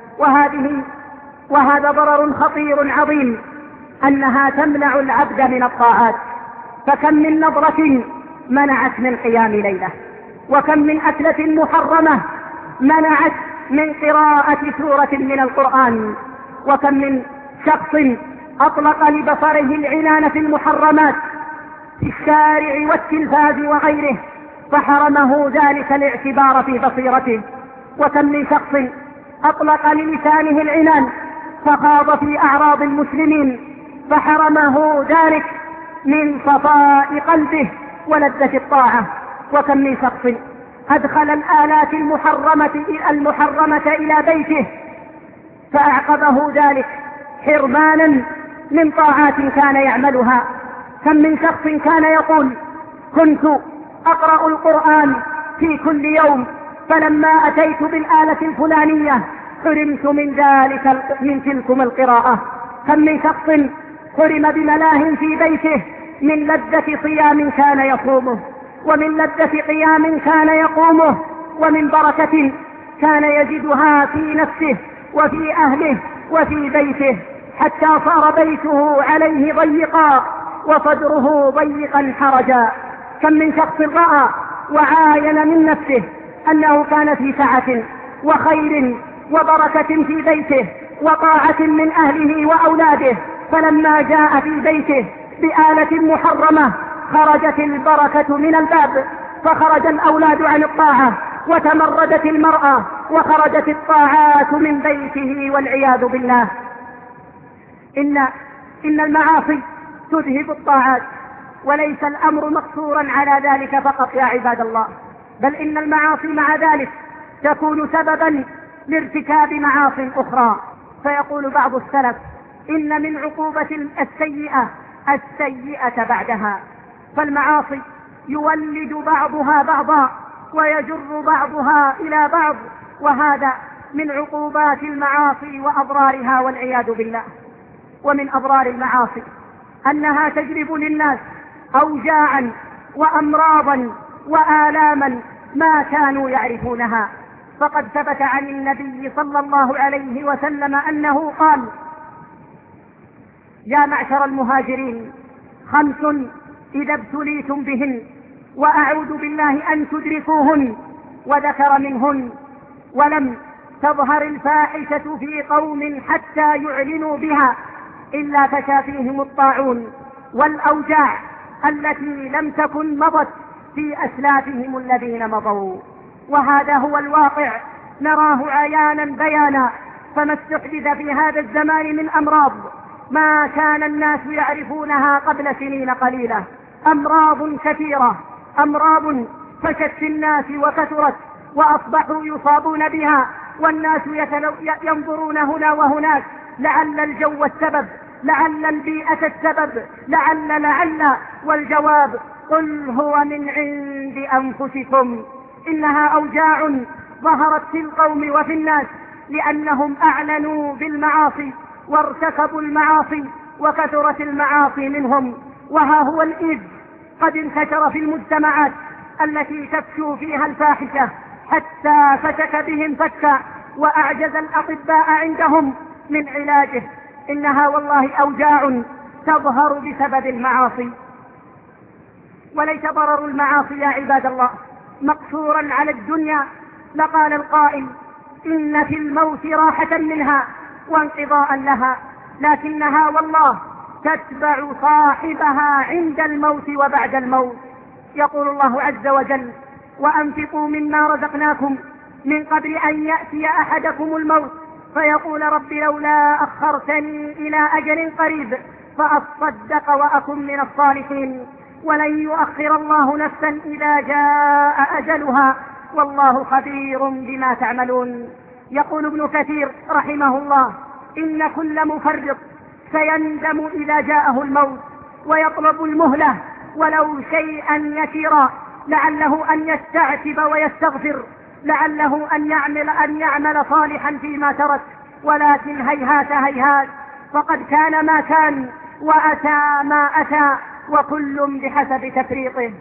وهذا ضرر خطير عظيم أنها تمنع العبد من الطاعات. فكم من نظرة منعت من قيام ليلة، وكم من أكلة محرمة منعت من قراءة سورة من القرآن، وكم من شخص أطلق لبصره العنان في المحرمات في الشارع والتلفاز وغيره فحرمه ذلك الاعتبار في بصيرته. وكم من شخص أطلق للسانه العنان فخاض في أعراض المسلمين فحرمه ذلك من صفاء قلبه ولذة الطاعة. وكم من شخص أدخل الآلات المحرمة إلى بيته فأعقبه ذلك حرمانا من طاعات كان يعملها. كم من شخص كان يقول: كنت أقرأ القرآن في كل يوم، فلما أتيت بالآلة الفلانية حرمت من تلكم القراءة. كم من شخص حرم بملاه في بيته من لذة صيام كان يصومه، ومن لذة قيام كان يقومه، ومن بركة كان يجدها في نفسه وفي أهله وفي بيته، حتى صار بيته عليه ضيقا وصدره ضيقا حرجا. كم من شخص رأى وعاين من نفسه أنه كان في سعة وخير وبركة في بيته وطاعة من أهله وأولاده، فلما جاء في بيته بآلة محرمة خرجت البركة من الباب فخرج الأولاد عن الطاعة وتمردت المرأة وخرجت الطاعات من بيته والعياذ بالله. إن المعاصي تذهب الطاعات، وليس الأمر مقصورا على ذلك فقط يا عباد الله، بل إن المعاصي مع ذلك تكون سببا لارتكاب معاص أخرى. فيقول بعض السلف: إن من عقوبة السيئة بعدها. فالمعاصي يولد بعضها بعضا ويجر بعضها إلى بعض، وهذا من عقوبات المعاصي وأضرارها والعياذ بالله. ومن أضرار المعاصي أنها تجلب للناس أوجاعا وأمراضا وآلاما ما كانوا يعرفونها. فقد ثبت عن النبي صلى الله عليه وسلم أنه قال: يا معشر المهاجرين 5 إذا ابتليتم بهن وأعوذ بالله أن تدركوهن، وذكر منهن: ولم تظهر الفاحشة في قوم حتى يعلنوا بها إلا فشى فيهم الطاعون والأوجاع التي لم تكن مضت في أسلافهم الذين مضوا. وهذا هو الواقع نراه عيانا بيانا. فما استحدث في هذا الزمان من أمراض ما كان الناس يعرفونها قبل سنين قليلة، أمراض كثيرة، أمراض فشت في الناس وكثرت وأصبحوا يصابون بها، والناس ينظرون هنا وهناك، لعل الجو السبب، لعل البيئة السبب، لعل والجواب: قل هو من عند أنفسكم. إنها أوجاع ظهرت في القوم وفي الناس لأنهم أعلنوا بالمعاصي وارتكبوا المعاصي وكثرت المعاصي منهم. وها هو الإيدز قد انتشر في المجتمعات التي تفشو فيها الفاحشة حتى فتك بهم فكا وأعجز الأطباء عندهم من علاجه. إنها والله أوجاع تظهر بسبب المعاصي. وليس ضرر المعاصي يا عباد الله مقصورا على الدنيا، لقال القائل: إن في الموت راحة منها وانقضاء لها، لكنها والله تتبع صاحبها عند الموت وبعد الموت. يقول الله عز وجل: وأنفقوا مما رزقناكم من قبل أن يأتي أحدكم الموت فيقول رب لولا أخرتني إلى أجل قريب فأصدق وأكن من الصالحين، ولن يؤخر الله نفسا إذا جاء أجلها والله خبير بما تعملون. يقول ابن كثير رحمه الله: إن كل مفرط سيندم إذا جاءه الموت ويطلب المهلة ولو شيئا يسيرا، لعله أن يستعتب ويستغفر، لعله أن يعمل صالحا فيما ترك، ولكن هيهات هيهات، فقد كان ما كان وأتى ما أتى، وكل بحسب تفريطه.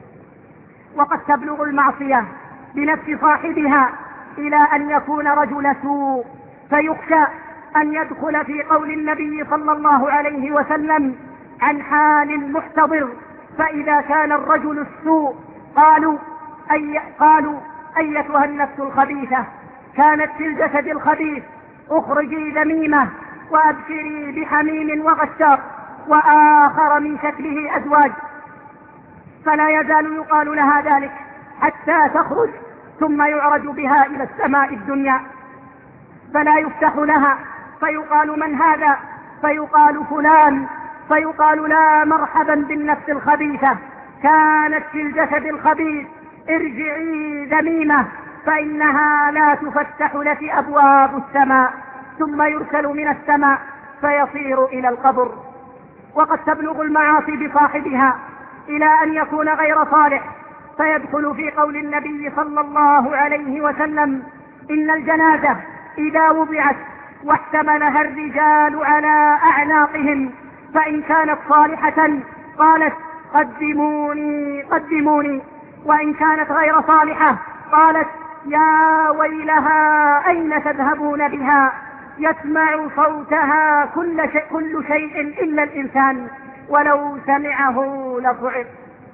وقد تبلغ المعصية بنفس صاحبها إلى أن يكون رجل سوء، فيخشى أن يدخل في قول النبي صلى الله عليه وسلم عن حال المحتضر: فإذا كان الرجل السوء قالوا أيتها النفس الخبيثة كانت في الجسد الخبيث اخرجي ذميمة وأبشري بحميم وغساق وآخر من شكله أزواج. فلا يزال يقال لها ذلك حتى تخرج، ثم يعرج بها إلى السماء الدنيا فلا يفتح لها، فيقال: من هذا؟ فيقال: فلان. فيقال: لا مرحبا بالنفس الخبيثة، كانت في الجسد الخبيث، ارجعي ذميمة، فإنها لا تفتح لك أبواب السماء. ثم يرسل من السماء فيصير إلى القبر. وقد تبلغ المعاصي بصاحبها إلى أن يكون غير صالح، فيدخل في قول النبي صلى الله عليه وسلم: إن الجنازة إذا وضعت واحتملها الرجال على أعناقهم فإن كانت صالحة قالت: قدموني قدموني، وإن كانت غير صالحة قالت: يا ويلها أين تذهبون بها؟ يسمع صوتها كل شيء إلا الإنسان، ولو سمعه لصعق.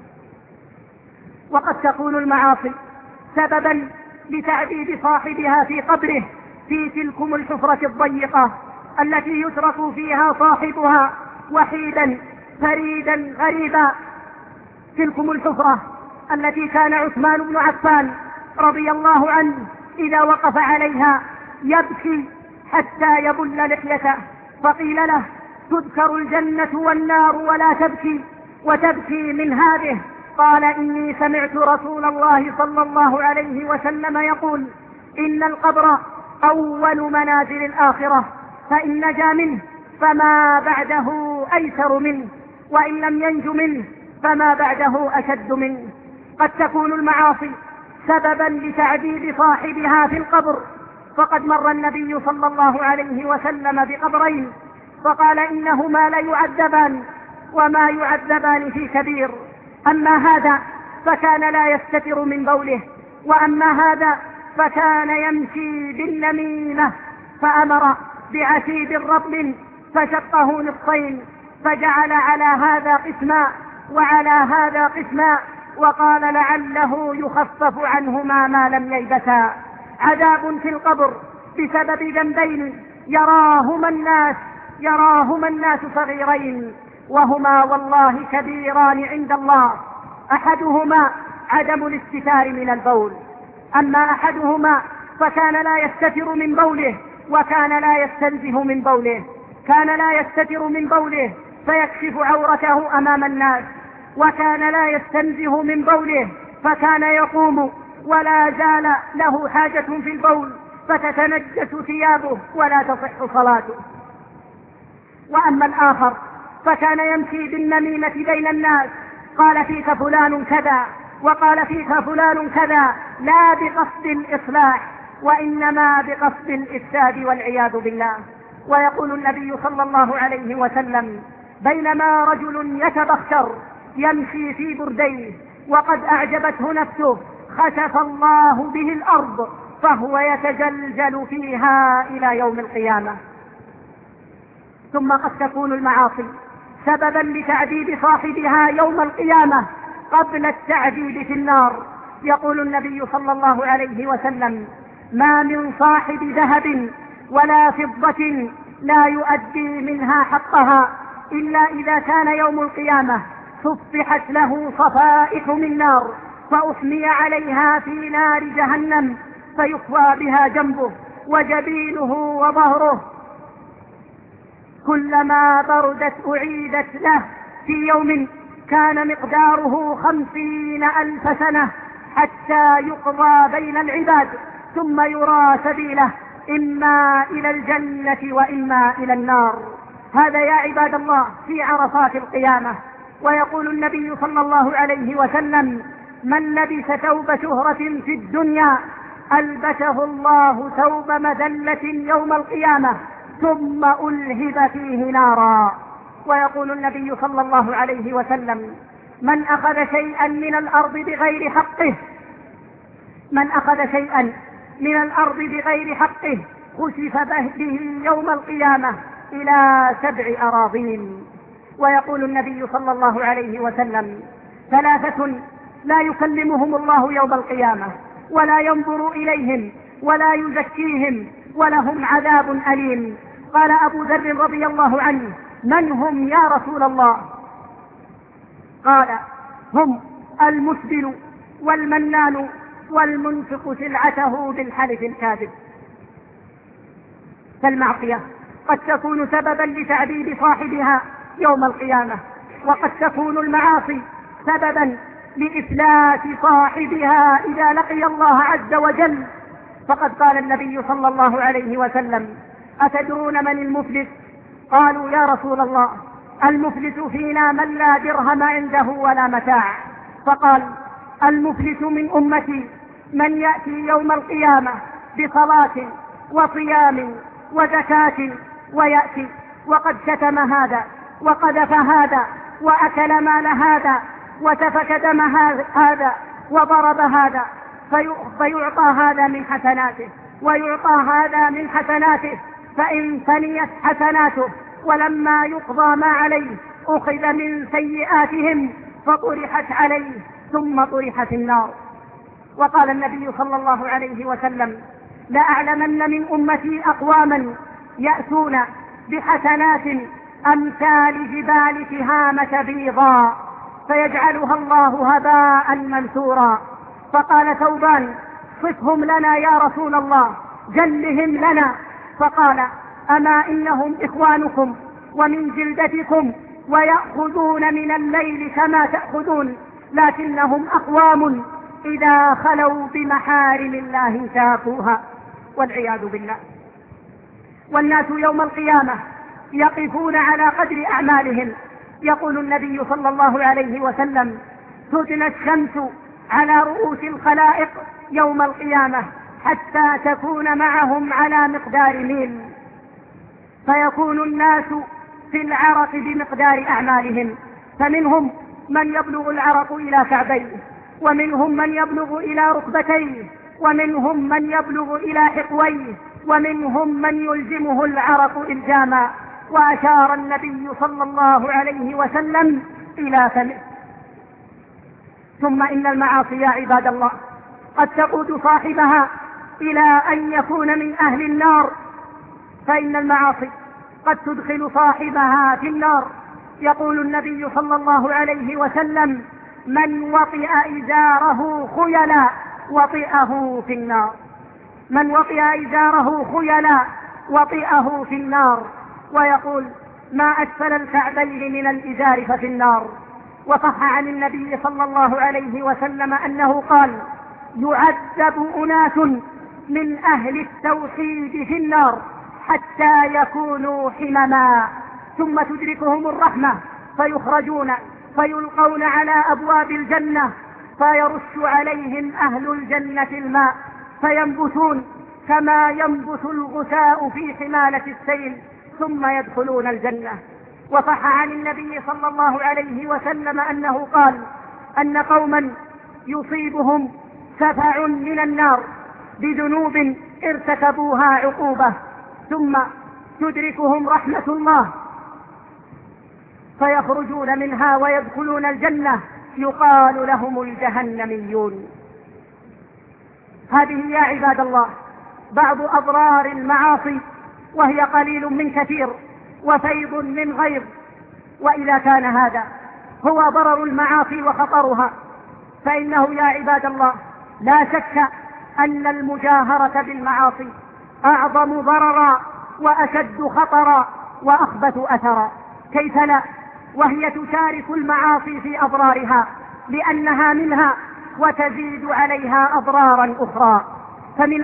وقد تكون المعاصي سببا لتعذيب صاحبها في قبره في تلكم الحفرة الضيقة التي يترك فيها صاحبها وحيدا فريدا غريبا. تلكم الحفرة التي كان عثمان بن عفان رضي الله عنه إذا وقف عليها يبكي حتى يبل لحيته، فقيل له: تذكر الجنة والنار ولا تبكي وتبكي من هذه؟ قال: إني سمعت رسول الله صلى الله عليه وسلم يقول: إن القبر أول منازل الآخرة، فإن نجا منه فما بعده أيسر منه، وإن لم ينج منه فما بعده أشد منه. قد تكون المعاصي سببا لتعذيب صاحبها في القبر، فقد مر النبي صلى الله عليه وسلم بقبرين فقال: إنهما ليعذبان وما يعذبان في كبير، أما هذا فكان لا يستتر من بوله، وأما هذا فكان يمشي بالنميمة، فأمر بعتيب رطب فشقه نصفين، فجعل على هذا قسما وعلى هذا قسما، وقال: لعله يخفف عنهما ما لم ييبسا. عذاب في القبر بسبب ذنبين يراهما الناس صغيرين، وهما والله كبيران عند الله. أحدهما عدم الاستتار من البول، أما أحدهما فكان لا يستتر من بوله وكان لا يستنزه من بوله. كان لا يستتر من بوله فيكشف عورته أمام الناس، وكان لا يستنزه من بوله فكان يقوم ولا زال له حاجة في البول فتتنجس ثيابه ولا تصح صلاته. وأما الآخر فكان يمشي بالنميمة بين الناس، قال: فيك فلان كذا وقال فيك فلان كذا، لا بقصد الإصلاح وإنما بقصد الإفساد والعياذ بالله. ويقول النبي صلى الله عليه وسلم: بينما رجل يتبختر يمشي في برديه وقد أعجبته نفسه خسف الله به الأرض فهو يتجلجل فيها إلى يوم القيامة. ثم قد تكون المعاصي سببا لتعذيب صاحبها يوم القيامة قبل التعذيب في النار. يقول النبي صلى الله عليه وسلم: ما من صاحب ذهب ولا فضة لا يؤدي منها حقها إلا إذا كان يوم القيامة صفحت له صفائح من نار فأحمي عليها في نار جهنم فيكوى بها جنبه وجبينه وظهره، كلما بردت أعيدت له في يوم كان مقداره 50,000 سنة حتى يقضى بين العباد ثم يرى سبيله إما إلى الجنة وإما إلى النار. هذا يا عباد الله في عرصات القيامة. ويقول النبي صلى الله عليه وسلم: من لبس ثوب شهرة في الدنيا ألبسه الله ثوب مذلة يوم القيامة ثم ألهب فيه نارا. ويقول النبي صلى الله عليه وسلم: من أخذ شيئا من الأرض بغير حقه خسف به يوم القيامة إلى 7 أراضين. ويقول النبي صلى الله عليه وسلم: 3 لا يكلمهم الله يوم القيامة ولا ينظر إليهم ولا يزكيهم ولهم عذاب أليم. قال أبو ذر رضي الله عنه: من هم يا رسول الله؟ قال: هم المسبل والمنان والمنفق سلعته بالحلف الكاذب. فالمعصية قد تكون سببا لتعذيب صاحبها يوم القيامة، وقد تكون المعاصي سببا لإفلاس صاحبها إذا لقي الله عز وجل. فقد قال النبي صلى الله عليه وسلم: أتدرون من المفلس؟ قالوا: يا رسول الله، المفلس فينا من لا درهم عنده ولا متاع. فقال: المفلس من أمتي من يأتي يوم القيامة بصلاة وصيام وزكاة ويأتي وقد شتم هذا وقذف هذا وأكل مال هذا وسفك دم هذا وضرب هذا، فيعطى هذا من حسناته ويعطى هذا من حسناته، فإن فنيت حسناته ولما يقضى ما عليه أخذ من سيئاتهم فطرحت عليه ثم طرحت النار. وقال النبي صلى الله عليه وسلم: لأعلمن من أمتي أقواما يأتون بحسنات أمثال جبال تهامة بيضاء فيجعلها الله هباء منثورا. فقال ثوبان: صفهم لنا يا رسول الله، جلهم لنا. فقال: أما إنهم إخوانكم ومن جلدتكم ويأخذون من الليل كما تأخذون، لكنهم أقوام إذا خلوا بمحارم الله انتهكوها، والعياذ بالله. والناس يوم القيامة يقفون على قدر أعمالهم. يقول النبي صلى الله عليه وسلم: تدنى الشمس على رؤوس الخلائق يوم القيامة حتى تكون معهم على مقدار ميل، فيكون الناس في العرق بمقدار أعمالهم، فمنهم من يبلغ العرق إلى كعبيه، ومنهم من يبلغ إلى ركبتيه، ومنهم من يبلغ إلى حقويه، ومنهم من يلزمه العرق إلزاما. وأشار النبي صلى الله عليه وسلم إلى فمه. ثم إن المعاصي يا عباد الله قد تقود صاحبها إلى أن يكون من أهل النار، فإن المعاصي قد تدخل صاحبها في النار. يقول النبي صلى الله عليه وسلم: من وطئ إزاره خيلا وطئه في النار. من وطئ إزاره خيلا وطئه في النار. ويقول: ما أسفل الكعبين من الإزار ففي النار. وصح عن النبي صلى الله عليه وسلم أنه قال: يعذب أناس من أهل التوحيد في النار حتى يكونوا حمما، ثم تدركهم الرحمة فيخرجون فيلقون على أبواب الجنة، فيرش عليهم أهل الجنة الماء فينبتون كما ينبت الغثاء في حمالة السيل، ثم يدخلون الجنة. وصح عن النبي صلى الله عليه وسلم أنه قال: أن قوما يصيبهم سفع من النار بذنوب ارتكبوها عقوبة، ثم تدركهم رحمة الله فيخرجون منها ويدخلون الجنة، يقال لهم الجهنميون. هذه يا عباد الله بعض أضرار المعاصي، وهي قليل من كثير وفيض من غيظ. وإذا كان هذا هو ضرر المعاصي وخطرها، فإنه يا عباد الله لا شك أن المجاهرة بالمعاصي أعظم ضررا وأشد خطرا وأخبث أثرا. كيف لا، وهي تشارك المعاصي في أضرارها لأنها منها وتزيد عليها أضرارا أخرى. فمن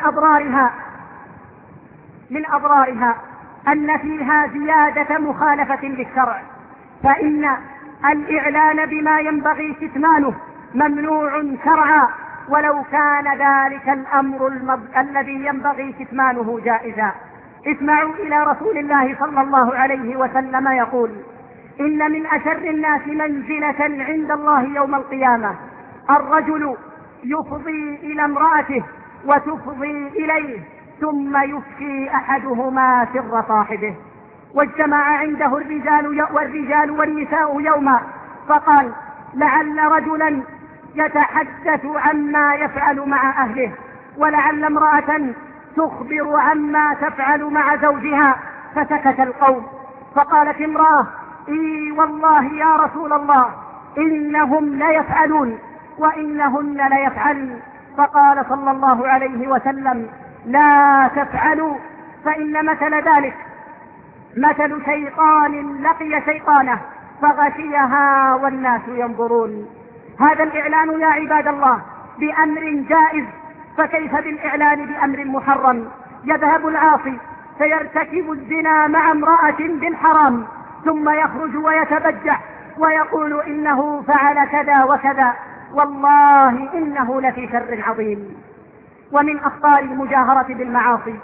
أضرارها أن فيها زيادة مخالفة للشرع، فإن الإعلان بما ينبغي كتمانه ممنوع شرعا، ولو كان ذلك الأمر الذي ينبغي كتمانه جائزا. اسمعوا إلى رسول الله صلى الله عليه وسلم يقول: إن من أشر الناس منزلة عند الله يوم القيامة الرجل يفضي إلى امرأته وتفضي إليه ثم يفشي أحدهما سر صاحبه. واجتمع عنده الرجال والنساء يوما، فقال: لعل رجلا يتحدث عما يفعل مع أهله، ولعل امرأة تخبر عما تفعل مع زوجها. فسكت القوم، فقالت امرأة: إي والله يا رسول الله إنهم ليفعلون وإنهن ليفعلن. فقال صلى الله عليه وسلم: لا تفعلوا، فإن مثل ذلك مثل شيطان لقي شيطانه فغشيها والناس ينظرون. هذا الإعلان يا عباد الله بأمر جائز، فكيف بالإعلان بأمر محرم؟ يذهب العاصي فيرتكب الزنا مع امرأة بالحرام، ثم يخرج ويتبجح ويقول إنه فعل كذا وكذا، والله إنه لفي شر عظيم. ومن أخطار المجاهرة بالمعاصي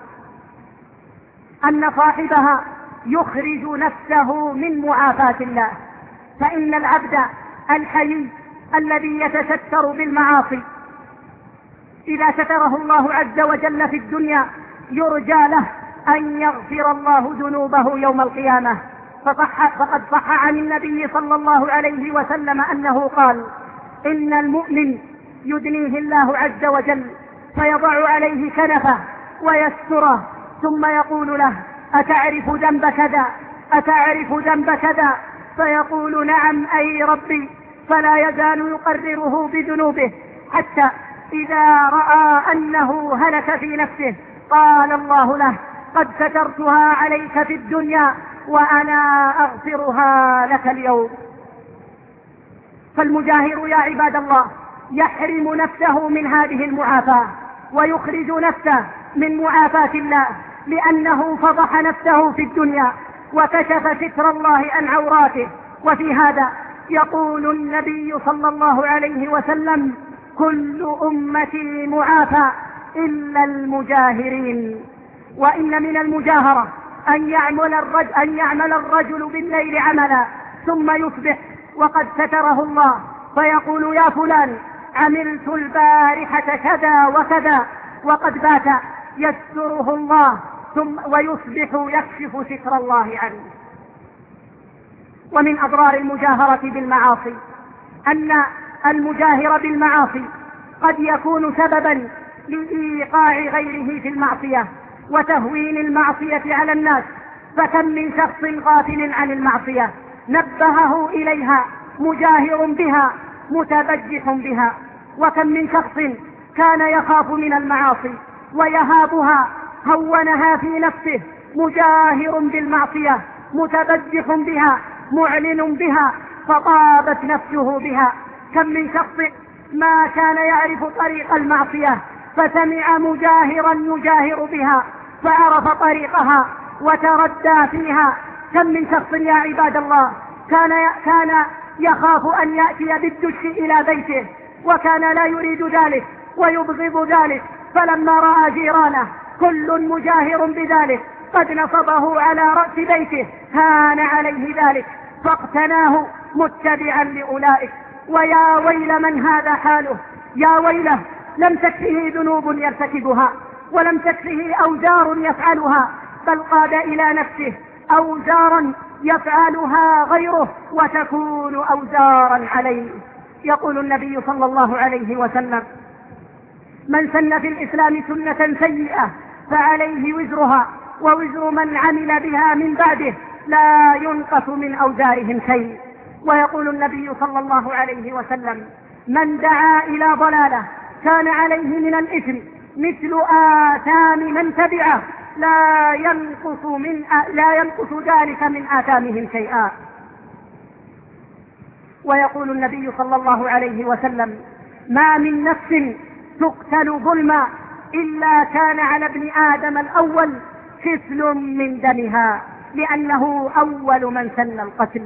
أن صاحبها يخرج نفسه من معافاة الله، فإن العبد الحيي الذي يتستر بالمعاصي إذا ستره الله عز وجل في الدنيا يرجى له أن يغفر الله ذنوبه يوم القيامة. فقد صح عن النبي صلى الله عليه وسلم أنه قال: إن المؤمن يدنيه الله عز وجل فيضع عليه كنفه ويستره، ثم يقول له: أتعرف ذنب كذا؟ أتعرف ذنب كذا؟ فيقول: نعم أي ربي. فلا يزال يقرره بذنوبه حتى إذا رأى أنه هلك في نفسه قال الله له: قد سترتها عليك في الدنيا وأنا أغفرها لك اليوم. فالمجاهر يا عباد الله يحرم نفسه من هذه المعافاة ويخرج نفسه من معافاة الله، لأنه فضح نفسه في الدنيا وكشف ستر الله عن عوراته. وفي هذا يقول النبي صلى الله عليه وسلم: كل أمتي معافى إلا المجاهرين. وإن من المجاهرة أن يعمل الرجل بالليل عملا ثم يصبح وقد ستره الله، فيقول: يا فلان عملت البارحة كذا وكذا، وقد بات يستره الله، ويصبح يكشف ستر الله عنه. ومن أضرار المجاهرة بالمعاصي أن المجاهر بالمعاصي قد يكون سببا لإيقاع غيره في المعصية وتهوين المعصية على الناس. فكم من شخص غافل عن المعصية نبهه إليها مجاهر بها متبجح بها، وكم من شخص كان يخاف من المعاصي ويهابها هونها في نفسه مجاهر بالمعصية متبجح بها معلن بها فطابت نفسه بها. كم من شخص ما كان يعرف طريق المعصية فسمع مجاهرا يجاهر بها فعرف طريقها وتردى فيها. كم من شخص يا عباد الله كان يخاف أن يأتي بالدش إلى بيته وكان لا يريد ذلك ويبغض ذلك، فلما رأى جيرانه كل مجاهر بذلك قد نصبه على رأس بيته هان عليه ذلك فاقتناه متبعا لأولئك. ويا ويل من هذا حاله، يا ويله لم تكفه ذنوب يرتكبها ولم تكفه أوزار يفعلها، بل قاد إلى نفسه أوزارا يفعلها غيره وتكون أوزارا عليه. يقول النبي صلى الله عليه وسلم: من سن في الإسلام سنة سيئة فعليه وزرها ووزر من عمل بها من بعده لا ينقص من أوزارهم شيء. ويقول النبي صلى الله عليه وسلم: من دعا إلى ضلالة كان عليه من الإثم مثل آثام من تبعه لا ينقص ذلك من آثامهم شيئا. ويقول النبي صلى الله عليه وسلم: ما من نفس تقتل ظلما إلا كان على ابن آدم الأول كفل من دمها، لأنه أول من سن القتل.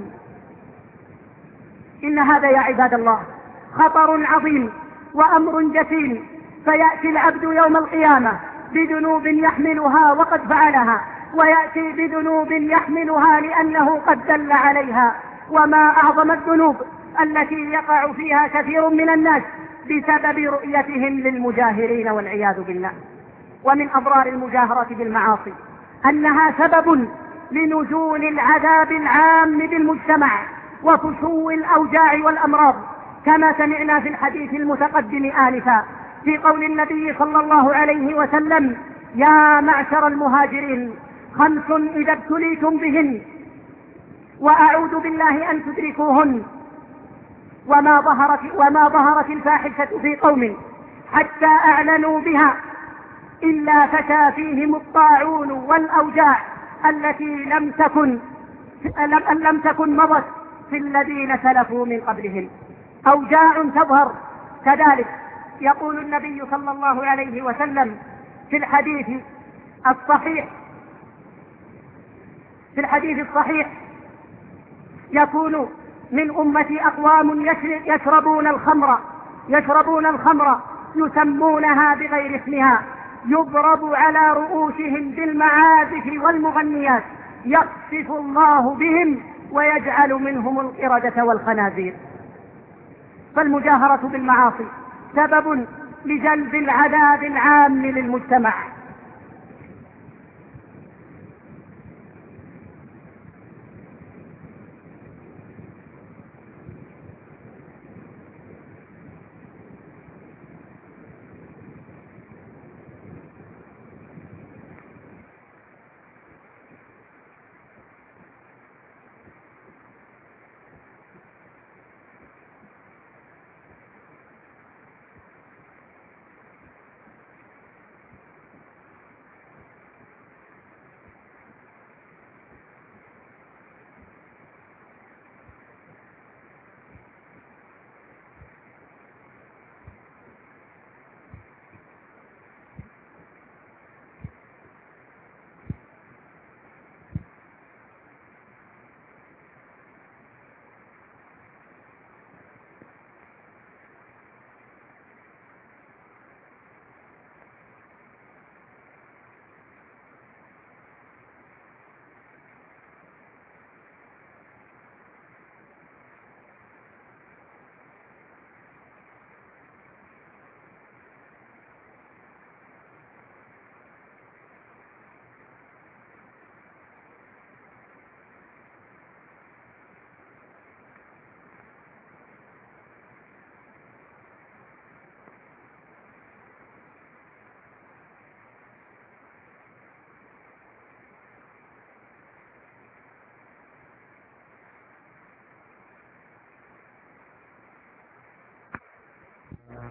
إن هذا يا عباد الله خطر عظيم وأمر جسيم، فيأتي العبد يوم القيامة بذنوب يحملها وقد فعلها، ويأتي بذنوب يحملها لأنه قد دل عليها. وما أعظم الذنوب التي يقع فيها كثير من الناس بسبب رؤيتهم للمجاهرين والعياذ بالله. ومن أضرار المجاهرة بالمعاصي أنها سبب لنزول العذاب العام بالمجتمع وفشو الأوجاع والأمراض، كما سمعنا في الحديث المتقدم آنفا في قول النبي صلى الله عليه وسلم: يا معشر المهاجرين 5 إذا ابتليتم بهن وأعوذ بالله أن تدركوهن، وما ظهرت الفاحشة في قوم حتى أعلنوا بها إلا فشى فيهم الطاعون والأوجاع التي لم تكن مضت في الذين سلفوا من قبلهم. أوجاع تظهر كذلك. يقول النبي صلى الله عليه وسلم في الحديث الصحيح: يكون من أمتي أقوام يشربون الخمر يسمونها بغير اسمها، يضرب على رؤوسهم بالمعازف والمغنيات، يخسف الله بهم ويجعل منهم القردة والخنازير. فالمجاهرة بالمعاصي سبب لجلب العذاب العام للمجتمع.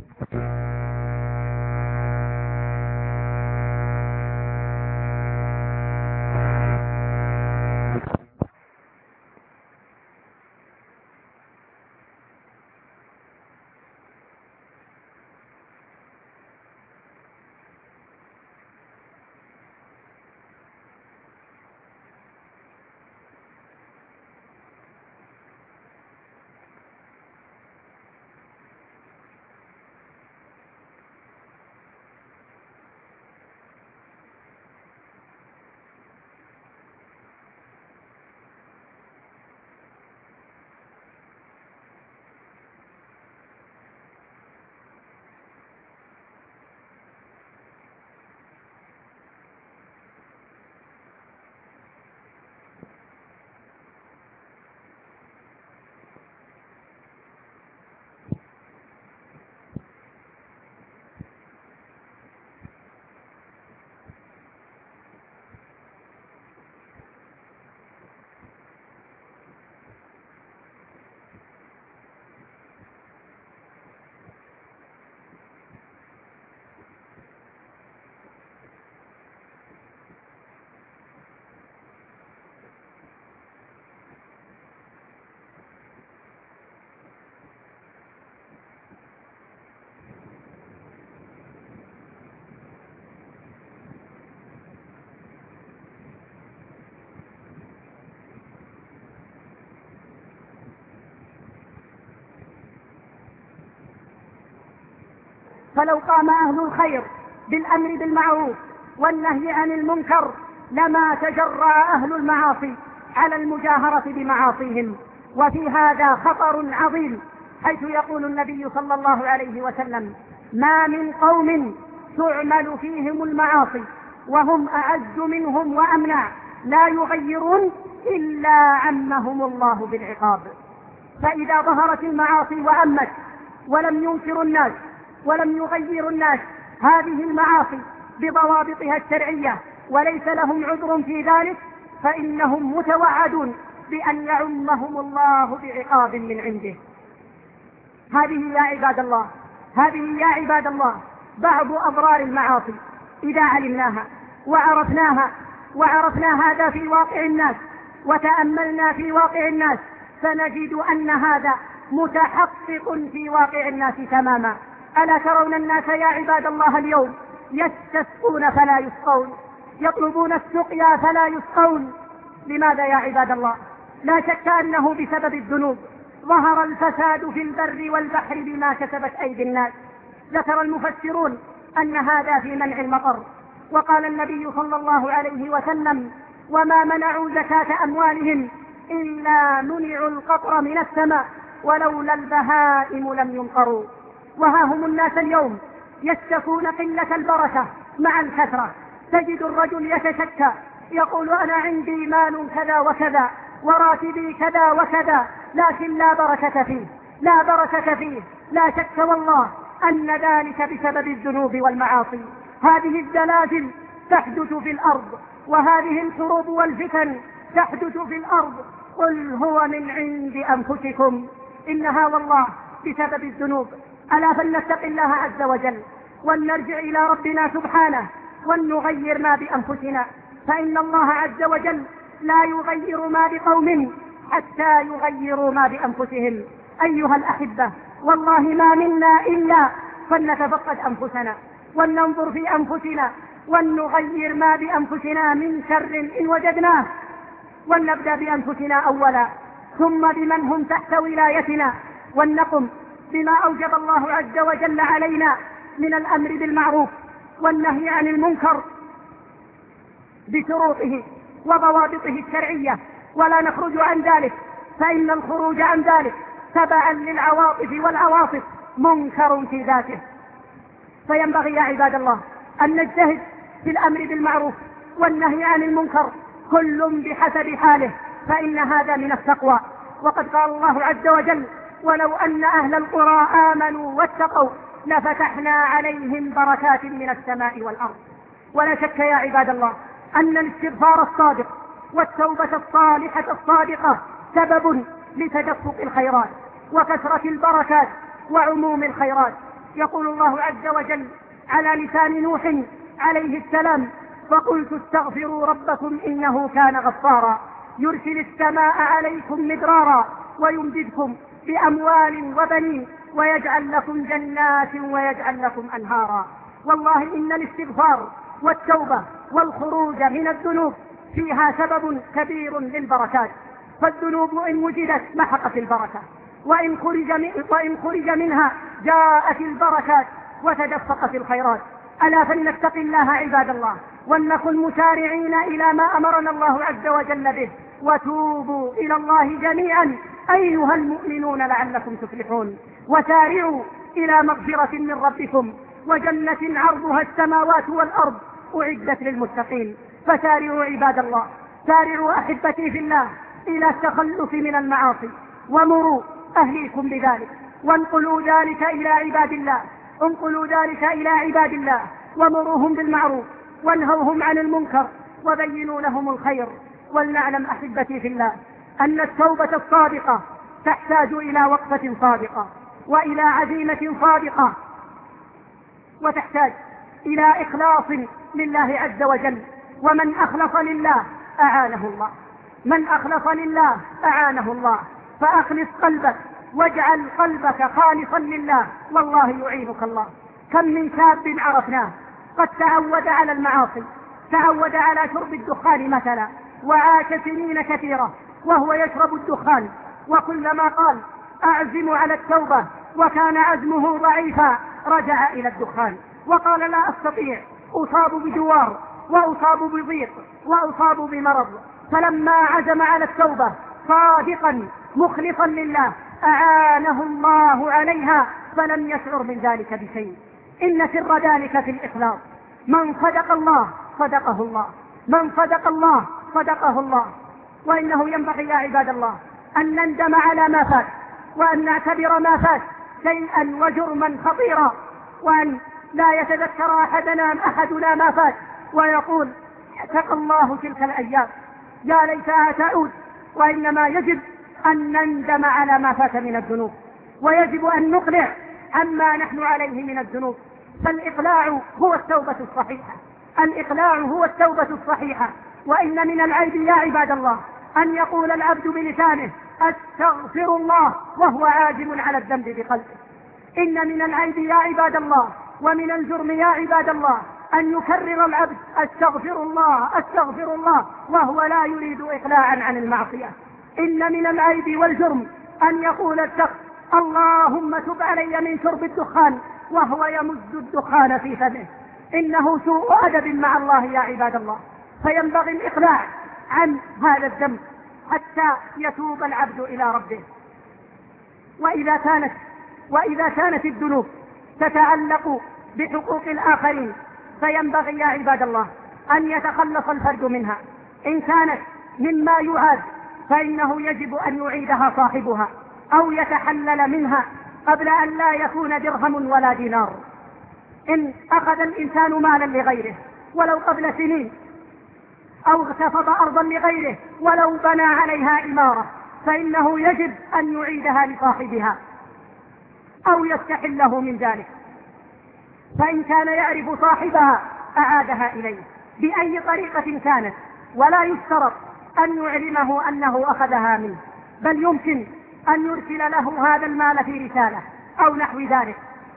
فلو قام أهل الخير بالأمر بالمعروف والنهي عن المنكر لما تجرأ أهل المعاصي على المجاهرة بمعاصيهم. وفي هذا خطر عظيم، حيث يقول النبي صلى الله عليه وسلم: ما من قوم تعمل فيهم المعاصي وهم أعز منهم وأمنع لا يغيرون إلا عمهم الله بالعقاب. فإذا ظهرت المعاصي وأمت ولم ينكروا الناس ولم يغيروا الناس هذه المعاصي بضوابطها الشرعية وليس لهم عذر في ذلك، فإنهم متوعدون بأن يعمهم الله بعقاب من عنده. هذه يا عباد الله بعض أضرار المعاصي إذا علمناها وعرفنا هذا في واقع الناس وتأملنا في واقع الناس فنجد أن هذا متحقق في واقع الناس تماما. ألا ترون الناس يا عباد الله اليوم يستسقون فلا يسقون، يطلبون السقيا فلا يسقون؟ لماذا يا عباد الله؟ لا شك أنه بسبب الذنوب ظهر الفساد في البر والبحر بما كسبت أيدي الناس. ذكر المفسرون أن هذا في منع المطر، وقال النبي صلى الله عليه وسلم: وما منعوا زكاة أموالهم إلا منعوا القطر من السماء ولولا البهائم لم يمطروا. وها هم الناس اليوم يشتكون قلة البركة مع الكثرة. تجد الرجل يتشكى يقول: أنا عندي مال كذا وكذا وراتبي كذا وكذا، لكن لا بركة فيه. لا شك والله أن ذلك بسبب الذنوب والمعاصي. هذه الزلازل تحدث في الأرض، وهذه الحروب والفتن تحدث في الأرض. قل هو من عند أنفسكم، إنها والله بسبب الذنوب. ألا فلنتق الله عز وجل ولنرجع إلى ربنا سبحانه ولنغير ما بأنفسنا، فإن الله عز وجل لا يغير ما بقوم حتى يغيروا ما بأنفسهم. أيها الأحبة، والله ما منا إلا فلنتفقد أنفسنا ولننظر في أنفسنا ولنغير ما بأنفسنا من شر إن وجدناه، ولنبدأ بأنفسنا أولا ثم بمن هم تحت ولايتنا، ولنقم بما أوجب الله عز وجل علينا من الأمر بالمعروف والنهي عن المنكر بشروطه وضوابطه الشرعية، ولا نخرج عن ذلك، فإن الخروج عن ذلك تبعا للعواطف والعواصف منكر في ذاته. فينبغي يا عباد الله أن نجتهد في الأمر بالمعروف والنهي عن المنكر كل بحسب حاله، فإن هذا من التقوى. وقد قال الله عز وجل: ولو أن أهل القرى آمنوا واتقوا لفتحنا عليهم بركات من السماء والأرض. ولا شك يا عباد الله أن الاستغفار الصادق والتوبة الصالحة الصادقة سبب لتدفق الخيرات وكثرة البركات وعموم الخيرات. يقول الله عز وجل على لسان نوح عليه السلام: فقلت استغفروا ربكم إنه كان غفارا يرسل السماء عليكم مدرارا ويمددكم بأموال وبنين ويجعل لكم جنات ويجعل لكم أنهارا. والله إن الاستغفار والتوبة والخروج من الذنوب فيها سبب كبير للبركات، فالذنوب إن وجدت محقت البركة، وإن خرج منها جاءت البركات وتدفقت الخيرات. ألا فلنتق الله عباد الله، ولنكن مسارعين إلى ما أمرنا الله عز وجل به، وتوبوا إلى الله جميعا أيها المؤمنون لعلكم تفلحون، وسارعوا إلى مغفرة من ربكم وجنة عرضها السماوات والأرض أعدت للمتقين. فسارعوا عباد الله، سارعوا أحبتي في الله إلى التخلص من المعاصي، ومروا أهليكم بذلك، وانقلوا ذلك إلى عباد الله، ومروهم بالمعروف وانهوهم عن المنكر وبينوا لهم الخير. ولنعلم أحبتي في الله أن التوبة الصادقة تحتاج إلى وقفة صادقة وإلى عزيمة صادقة، وتحتاج إلى إخلاص لله عز وجل. ومن أخلص لله أعانه الله، فأخلص قلبك واجعل قلبك خالصا لله والله يعينك الله. كم من شاب عرفناه قد تعود على المعاصي، تعود على شرب الدخان مثلا، وعاش سنين كثيرة وهو يشرب الدخان، وكلما قال أعزم على التوبة وكان عزمه ضعيفا رجع إلى الدخان وقال لا أستطيع، أصاب بدوار وأصاب بضيق وأصاب بمرض. فلما عزم على التوبة صادقا مخلصا لله أعانه الله عليها فلم يشعر من ذلك بشيء. إن سر ذلك في الإخلاص. من صدق الله صدقه الله، من صدق الله صدقه الله. وإنه ينبغي يا عباد الله أن نندم على ما فات، وأن نعتبر ما فات شيئا وجرما خطيرا، وأن لا يتذكر أحدنا ما فات ويقول اعتق الله تلك الأيام يا ليتها تعود. وإنما يجب أن نندم على ما فات من الذنوب، ويجب أن نقلع عما نحن عليه من الذنوب. فالإقلاع هو التوبة الصحيحة، الإقلاع هو التوبة الصحيحة. وإن من العيب يا عباد الله أن يقول العبد بلسانه أستغفر الله وهو عازم على الذنب بقلبه. إن من العيب يا عباد الله ومن الجرم يا عباد الله أن يكرر العبد أستغفر الله أستغفر الله وهو لا يريد إقلاعا عن المعصية. إن من العيب والجرم أن يقول الشخص اللهم تب علي من شرب الدخان وهو يمز الدخان في فمه. إنه سوء أدب مع الله يا عباد الله، فينبغي الإقلاع عن هذا الذنب حتى يتوب العبد إلى ربه. وإذا كانت الذنوب تتعلق بحقوق الآخرين فينبغي يا عباد الله أن يتخلص الفرد منها. إن كانت مما يعاد فإنه يجب أن يعيدها صاحبها أو يتحلل منها قبل أن لا يكون درهم ولا دينار. إن أخذ الإنسان مالا لغيره ولو قبل سنين، أو اغتصب أرضا لغيره ولو بنى عليها إمارة، فإنه يجب أن يعيدها لصاحبها أو يستحله من ذلك. فإن كان يعرف صاحبها أعادها إليه بأي طريقة كانت، ولا يشترط أن يعلمه أنه أخذها منه، بل يمكن أن يرسل له هذا المال في رسالة أو نحو ذلك.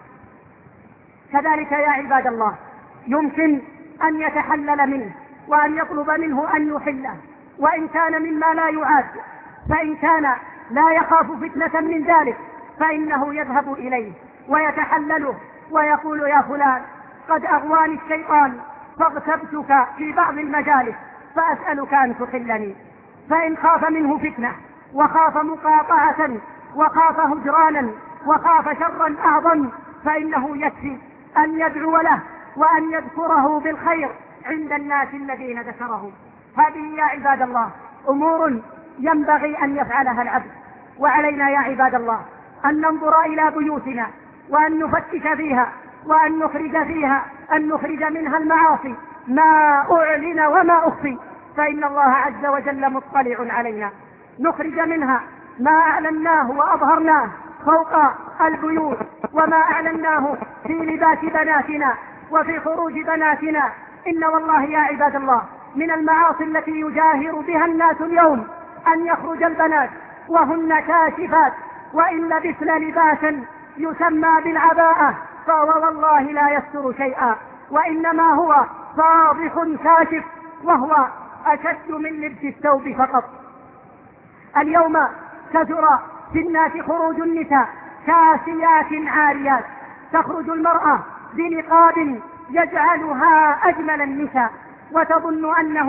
كذلك يا عباد الله يمكن أن يتحلل منه وأن يطلب منه أن يحله، وإن كان مما لا يعاد. فإن كان لا يخاف فتنة من ذلك فإنه يذهب إليه ويتحلله ويقول يا فلان قد أغواني الشيطان فاغتبتك في بعض المجالس فأسألك أن تحلني. فإن خاف منه فتنة وخاف مقاطعة وخاف هجرانا وخاف شرا أعظم فإنه يكفي أن يدعو له وأن يذكره بالخير عند الناس الذين ذكرهم. هذه يا عباد الله أمور ينبغي أن يفعلها العبد. وعلينا يا عباد الله أن ننظر إلى بيوتنا وأن نفتش فيها وأن نخرج منها المعاصي ما أعلن وما أخفي، فإن الله عز وجل مطلع علينا. نخرج منها ما أعلناه وأظهرناه فوق البيوت وما أعلناه في لباس بناتنا وفي خروج بناتنا. إن والله يا عباد الله من المعاصي التي يجاهر بها الناس اليوم أن يخرج البنات وهن كاشفات، وإن لبسن لباسا يسمى بالعباءة فهو والله لا يستر شيئا، وإنما هو فاضح كاشف، وهو أشد من لبس الثوب فقط. اليوم كثر في الناس خروج النساء كاسيات عاريات، تخرج المرأة بنقاب يجعلها أجمل النساء، وتظن أنه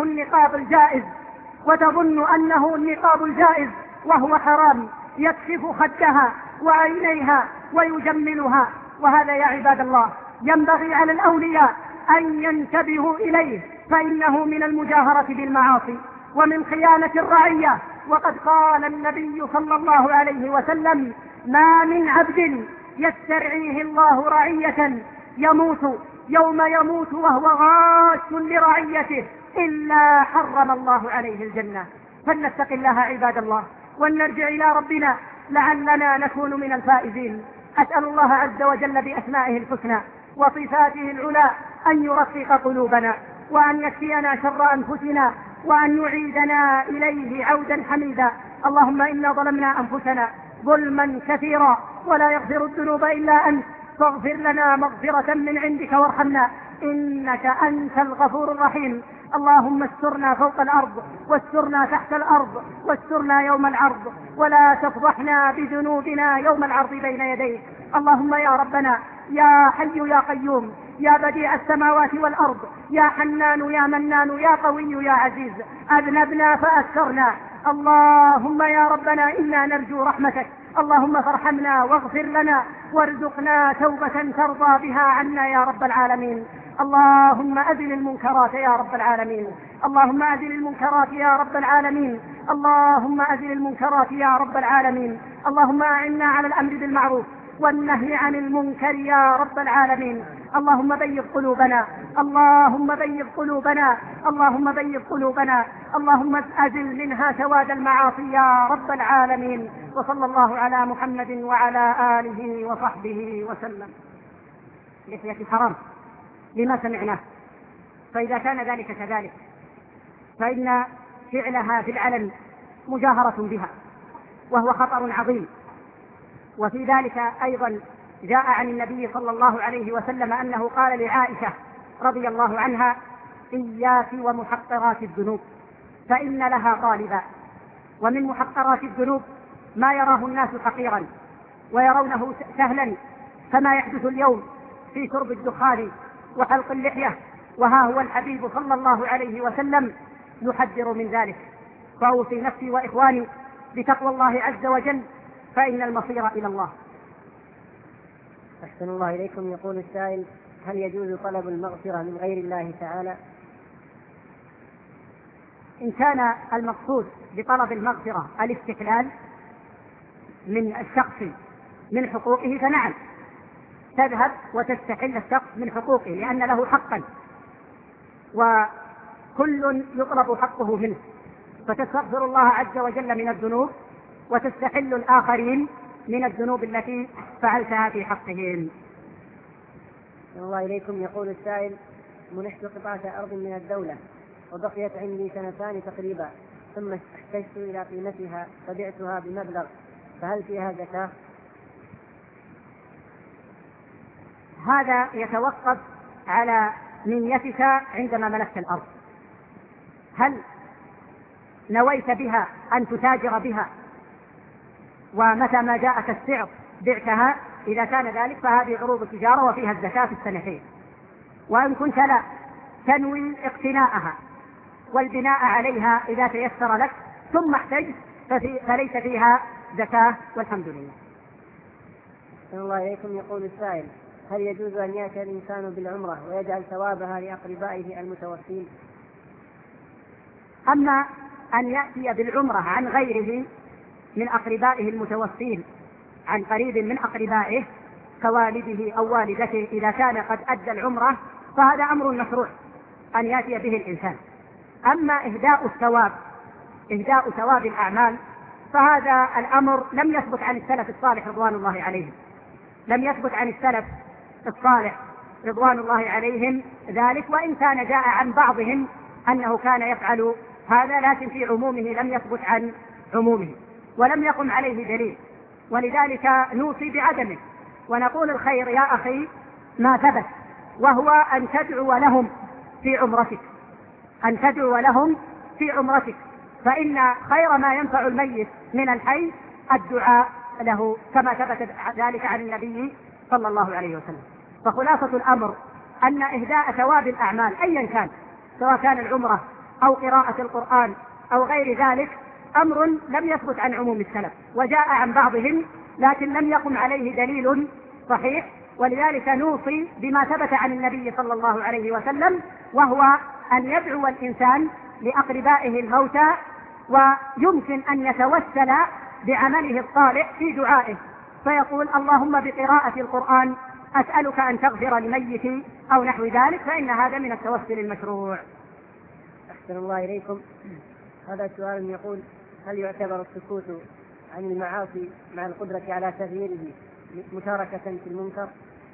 النقاب الجائز وهو حرام، يكشف خدها وعينيها ويجملها. وهذا يا عباد الله ينبغي على الأولياء أن ينتبهوا إليه، فإنه من المجاهرة بالمعاصي ومن خيانة الرعية. وقد قال النبي صلى الله عليه وسلم: ما من عبد يسترعيه الله رعية يوم يموت وهو غاش لرعيته إلا حرم الله عليه الجنة. فلنتق الله عباد الله ولنرجع إلى ربنا لعلنا نكون من الفائزين. أسأل الله عز وجل بأسمائه الحسنى وصفاته العلى أن يرقق قلوبنا، وأن يكفينا شر أنفسنا، وأن يعيدنا إليه عودا حميدا. اللهم إنا ظلمنا أنفسنا ظلما كثيرا ولا يغفر الذنوب إلا أنت، فاغفر لنا مغفرة من عندك وارحمنا إنك أنت الغفور الرحيم. اللهم استرنا فوق الأرض، واسترنا تحت الأرض، واسترنا يوم العرض، ولا تفضحنا بذنوبنا يوم العرض بين يديك. اللهم يا ربنا يا حي يا قيوم يا بديع السماوات والأرض يا حنان يا منان يا قوي يا عزيز، أذنبنا فأسرنا. اللهم يا ربنا إنا نرجو رحمتك، اللهم فارحمنا واغفر لنا وارزقنا توبة ترضى بها عنا يا رب العالمين. اللهم أزل المنكرات يا رب العالمين، اللهم أزل المنكرات يا رب العالمين، اللهم أزل المنكرات يا رب العالمين. اللهم أعنا على الأمر بالمعروف والنهي عن المنكر يا رب العالمين. اللهم بيض قلوبنا، اللهم بيض قلوبنا، اللهم بيض قلوبنا، اللهم أزل منها سواد المعاصي يا رب العالمين. وصلى الله على محمد وعلى آله وصحبه وسلم. لحية حرام لما سمعناه، فإذا كان ذلك كذلك فإن فعلها في العلن مجاهرة بها وهو خطر عظيم. وفي ذلك أيضا جاء عن النبي صلى الله عليه وسلم أنه قال لعائشة رضي الله عنها: إياك ومحقرات الذنوب فإن لها غالبا. ومن محقرات الذنوب ما يراه الناس حقيرا ويرونه سهلا، كما يحدث اليوم في شرب الدخان وحلق اللحية، وها هو الحبيب صلى الله عليه وسلم يحذر من ذلك. فأوصي نفسي وإخواني بتقوى الله عز وجل، فإن المصير إلى الله. أحسن الله إليكم. يقول السائل: هل يجوز طلب المغفرة من غير الله تعالى؟ إن كان المقصود بطلب المغفرة الاستحلال من الشخص من حقوقه فنعم، تذهب وتستحل الشخص من حقوقه لأن له حقا، وكل يطلب حقه منه، فتستغفر الله عز وجل من الذنوب وتستحل الآخرين من الذنوب التي فعلتها في حقهم. الله إليكم. يقول السائل: منحت قطعة أرض من الدولة وبقيت عندي 2 سنين تقريبا، ثم احتجت إلى قيمتها فبعتها بمبلغ، فهل فيها زكاة؟ هذا يتوقف على نيتك عندما ملكت الأرض. هل نويت بها أن تتاجر بها ومتى ما جاءك السعر بعتها؟ إذا كان ذلك فهذه عروض التجارة وفيها الزكاة في السنتين. وإن كنت لا تنوي اقتناءها والبناء عليها إذا تيسر لك ثم احتجت فليس فيها زكاة، والحمد لله. الله إليكم. يقول السائل: هل يجوز أن يأتي الإنسان بالعمرة ويجعل ثوابها لأقربائه المتوفين؟ أما أن يأتي بالعمرة عن غيره من أقربائه المتوفين، عن قريب من أقربائه كوالده أو والدته، إذا كان قد أدى العمرة فهذا أمر مشروع أن يأتي به الإنسان. أما إهداء ثواب الأعمال فهذا الأمر لم يثبت عن السلف الصالح رضوان الله عليهم، لم يثبت عن السلف الصالح رضوان الله عليهم ذلك، وإن كان جاء عن بعضهم أنه كان يفعل هذا، لكن في عمومه لم يثبت عن عمومه ولم يقم عليه دليل، ولذلك نوصي بعدمه ونقول الخير يا أخي ما ثبت، وهو أن تدعو لهم في عمرتك، أن تدعو لهم في عمرتك، فإن خير ما ينفع الميت من الحي الدعاء له كما ثبت ذلك عن النبي صلى الله عليه وسلم. فخلاصة الأمر أن إهداء ثواب الأعمال أيا كان، سواء كان العمرة أو قراءة القرآن أو غير ذلك، أمر لم يثبت عن عموم السلف، وجاء عن بعضهم لكن لم يقم عليه دليل صحيح، ولذلك نوصي بما ثبت عن النبي صلى الله عليه وسلم، وهو أن يدعو الإنسان لأقربائه الموتى، ويمكن أن يتوسل بعمله الصالح في دعائه، فيقول اللهم بقراءة القرآن أسألك أن تغفر لميتي أو نحو ذلك، فإن هذا من التوسل المشروع. أحسن الله إليكم. هذا سؤال يقول: هل يعتبر السكوت عن المعاصي مع القدرة على تغييره مشاركة في المنكر؟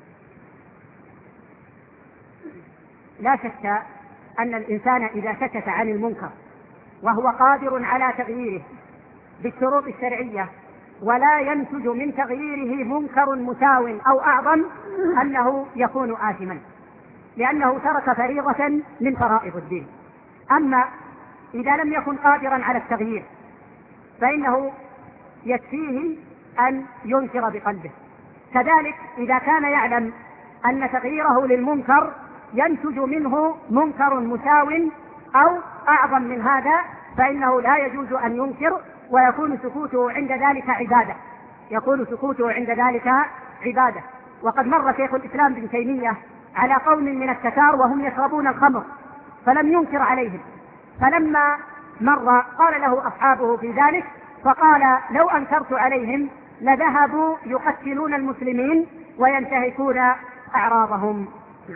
لا شك أن الإنسان إذا سكت عن المنكر وهو قادر على تغييره بالشروط الشرعية ولا ينتج من تغييره منكر مساو أو أعظم، أنه يكون آثما، لأنه ترك فريضة من فرائض الدين. أما إذا لم يكن قادرا على التغيير فإنه يكفيه أن ينكر بقلبه. كذلك إذا كان يعلم أن تغييره للمنكر ينتج منه منكر مساو أو أعظم من هذا، فإنه لا يجوز أن ينكر، ويكون سكوته عند ذلك عبادة، يكون سكوته عند ذلك عبادة. وقد مر شيخ الإسلام ابن تيمية على قوم من التتار وهم يشربون الخمر فلم ينكر عليهم، فلما مر قال له أصحابه في ذلك، فقال لو أنكرت عليهم لذهبوا يقتلون المسلمين وينتهكون أعراضهم.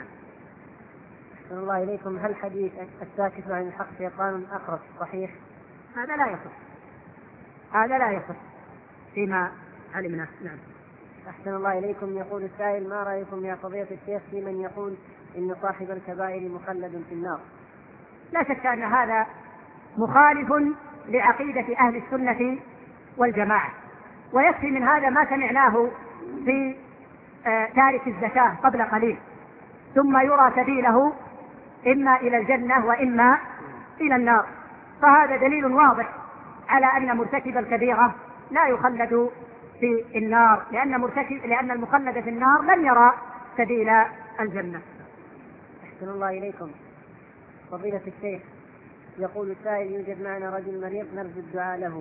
أحسن الله إليكم. هل حديث الساكت عن الحق شيطان أقرب صحيح؟ هذا لا يصح، هذا لا يصح فيما علمنا. نعم. أحسن الله إليكم. يقول السائل: ما رأيكم يا فضيلة الشيخ في من يقول إن صاحب الكبائر مخلد في النار؟ لا شك أن هذا مخالف لعقيدة أهل السنة والجماعة، ويكفي من هذا ما سمعناه في تارك الزكاة قبل قليل، ثم يرى سبيله إما إلى الجنة وإما إلى النار، فهذا دليل واضح على أن مرتكب الكبيرة لا يخلد في النار، لأن المخلد في النار لن يرى سبيل الجنة. أحسن الله إليكم. فضيلة الشيخ، يقول السائل: يوجد معنا رجل مريض نرجو الدعاء له.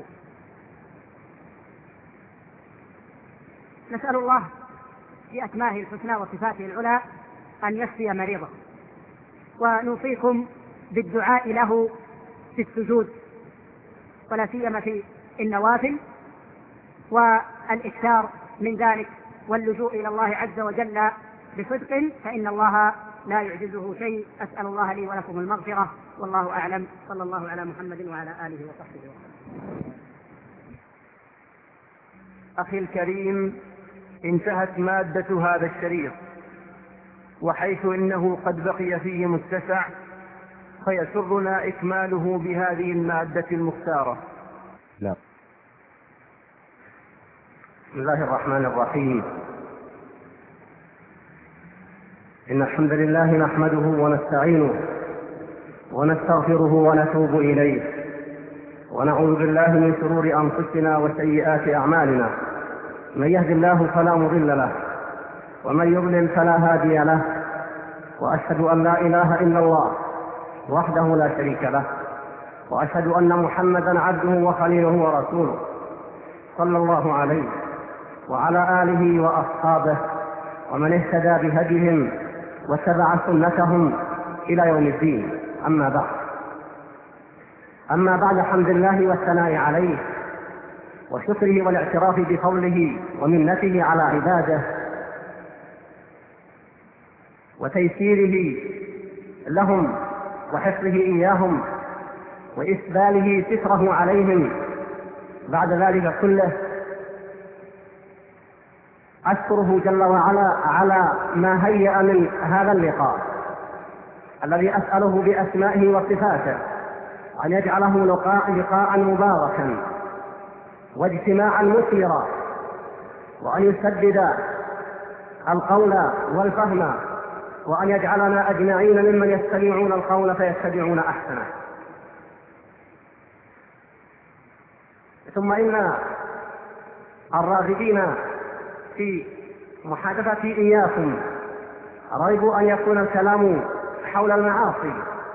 نسأل الله بأسمائه الحسنى وصفاته العلى أن يشفي مريضه، ونوصيكم بالدعاء له في السجود، ولا سيما في النوافل، والإكثار من ذلك واللجوء إلى الله عز وجل بصدق، فإن الله لا يعجزه شيء. أسأل الله لي ولكم المغفرة، والله أعلم. صلى الله على محمد وعلى آله وصحبه وسلم. أخي الكريم، انتهت مادة هذا الشريط، وحيث إنه قد بقي فيه متسع فيسرنا إكماله بهذه المادة المختارة. لا. بسم الله الرحمن الرحيم. إن الحمد لله نحمده ونستعينه ونستغفره ونتوب إليه، ونعوذ بالله من شرور أنفسنا وسيئات أعمالنا. من يهد الله فلا مضل له، ومن يضلل فلا هادي له، وأشهد أن لا إله إلا الله وحده لا شريك له، وأشهد أن محمدا عبده وخليله ورسوله، صلى الله عليه وعلى آله وأصحابه ومن اهتدى بهديهم واتبع سنتهم إلى يوم الدين. أما بعد حمد الله والثناء عليه وشكره والاعتراف بفضله ومنته على عباده وتيسيره لهم وحفظه إياهم وإسباله ستره عليهم، بعد ذلك كله أشكره جل وعلا على ما هيأ من هذا اللقاء الذي أسأله بأسمائه وصفاته أن يجعله لقاء مباركا واجتماعا مثمرا، وأن يسدد القول والفهم، وأن يجعلنا أجمعين ممن يستمعون القول فيتبعون أحسنه. ثم إن الراغبين في محادثتي إياكم رغبوا أن يكون الكلام حول المعاصي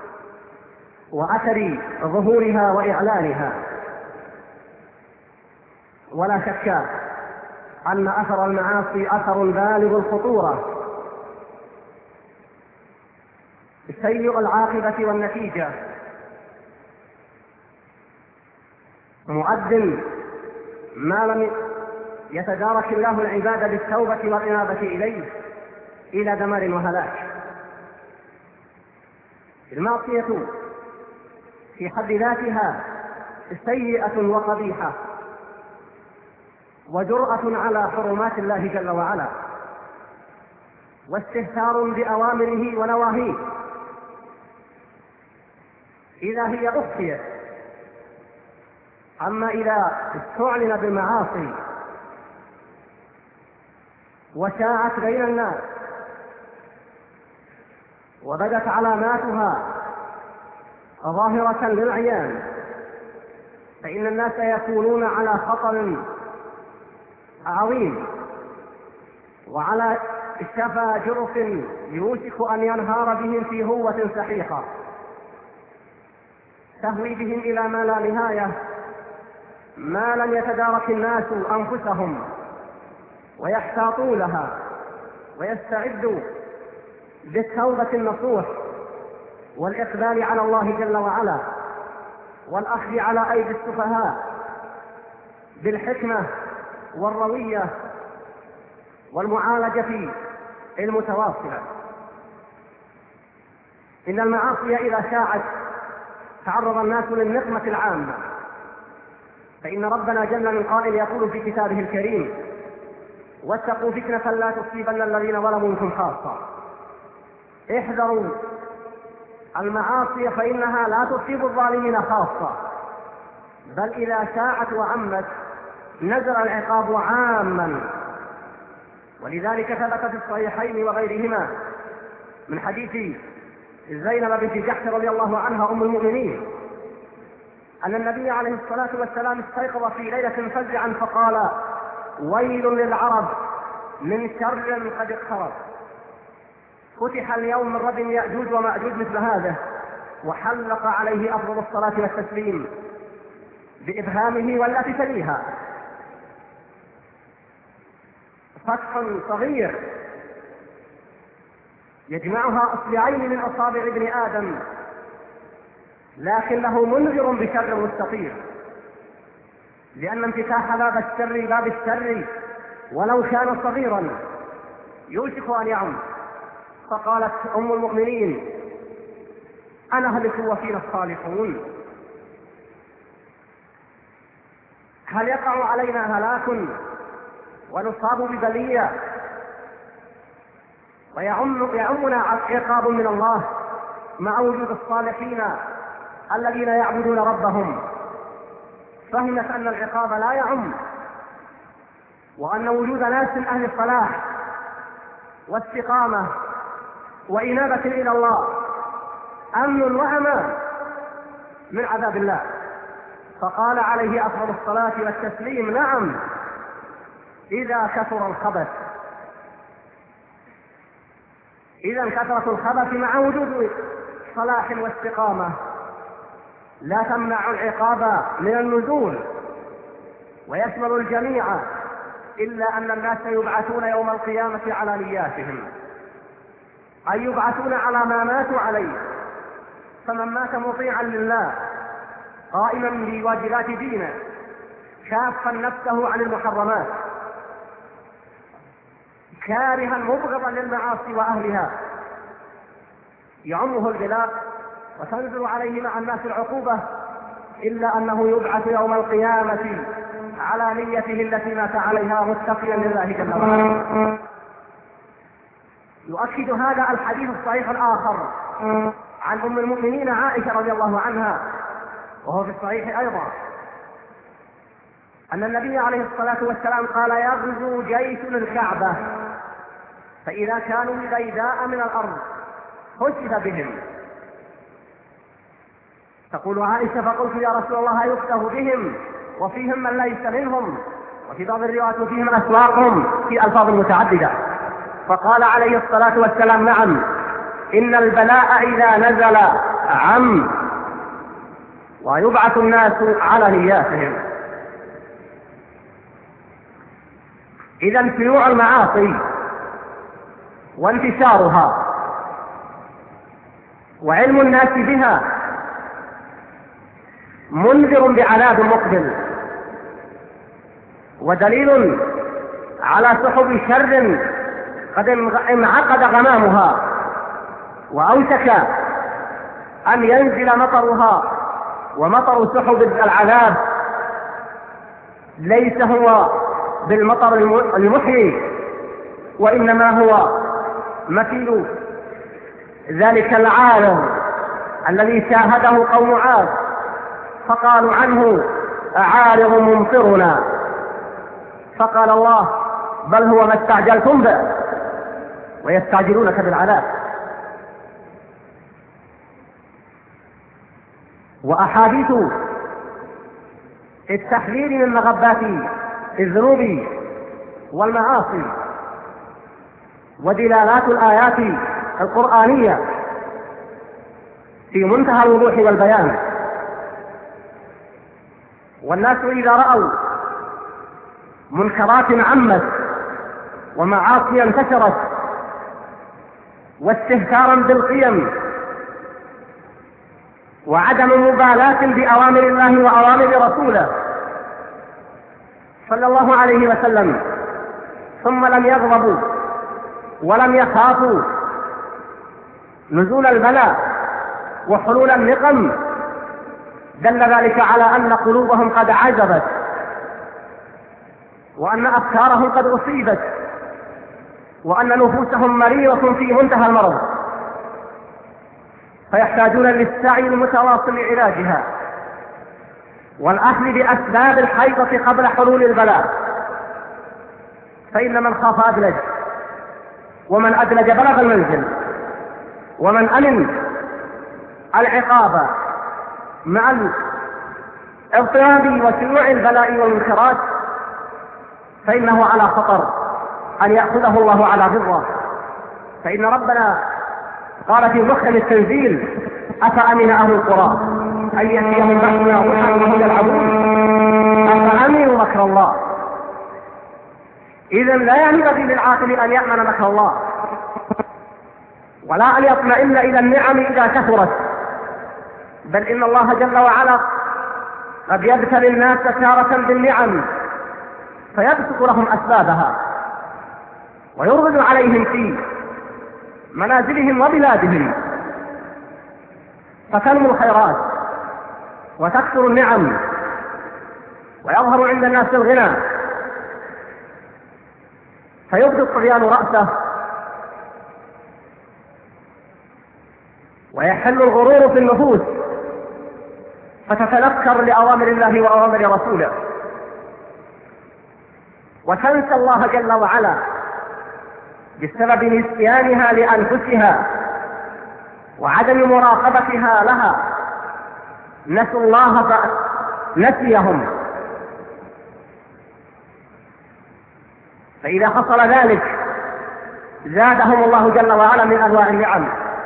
وأثر ظهورها وإعلانها، ولا شك أن أثر المعاصي أثر بالغ الخطورة سيء العاقبة والنتيجة، مؤد ما لم يتدارك الله العباد بالتوبة والإنابة إليه إلى دمار وهلاك. المعصية في حد ذاتها سيئة وقبيحة وجرأة على حرمات الله جل وعلا واستهتار بأوامره ونواهيه إذا هي أخفيت. أما إذا استعلن بالمعاصي وشاعت بين الناس وبدت علاماتها ظاهرة للعيان، فإن الناس يكونون على خطر عظيم وعلى شفا جرف يوشك أن ينهار بهم في هوة سحيقة تهوي بهم إلى ما لا نهاية، ما لم يتدارك الناس أنفسهم ويحتاطوا لها ويستعدوا بالتوبة النصوح والإقبال على الله جل وعلا والأخذ على أيدي السفهاء بالحكمة والروية والمعالجة المتواصلة. إن المعاصي إذا شاعت تعرض الناس للنقمة العامة، فإن ربنا جل من قائل يقول في كتابه الكريم: واتقوا فتنة لا تصيبن الذين ظلموا منكم خاصة. احذروا المعاصي فإنها لا تصيب الظالمين خاصة، بل إذا شاعت وعمت نزل العقاب عاما. ولذلك ثبت في الصحيحين وغيرهما من حديث زينب بنت جحش رضي الله عنها أم المؤمنين أن النبي عليه الصلاة والسلام استيقظ في ليلة فزعا فقال: ويل للعرب من شر قد اقترب. فتح اليوم من ردم يأجوج ومأجوج مثل هذا، وحلق عليه أفضل الصلاة والتسليم بإبهامه والتي تليها فتح صغير يجمعها أصبعين من أصابع ابن آدم، لكنه منذر بشر مستطير، لأن انفتاح باب الشر ولو كان صغيرا يوشك أن يعم. فقالت أم المؤمنين: أنا هلك وفينا الصالحون، هل يقع علينا هلاك ونصاب ببلية ويعمنا عقاب من الله مع وجود الصالحين الذين يعبدون ربهم؟ فهمت أن العقاب لا يعم، وأن وجود ناس أهل الصلاح واستقامة وإنابة إلى الله أمن وأمان من عذاب الله. فقال عليه أفضل الصلاة والتسليم: نعم، إذا كثر الخبث. إذا كثرة الخبث مع وجود صلاح واستقامة لا تمنع العقاب من النزول، ويشمل الجميع، إلا أن الناس يبعثون يوم القيامة على نياتهم، أي يبعثون على ما ماتوا عليه. فمن مات مطيعا لله قائما بواجبات دينه كافا نفسه عن المحرمات كارها مبغضا للمعاصي وأهلها يعمه البلاء وتنزل عليه مع الناس العقوبة، إلا أنه يبعث يوم القيامة على نيته التي مات عليها متقيا لله جل وعلا. يؤكد هذا الحديث الصحيح الآخر عن أم المؤمنين عائشة رضي الله عنها، وهو في الصحيح أيضا، أن النبي عليه الصلاة والسلام قال: يغزو جيش الكعبة، فإذا كانوا بيداء من الأرض خسف بهم. تقول عائشة: فقلت يا رسول الله يخسف بهم وفيهم من ليس منهم، وفي بعض الروايات وفيهم أسواقهم، في ألفاظ متعددة. فقال عليه الصلاة والسلام: نعم، إن البلاء إذا نزل عم، ويبعث الناس على نياتهم. إذا شيوع المعاصي وانتشارها وعلم الناس بها منذر بعذاب مقبل، ودليل على سحب شر قد انعقد غمامها وأوشك أن ينزل مطرها. ومطر سحب العذاب ليس هو بالمطر المحيي، وإنما هو مثيل ذلك العالم الذي شاهده قوم عاد فقالوا عنه: أعارض ممطرنا. فقال الله: بل هو ما استعجلتم به، ويستعجلونك بالعذاب. وأحاديث التحذير من مغبات الذنوب والمعاصي ودلالات الآيات القرآنية في منتهى الوضوح والبيان. والناس إذا رأوا منكرات عمت ومعاصي انتشرت واستهتارا بالقيم وعدم مبالاة بأوامر الله وأوامر رسوله صلى الله عليه وسلم، ثم لم يغضبوا ولم يخافوا نزول البلاء وحلول النقم، دل ذلك على أن قلوبهم قد عجبت، وأن أفكارهم قد أصيبت، وأن نفوسهم مريضة في منتهى المرض، فيحتاجون للسعي المتواصل لعلاجها والأخذ بأسباب الحيضة قبل حلول البلاء. فإن من خاف أدلج، ومن أدلج بلغ المنزل، ومن أمن العقاب مع الاضطراب وشيوع البلاء والمنكرات فإنه على خطر أن يأخذه الله على بره. فإن ربنا قال في محكم التنزيل: أفأمن أهل القرى أن يأتيهم بأسنا ضحى وهم يلعبون أفأمنوا مكر الله. إذن لا ينبغي للعاقل أن يأمن مكر الله، ولا أن يطمئن إلى النعم إذا كثرت، بل إن الله جل وعلا قد يبتلي الناس تارة بالنعم فيبسط لهم أسبابها ويرغد عليهم في منازلهم وبلادهم، فتنمو الخيرات وتكثر النعم ويظهر عند الناس الغنى، فيبدو الطغيان رأسه ويحل الغرور في النفوس فتتنكر لأوامر الله وأوامر رسوله، وتنسى الله جل وعلا بسبب نسيانها لأنفسها وعدم مراقبتها لها. نسوا الله فنسيهم. فإذا حصل ذلك زادهم الله جل وعلا من أنواع النعم.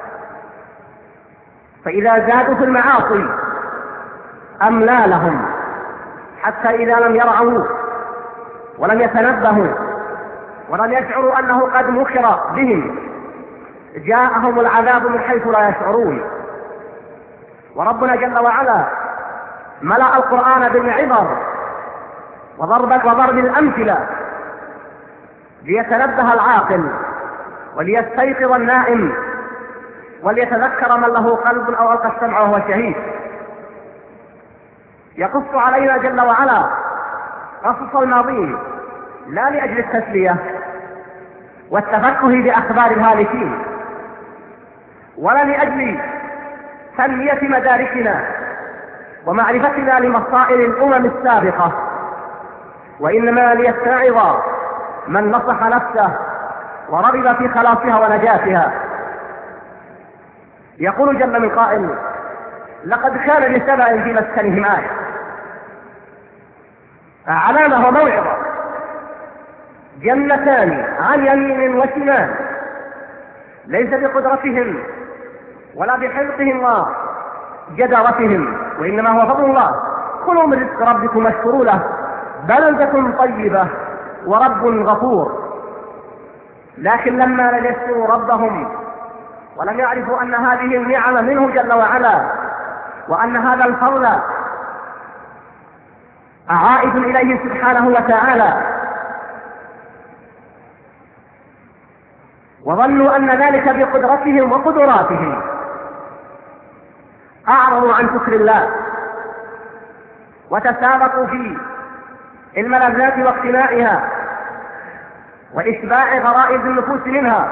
فإذا زادوا في المعاصي أملى لهم، حتى إذا لم يرعوا ولم يتنبهوا ولم يشعروا أنه قد مكر بهم جاءهم العذاب من حيث لا يشعرون. وربنا جل وعلا ملأ القرآن بالعبر وضرب الأمثلة ليتنبه العاقل وليستيقظ النائم وليتذكر من له قلب أو ألقى السمع وهو شهيد. يقص علينا جل وعلا قصص الماضين لا لأجل التسلية والتفقه بأخبار الهالكين، ولا لأجل تنمية مداركنا ومعرفتنا لمصائر الأمم السابقة، وإنما ليتعظ من نصح نفسه ورغب في خلاصها ونجاتها. يقول جل من قائل: لقد كان لسبأ في مسكنهم آية، علامة وموعظة، جنتان عن يمين وشمال، ليس بقدرتهم ولا بحرصهم وجدارتهم، وإنما هو فضل الله. كلوا من رزق ربكم واشكروا له بلدة طيبة ورب غفور. لكن لما لجسوا ربهم ولم يعرفوا أن هذه النعم منه جل وعلا، وأن هذا الفضل عائد إليه سبحانه وتعالى، وظنوا أن ذلك بقدرتهم وقدراتهم، أعرضوا عن شكر الله وتسابقوا في الملذات واقتنائها وإشباع غرائز النفوس منها.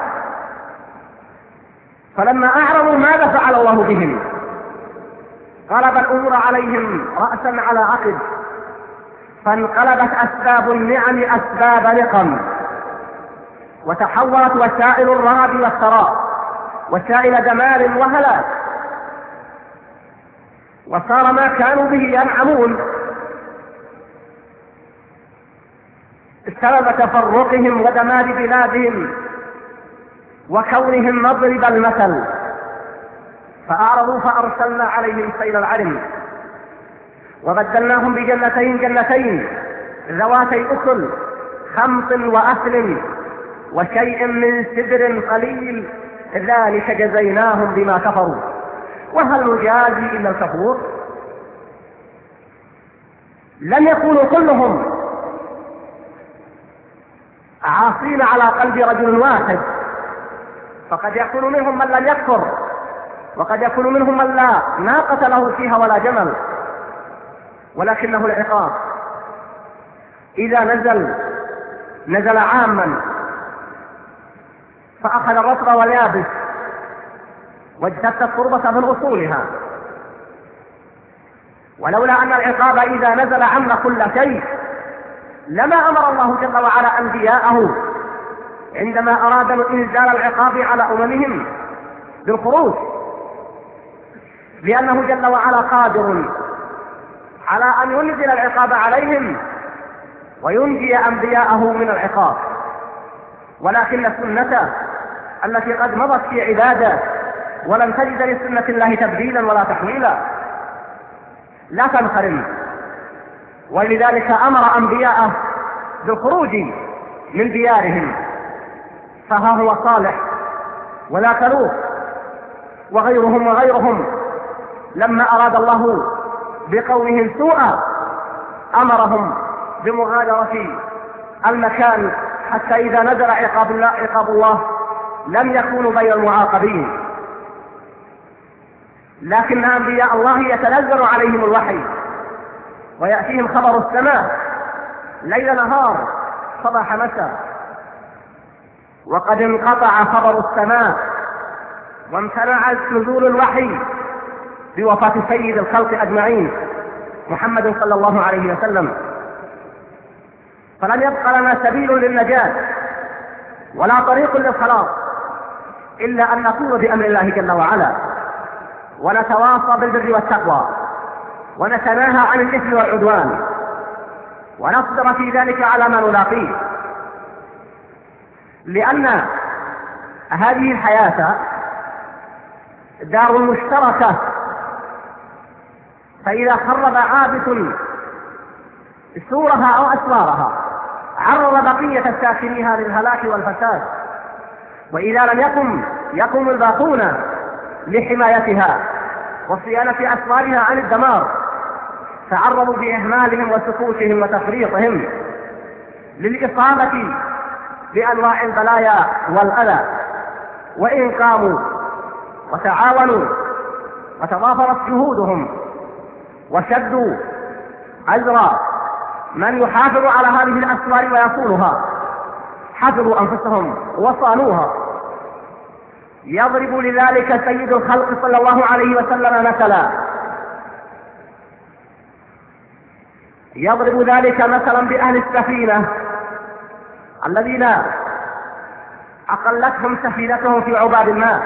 فلما أعرضوا ماذا فعل الله بهم؟ قلب الأمور عليهم رأسا على عقب، فانقلبت أسباب النعم أسباب نقم، وتحولت وسائل الرغب والثراء وسائل دمار وهلاك، وصار ما كانوا به ينعمون سبب تفرقهم ودمار بلادهم وكونهم مضرب المثل. فأعرضوا فأرسلنا عليهم سيل العرم، وبدلناهم جنتين ذواتي أكل خمط وأثل وشيء من سدر قليل، ذلك جزيناهم بما كفروا وهل نجازي إلا الكفور. لم يكونوا كلهم عاصين على قلب رجل واحد، فقد يكون منهم من لم يكفر، وقد يكون منهم من لا ناقة له فيها ولا جمل، ولكنه العقاب إذا نزل عاما فأخذ الرطب واليابس واجتث التربة من أصولها. ولولا أن العقاب إذا نزل عم كل شيء لما أمر الله جل وعلا أنبياءه عندما أرادوا إنزال العقاب على أممهم بالخروج، لأنه جل وعلا قادر على أن ينزل العقاب عليهم وينجي أنبياءه من العقاب. ولكن السنة التي قد مضت في عبادة ولم تجد لسنة الله تبديلا ولا تحويلا لا تنخرم، ولذلك أمر أنبياءه بالخروج من ديارهم. فها هو صالح ولا تلوث وغيرهم لما أراد الله بقومهم سوءا أمرهم بمغادرة المكان، حتى إذا نزل عقاب الله لم يكونوا بين المعاقبين. لكن أنبياء الله يتنزل عليهم الوحي ويأتيهم خبر السماء ليل نهار صباح مساء، وقد انقطع خبر السماء وامتنع نزول الوحي بوفاة سيد الخلق أجمعين محمد صلى الله عليه وسلم. فلم يبق لنا سبيل للنجاة ولا طريق للخلاص إلا أن نقول بأمر الله جل وعلا، ونتواصى بالبر والتقوى، ونتناهى عن الإثم والعدوان، ونصبر في ذلك على ما نلاقيه. لأن هذه الحياة دار مشتركة، فإذا خرب عابث سورها أو أسوارها عرض بقية ساكنيها للهلاك والفساد، وإذا لم يقم الباقون لحمايتها وصيانة أسوارها عن الدمار تعرضوا بإهمالهم وسكوتهم وتفريطهم للإصابة بأنواع البلايا والأذى. وإن قاموا وتعاونوا وتضافرت جهودهم وشدوا أزرا من يحافظ على هذه الأسوار ويصونها حفظوا أنفسهم وصانوها. يضرب لذلك سيد الخلق صلى الله عليه وسلم مثلا، يضرب ذلك مثلا بأهل السفينة الذين أقلتهم سفينتهم في عباب الماء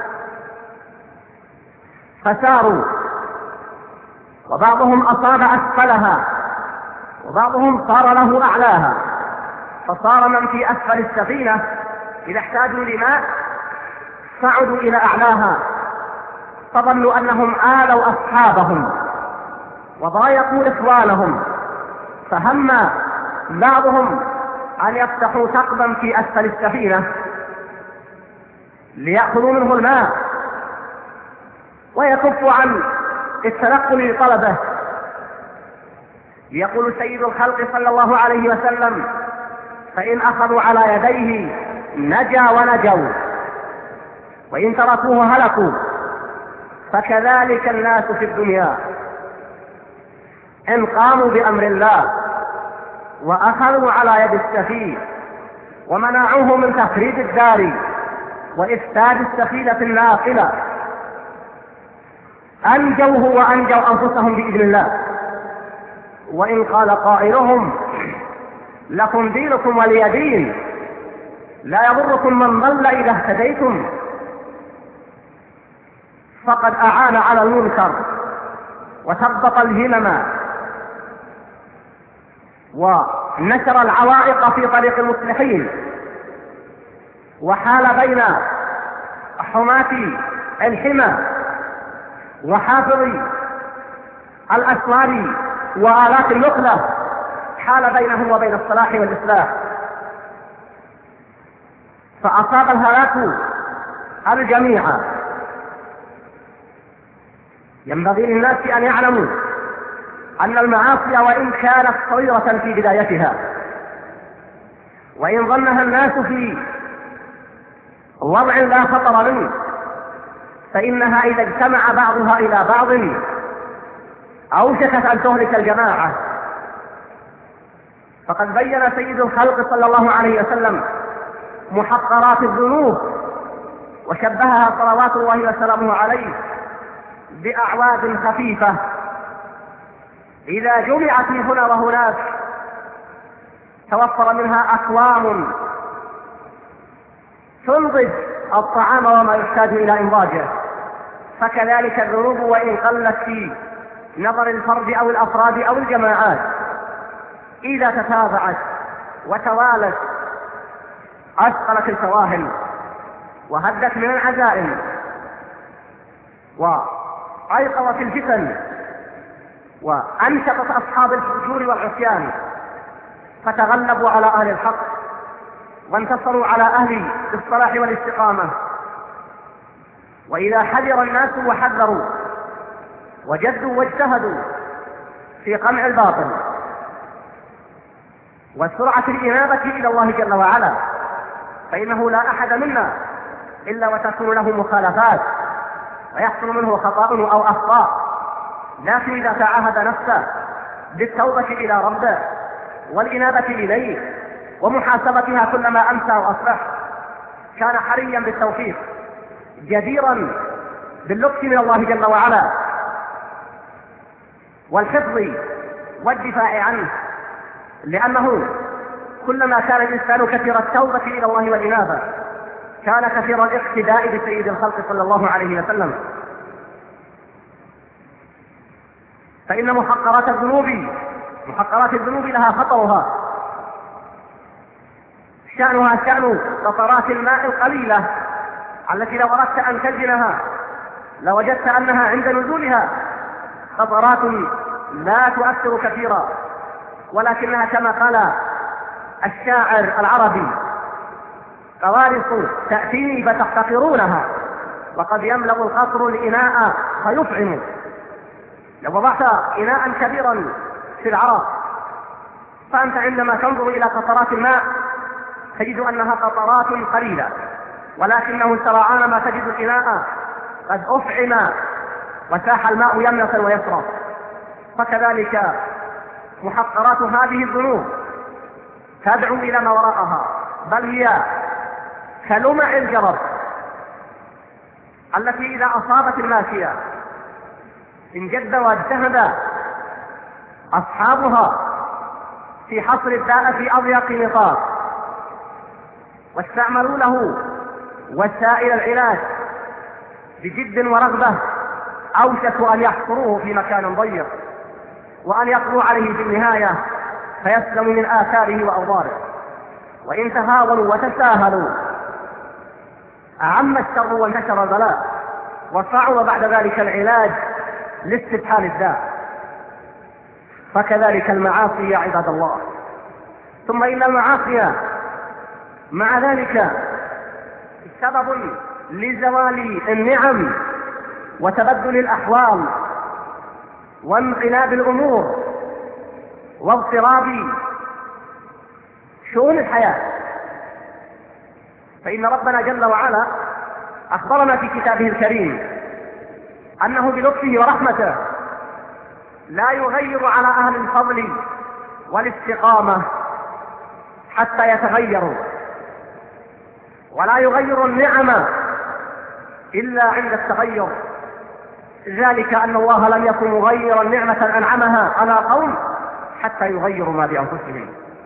فساروا، وبعضهم أصاب أسفلها وبعضهم صار له أعلاها، فصار من في أسفل السفينة إذا احتاجوا لماء صعدوا إلى أعلاها، فظنوا أنهم آلوا أصحابهم وضايقوا إخوانهم، فهم بعضهم أن يفتحوا ثقبا في أسفل السفينة ليأخذوا منه الماء ويكفوا عن التنقل لطلبه. يقول سيد الخلق صلى الله عليه وسلم: فإن أخذوا على يديه نجا ونجوا، وإن تركوه هلكوا. فكذلك الناس في الدنيا، إن قاموا بأمر الله وأخذوا على يد السفيه ومنعوه من تخريب الدار وإفساد السفينة الناقلة أنجوه وأنجوا أنفسهم بإذن الله. وإن قال قائلهم: لكم دينكم ولي دين، لا يضركم من ضل إذا اهتديتم، فقد أعان على المنكر وثبط الهمم ونشر العوائق في طريق المصلحين، وحال بين حماة الحمى وحافظي الأسوار وآلات النقلة، حال بينهم وبين الصلاح والإصلاح، فأصاب الهلاك الجميع. ينبغي للناس أن يعلموا أن المعاصي وإن كانت صغيرة في بدايتها، وإن ظنها الناس في وضع لا خطر منه، فإنها إذا اجتمع بعضها إلى بعض أوشكت أن تهلك الجماعة. فقد بين سيد الخلق صلى الله عليه وسلم محقرات الذنوب، وشبهها صلوات الله وسلامه عليه بأعواد خفيفة إذا جمعت من هنا وهناك توفر منها أكوام تنضج الطعام وما يحتاج إلى إنضاجه. فكذلك الذنوب وإن قلت في نظر الفرد أو الأفراد أو الجماعات، إذا تتابعت وتوالت أثقلت الفواهل وهدت من العزائم وأيقظت الفتن وأنشطت أصحاب الفجور والعصيان، فتغلبوا على أهل الحق وانتصروا على أهل الصلاح والاستقامة. وإذا حذر الناس وحذروا وجدوا واجتهدوا في قمع الباطل وسرعة الإنابة إلى الله جل وعلا، فإنه لا أحد منا إلا وتكون له مخالفات ويحصل منه خطأ أو أخطاء، لكن إذا تعاهد نفسه بالتوبة إلى ربه والإنابة إليه ومحاسبتها كلما أمسى وأصبح، كان حريا بالتوفيق جديرا باللطف من الله جل وعلا والحفظ والدفاع عنه، لأنه كلما كان الإنسان كثير التوبة إلى الله والإنابة كان كثير الاقتداء بسيد الخلق صلى الله عليه وسلم. فإن محقرات الذنوب لها خطرها، شأنها شأن قطرات الماء القليلة التي لو أردت أن تزنها لوجدت أنها عند نزولها قطرات لا تؤثر كثيرا، ولكنها كما قال الشاعر العربي: قوارص تأتيني فتحتقرونها وقد يملأ القطر الإناء فيفعم. لو وضعت إناء كبيرا في العراق فأنت عندما تنظر إلى قطرات الماء تجد أنها قطرات قليلة، ولكنه سرعان ما تجد الإناء قد أفعم وساح الماء يمنة ويسرى. فكذلك محقرات هذه الذنوب تدعو إلى ما وراءها، بل هي كلمع الجرب التي إذا أصابت الماشية انجد واجتهد أصحابها في حصر الداء في أضيق نطاق واستعملوا له وسائل العلاج بجد ورغبة، أوشكوا أن يحصروه في مكان ضيق وأن يقضوا عليه في النهاية فيسلم من آثاره وأوضاره. وإن تهاونوا وتساهلوا أعم الشر وانتشر البلاء، وصعب بعد ذلك العلاج لاستبحال الداء. فكذلك المعاصي يا عباد الله. ثم إن المعاصي مع ذلك سبب لزوال النعم وتبدل الأحوال وانقلاب الأمور واضطراب شؤون الحياة. فإن ربنا جل وعلا أخبرنا في كتابه الكريم أنه بلطفه ورحمته لا يغير على أهل الفضل والاستقامة حتى يتغيروا، ولا يغير النعم إلا عند التغير. ذلك أن الله لم يكن مغيرا نعمة أنعمها على قوم حتى يغيروا ما بأنفسهم.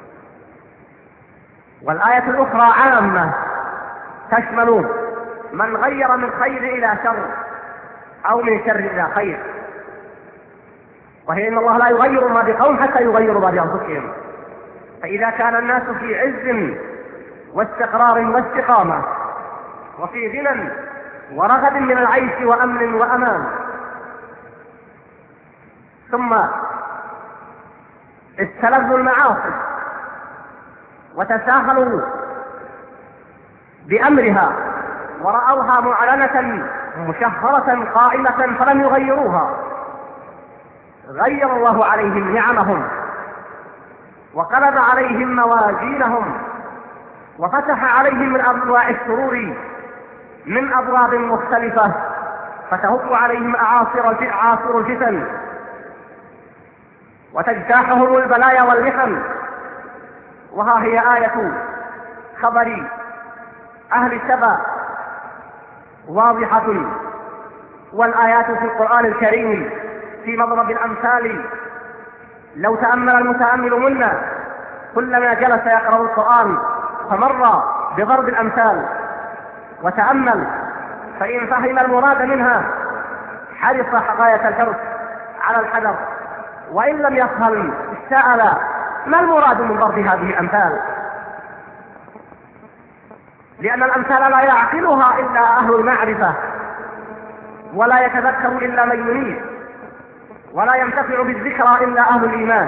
والآية الأخرى عامة تشمل من غير من خير إلى شر أو من شر إلى خير، وهي إن الله لا يغير ما بقوم حتى يغيروا ما بأنفسهم. فإذا كان الناس في عز واستقرار واستقامة وفي غنى ورغد من العيش وأمن وأمان، ثم استلذوا المعاصي وتساهلوا بأمرها ورأوها معلنة مشهرة قائمة فلم يغيروها، غير الله عليهم نعمهم وقلب عليهم موازينهم وفتح عليهم من أبواب السرور من أبواب مختلفة، فتهب عليهم أعاصر الفتن وتجتاحهم البلايا والمحن. وها هي آية خبر أهل سبأ واضحة، والآيات في القرآن الكريم في مضرب الأمثال لو تأمل المتأمل منا كلما جلس يقرأ القرآن فمر بضرب الأمثال وتأمل، فإن فهم المراد منها حرص غاية الحرص على الحذر، وإن لم يفهم سأل ما المراد من ضرب هذه الأمثال، لأن الأمثال لا يعقلها إلا أهل المعرفة، ولا يتذكر إلا من ينيب، ولا ينتفع بالذكرى إلا أهل الإيمان.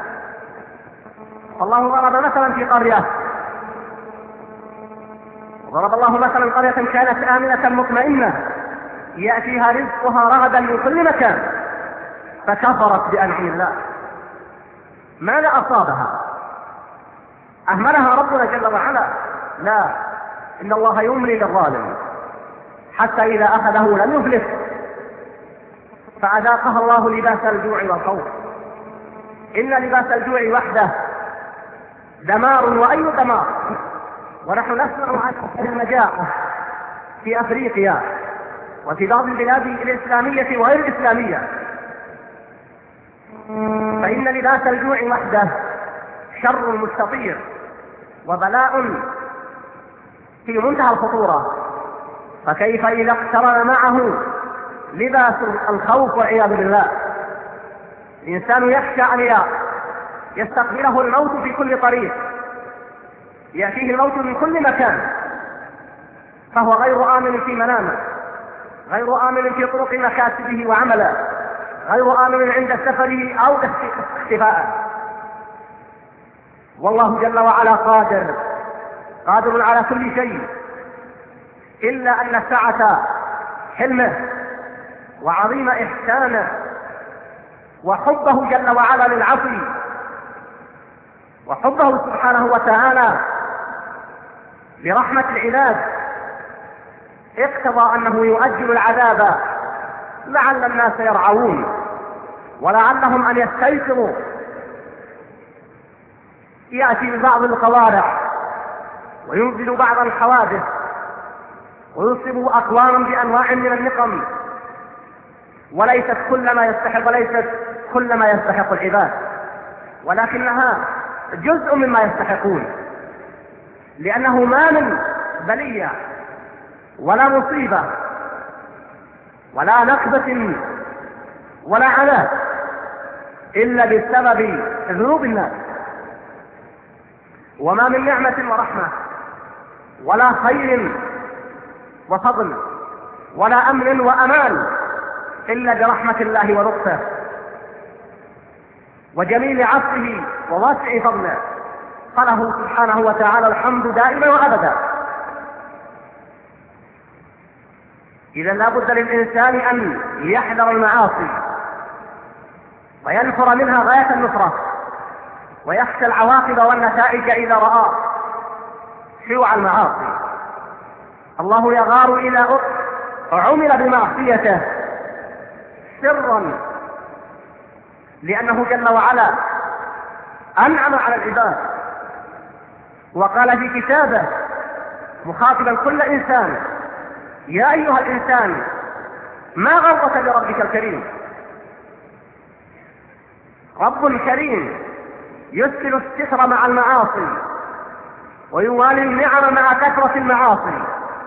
الله ضرب مثلا في قرية، ضرب الله مثلا قرية كانت آمنة مطمئنة يأتيها رزقها رغدا من كل مكان فكفرت بأنعم الله. ماذا أصابها؟ أهملها ربنا جل وعلا؟ لا، إن الله يملي للظالم حتى إذا أخذه لم يفلت، فأذاقها الله لباس الجوع والخوف. إن لباس الجوع وحده دمار، وأي دمار. ونحن نسمع عن المجاعة في أفريقيا وفي بعض البلاد الإسلامية وغير الإسلامية، فإن لباس الجوع وحده شر مستطير وبلاء في منتهى الخطورة، فكيف إذا اقترن معه لباس الخوف والعياذ بالله؟ الإنسان يخشى أن يستقبله الموت في كل طريق، يأتيه الموت من كل مكان، فهو غير آمن في منامه، غير آمن في طرق مكاسبه وعمله، غير آمن عند سفره أو اختفائه. والله جل وعلا قادر على كل شيء، إلا أن سعة حلمه وعظيم إحسانه وحبه جل وعلا للعفو وحبه سبحانه وتعالى لرحمة العباد اقتضى أنه يؤجل العذاب لعل الناس يرعون ولعلهم أن يستيقظوا يأتي ببعض القوارع وينزل بعض الحوادث ويصيب أقواما بأنواع من النقم، وليست كل ما يستحق العباد، ولكنها جزء مما يستحقون، لأنه ما من بلية ولا مصيبة ولا نكبة ولا عناء إلا بسبب ذنوب الناس، وما من نعمة ورحمة ولا خير وفضل ولا أمن وأمان إلا برحمة الله ولطفه وجميل عفوه وواسع فضله، فله سبحانه وتعالى الحمد دائما وأبدا. إذا لا بد للإنسان أن يحذر المعاصي وينفر منها غاية النفرة، ويخشى العواقب والنتائج إذا رأى شيوع المعاصي. الله يغار إلى عمل بمعصيته سرا، لأنه جل وعلا أنعم على العباد وقال في كتابه مخاطبا كل إنسان: يا أيها الإنسان ما غرك بربك الكريم. رب كريم يسكن الستر مع المعاصي ويوالي النعم مع كثرة المعاصي،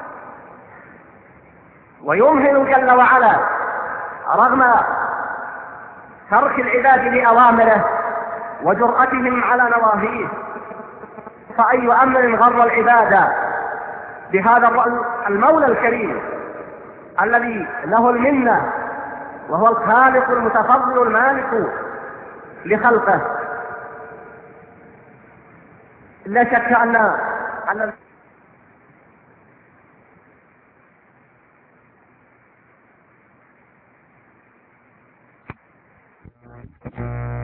ويمهل جل وعلا رغم ترك العباد لأوامره وجرأتهم على نواهيه. فأي أمر غر العباد بهذا المولى الكريم الذي له المنة، وهو الخالق المتفضل المالك لخلقه. لا شك أن